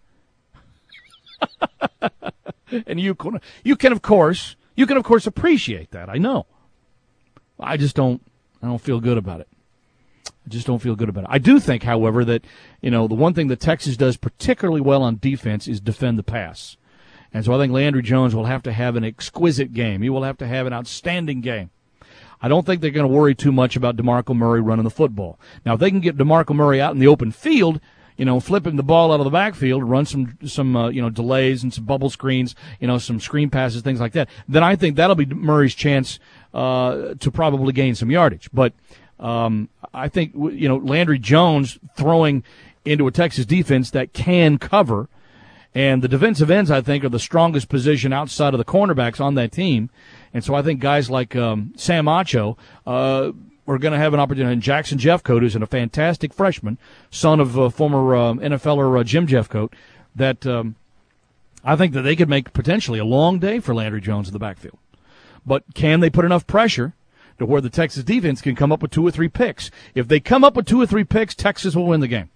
C: And you can of course appreciate that. I know. I don't feel good about it. I do think, however, that, the one thing that Texas does particularly well on defense is defend the pass. And so I think Landry Jones will have to have an exquisite game. He will have to have an outstanding game. I don't think they're going to worry too much about DeMarco Murray running the football. Now, if they can get DeMarco Murray out in the open field, flipping the ball out of the backfield, run some delays and some bubble screens, some screen passes, things like that, then I think that'll be Murray's chance to probably gain some yardage. But I think, Landry Jones throwing into a Texas defense that can cover. And the defensive ends, I think, are the strongest position outside of the cornerbacks on that team. And so I think guys like Sam Acho are going to have an opportunity. And Jackson Jeffcoat, who's a fantastic freshman, son of former NFLer Jim Jeffcoat, that I think that they could make potentially a long day for Landry Jones in the backfield. But can they put enough pressure to where the Texas defense can come up with 2 or 3 picks? If they come up with 2 or 3 picks, Texas will win the game.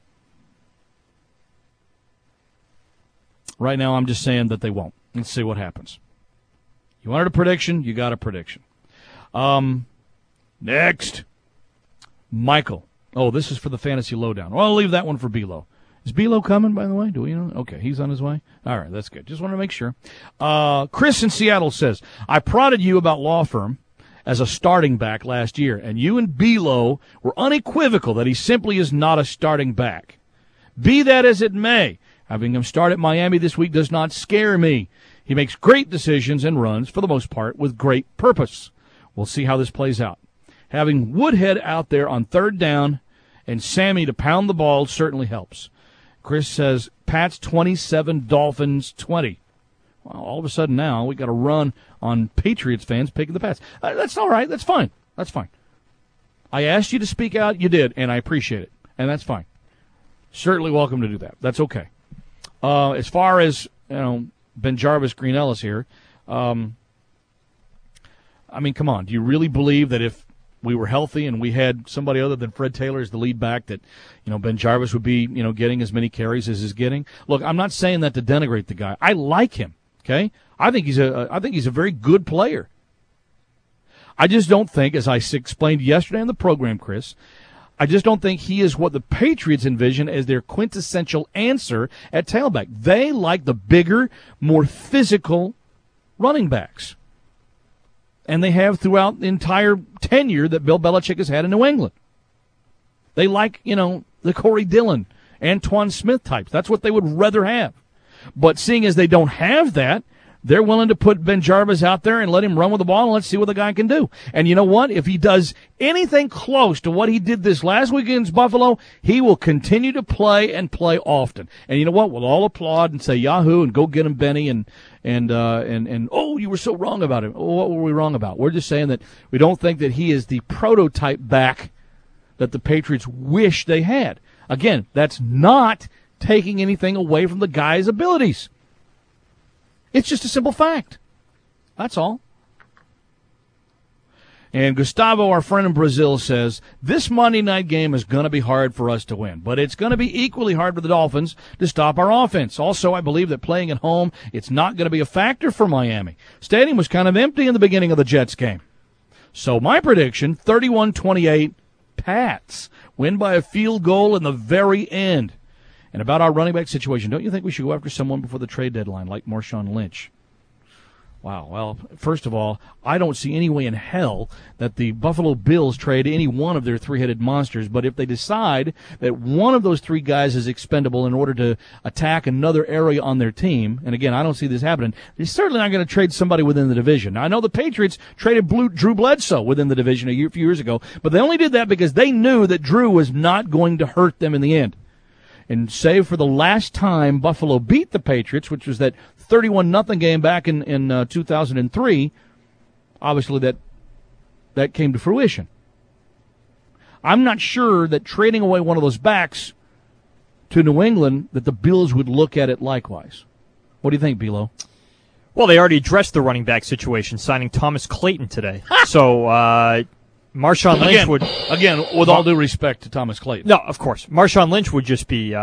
C: Right now, I'm just saying that they won't. Let's see what happens. You wanted a prediction, you got a prediction. Next. Michael. Oh, this is for the Fantasy Lowdown. Well, I'll leave that one for B-Lo. Is B-Lo coming, by the way? Do we know? Okay, he's on his way. All right, that's good. Just want to make sure. Chris in Seattle says, I prodded you about Law Firm as a starting back last year, and you and B-Lo were unequivocal that he simply is not a starting back. Be that as it may, having him start at Miami this week does not scare me. He makes great decisions and runs, for the most part, with great purpose. We'll see how this plays out. Having Woodhead out there on third down and Sammy to pound the ball certainly helps. Chris says, Pats 27, Dolphins 20. Well, all of a sudden now we got to run on Patriots fans picking the Pats. That's all right. That's fine. That's fine. I asked you to speak out. You did, and I appreciate it, and that's fine. Certainly welcome to do that. That's okay. As far as, BenJarvus, Green Ellis here, I mean, come on. Do you really believe that if we were healthy and we had somebody other than Fred Taylor as the lead back that, BenJarvus would be, getting as many carries as he's getting? Look, I'm not saying that to denigrate the guy. I like him, okay? I think he's a very good player. I just don't think, as I explained yesterday on the program, Chris, I just don't think he is what the Patriots envision as their quintessential answer at tailback. They like the bigger, more physical running backs. And they have throughout the entire tenure that Bill Belichick has had in New England. They like, the Corey Dillon, Antoine Smith types. That's what they would rather have. But seeing as they don't have that, they're willing to put BenJarvus out there and let him run with the ball and let's see what the guy can do. And you know what? If he does anything close to what he did this last week against Buffalo, he will continue to play and play often. And you know what? We'll all applaud and say Yahoo and go get him, Benny, and oh, you were so wrong about him. Oh, what were we wrong about? We're just saying that we don't think that he is the prototype back that the Patriots wish they had. Again, that's not taking anything away from the guy's abilities. It's just a simple fact. That's all. And Gustavo, our friend in Brazil, says, this Monday night game is going to be hard for us to win, but it's going to be equally hard for the Dolphins to stop our offense. Also, I believe that playing at home, it's not going to be a factor for Miami. Stadium was kind of empty in the beginning of the Jets game. So my prediction, 31-28, Pats. Win by a field goal in the very end. And about our running back situation, don't you think we should go after someone before the trade deadline, like Marshawn Lynch? Wow. Well, first of all, I don't see any way in hell that the Buffalo Bills trade any one of their three-headed monsters. But if they decide that one of those three guys is expendable in order to attack another area on their team, and again, I don't see this happening, they're certainly not going to trade somebody within the division. Now, I know the Patriots traded Drew Bledsoe within the division a few years ago, but they only did that because they knew that Drew was not going to hurt them in the end. And save for the last time Buffalo beat the Patriots, which was that 31-0 game back in 2003, obviously that came to fruition. I'm not sure that trading away one of those backs to New England, that the Bills would look at it likewise. What do you think, Bilo?
U: Well, they already addressed the running back situation, signing Thomas Clayton today. So Marshawn Lynch
C: again, with all due respect to Thomas Clayton.
U: No, of course, Marshawn Lynch would just be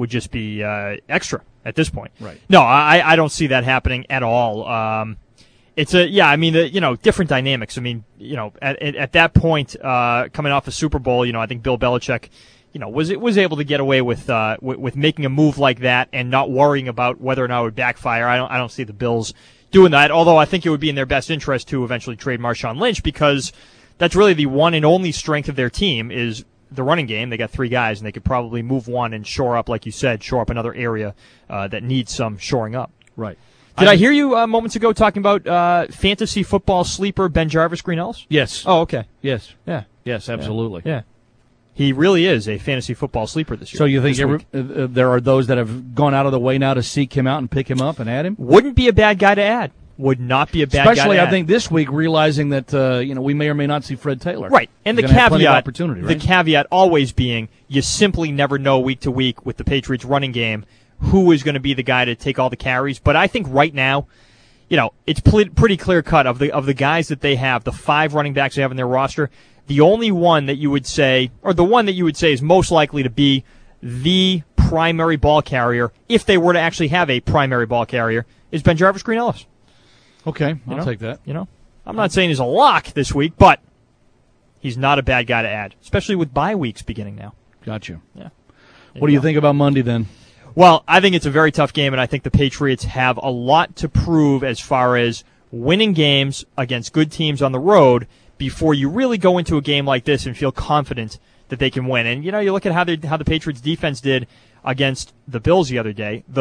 U: extra at this point.
C: Right.
U: No, I don't see that happening at all. It's different dynamics. I mean, at that point, coming off a Super Bowl, I think Bill Belichick, was able to get away with making a move like that and not worrying about whether or not it would backfire. I don't see the Bills doing that. Although I think it would be in their best interest to eventually trade Marshawn Lynch, because that's really the one and only strength of their team is the running game. They got three guys, and they could probably move one and shore up, like you said, shore up another area that needs some shoring up.
C: Right.
U: Did I hear you moments ago talking about fantasy football sleeper BenJarvus, Green Ellis?
C: Yes.
U: Oh, okay.
C: Yes.
U: Yeah.
C: Yes, absolutely.
U: Yeah. He really is a fantasy football sleeper this year.
C: So you think there are those that have gone out of the way now to seek him out and pick him up and add him?
U: Wouldn't be a bad guy to add. Would not be a bad guy to add.
C: Especially, I think, this week, realizing that we may or may not see Fred Taylor.
U: Right. And
C: He's
U: the caveat,
C: opportunity, right?
U: The caveat always being, you simply never know week to week with the Patriots running game who is going to be the guy to take all the carries. But I think right now, it's pretty clear cut of the guys that they have, the 5 running backs they have in their roster. The only one that you would say, or the one that you would say is most likely to be the primary ball carrier, if they were to actually have a primary ball carrier, is BenJarvus, Green Ellis.
C: Okay, I'll take that.
U: I'm not saying he's a lock this week, but He's not a bad guy to add, especially with bye weeks beginning now.
C: Gotcha.
U: Yeah.
C: What do you think about Monday then?
U: Well, I think it's a very tough game, and I think the Patriots have a lot to prove as far as winning games against good teams on the road before you really go into a game like this and feel confident that they can win. And, you look at how the Patriots defense did against the Bills the other day, the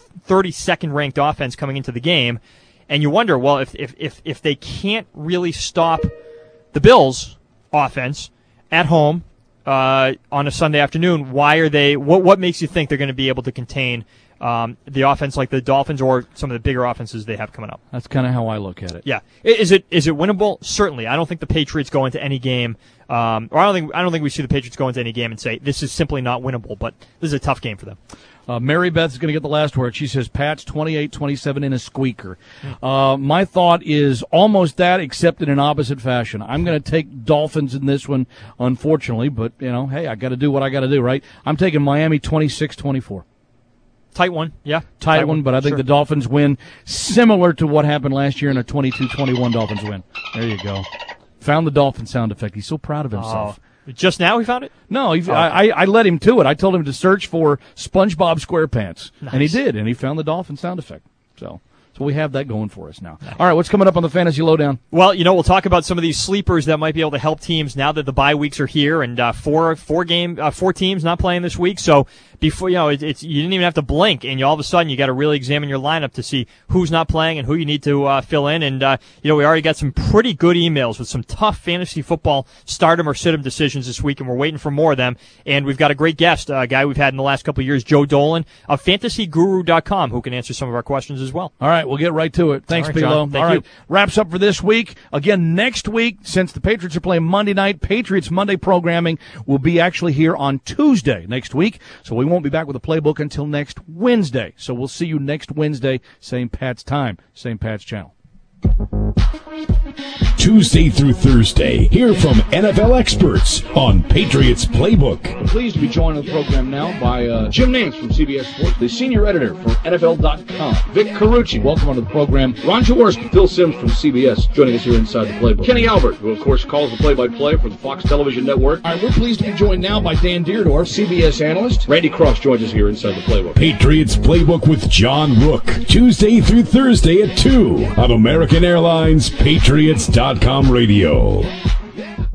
U: 32nd ranked offense coming into the game, and you wonder, well, if they can't really stop the Bills offense at home on a Sunday afternoon, why are they? What makes you think they're going to be able to contain the offense like the Dolphins or some of the bigger offenses they have coming up?
C: That's kind of how I look at it.
U: Yeah, is it winnable? Certainly. I don't think the Patriots go into any game, or I don't think we see the Patriots go into any game and say this is simply not winnable. But this is a tough game for them.
C: Mary Beth is going to get the last word. She says Pats 28-27 in a squeaker. My thought is almost that, except in an opposite fashion. I'm going to take Dolphins in this one, unfortunately, but, hey, I got to do what I got to do, right? I'm taking Miami 26-24.
U: Tight one, yeah.
C: Tight one, but I think the Dolphins win similar to what happened last year in a 22-21 Dolphins win. There you go. Found the Dolphin sound effect. He's so proud of himself.
U: Just now he found it?
C: No, I led him to it. I told him to search for SpongeBob SquarePants, and he did, and he found the Dolphin sound effect. So we have that going for us now. Nice. All right, what's coming up on the Fantasy Lowdown?
U: Well, we'll talk about some of these sleepers that might be able to help teams now that the bye weeks are here, and four teams not playing this week. So before you didn't even have to blink, and all of a sudden you got to really examine your lineup to see who's not playing and who you need to fill in. And we already got some pretty good emails with some tough fantasy football stardom or sit-em decisions this week, and we're waiting for more of them. And we've got a great guest, a guy we've had in the last couple of years, Joe Dolan of FantasyGuru.com, who can answer some of our questions as well.
C: All right, we'll get right to it. Thanks,
U: All right,
C: P-Lo.
U: Thank you.
C: Wraps up for this week. Again, next week, since the Patriots are playing Monday night, Patriots Monday programming will be actually here on Tuesday next week. So we won't be back with a playbook until next Wednesday. So we'll see you next Wednesday, same Pat's time, same Pat's channel.
B: Tuesday through Thursday, hear from NFL experts on Patriots Playbook.
A: I'm pleased to be joined on the program now by Jim Nance from CBS Sports, the senior editor for NFL.com. Vic Carucci, welcome onto the program. Ron Jaworski, Phil Simms from CBS, joining us here inside the Playbook. Kenny Albert, who of course calls the play-by-play for the Fox Television Network. All right, we're pleased to be joined now by Dan Dierdorf, CBS analyst. Randy Cross joins us here inside the Playbook.
B: Patriots Playbook with John Rook, Tuesday through Thursday at 2 on American Airlines Patriots.com radio.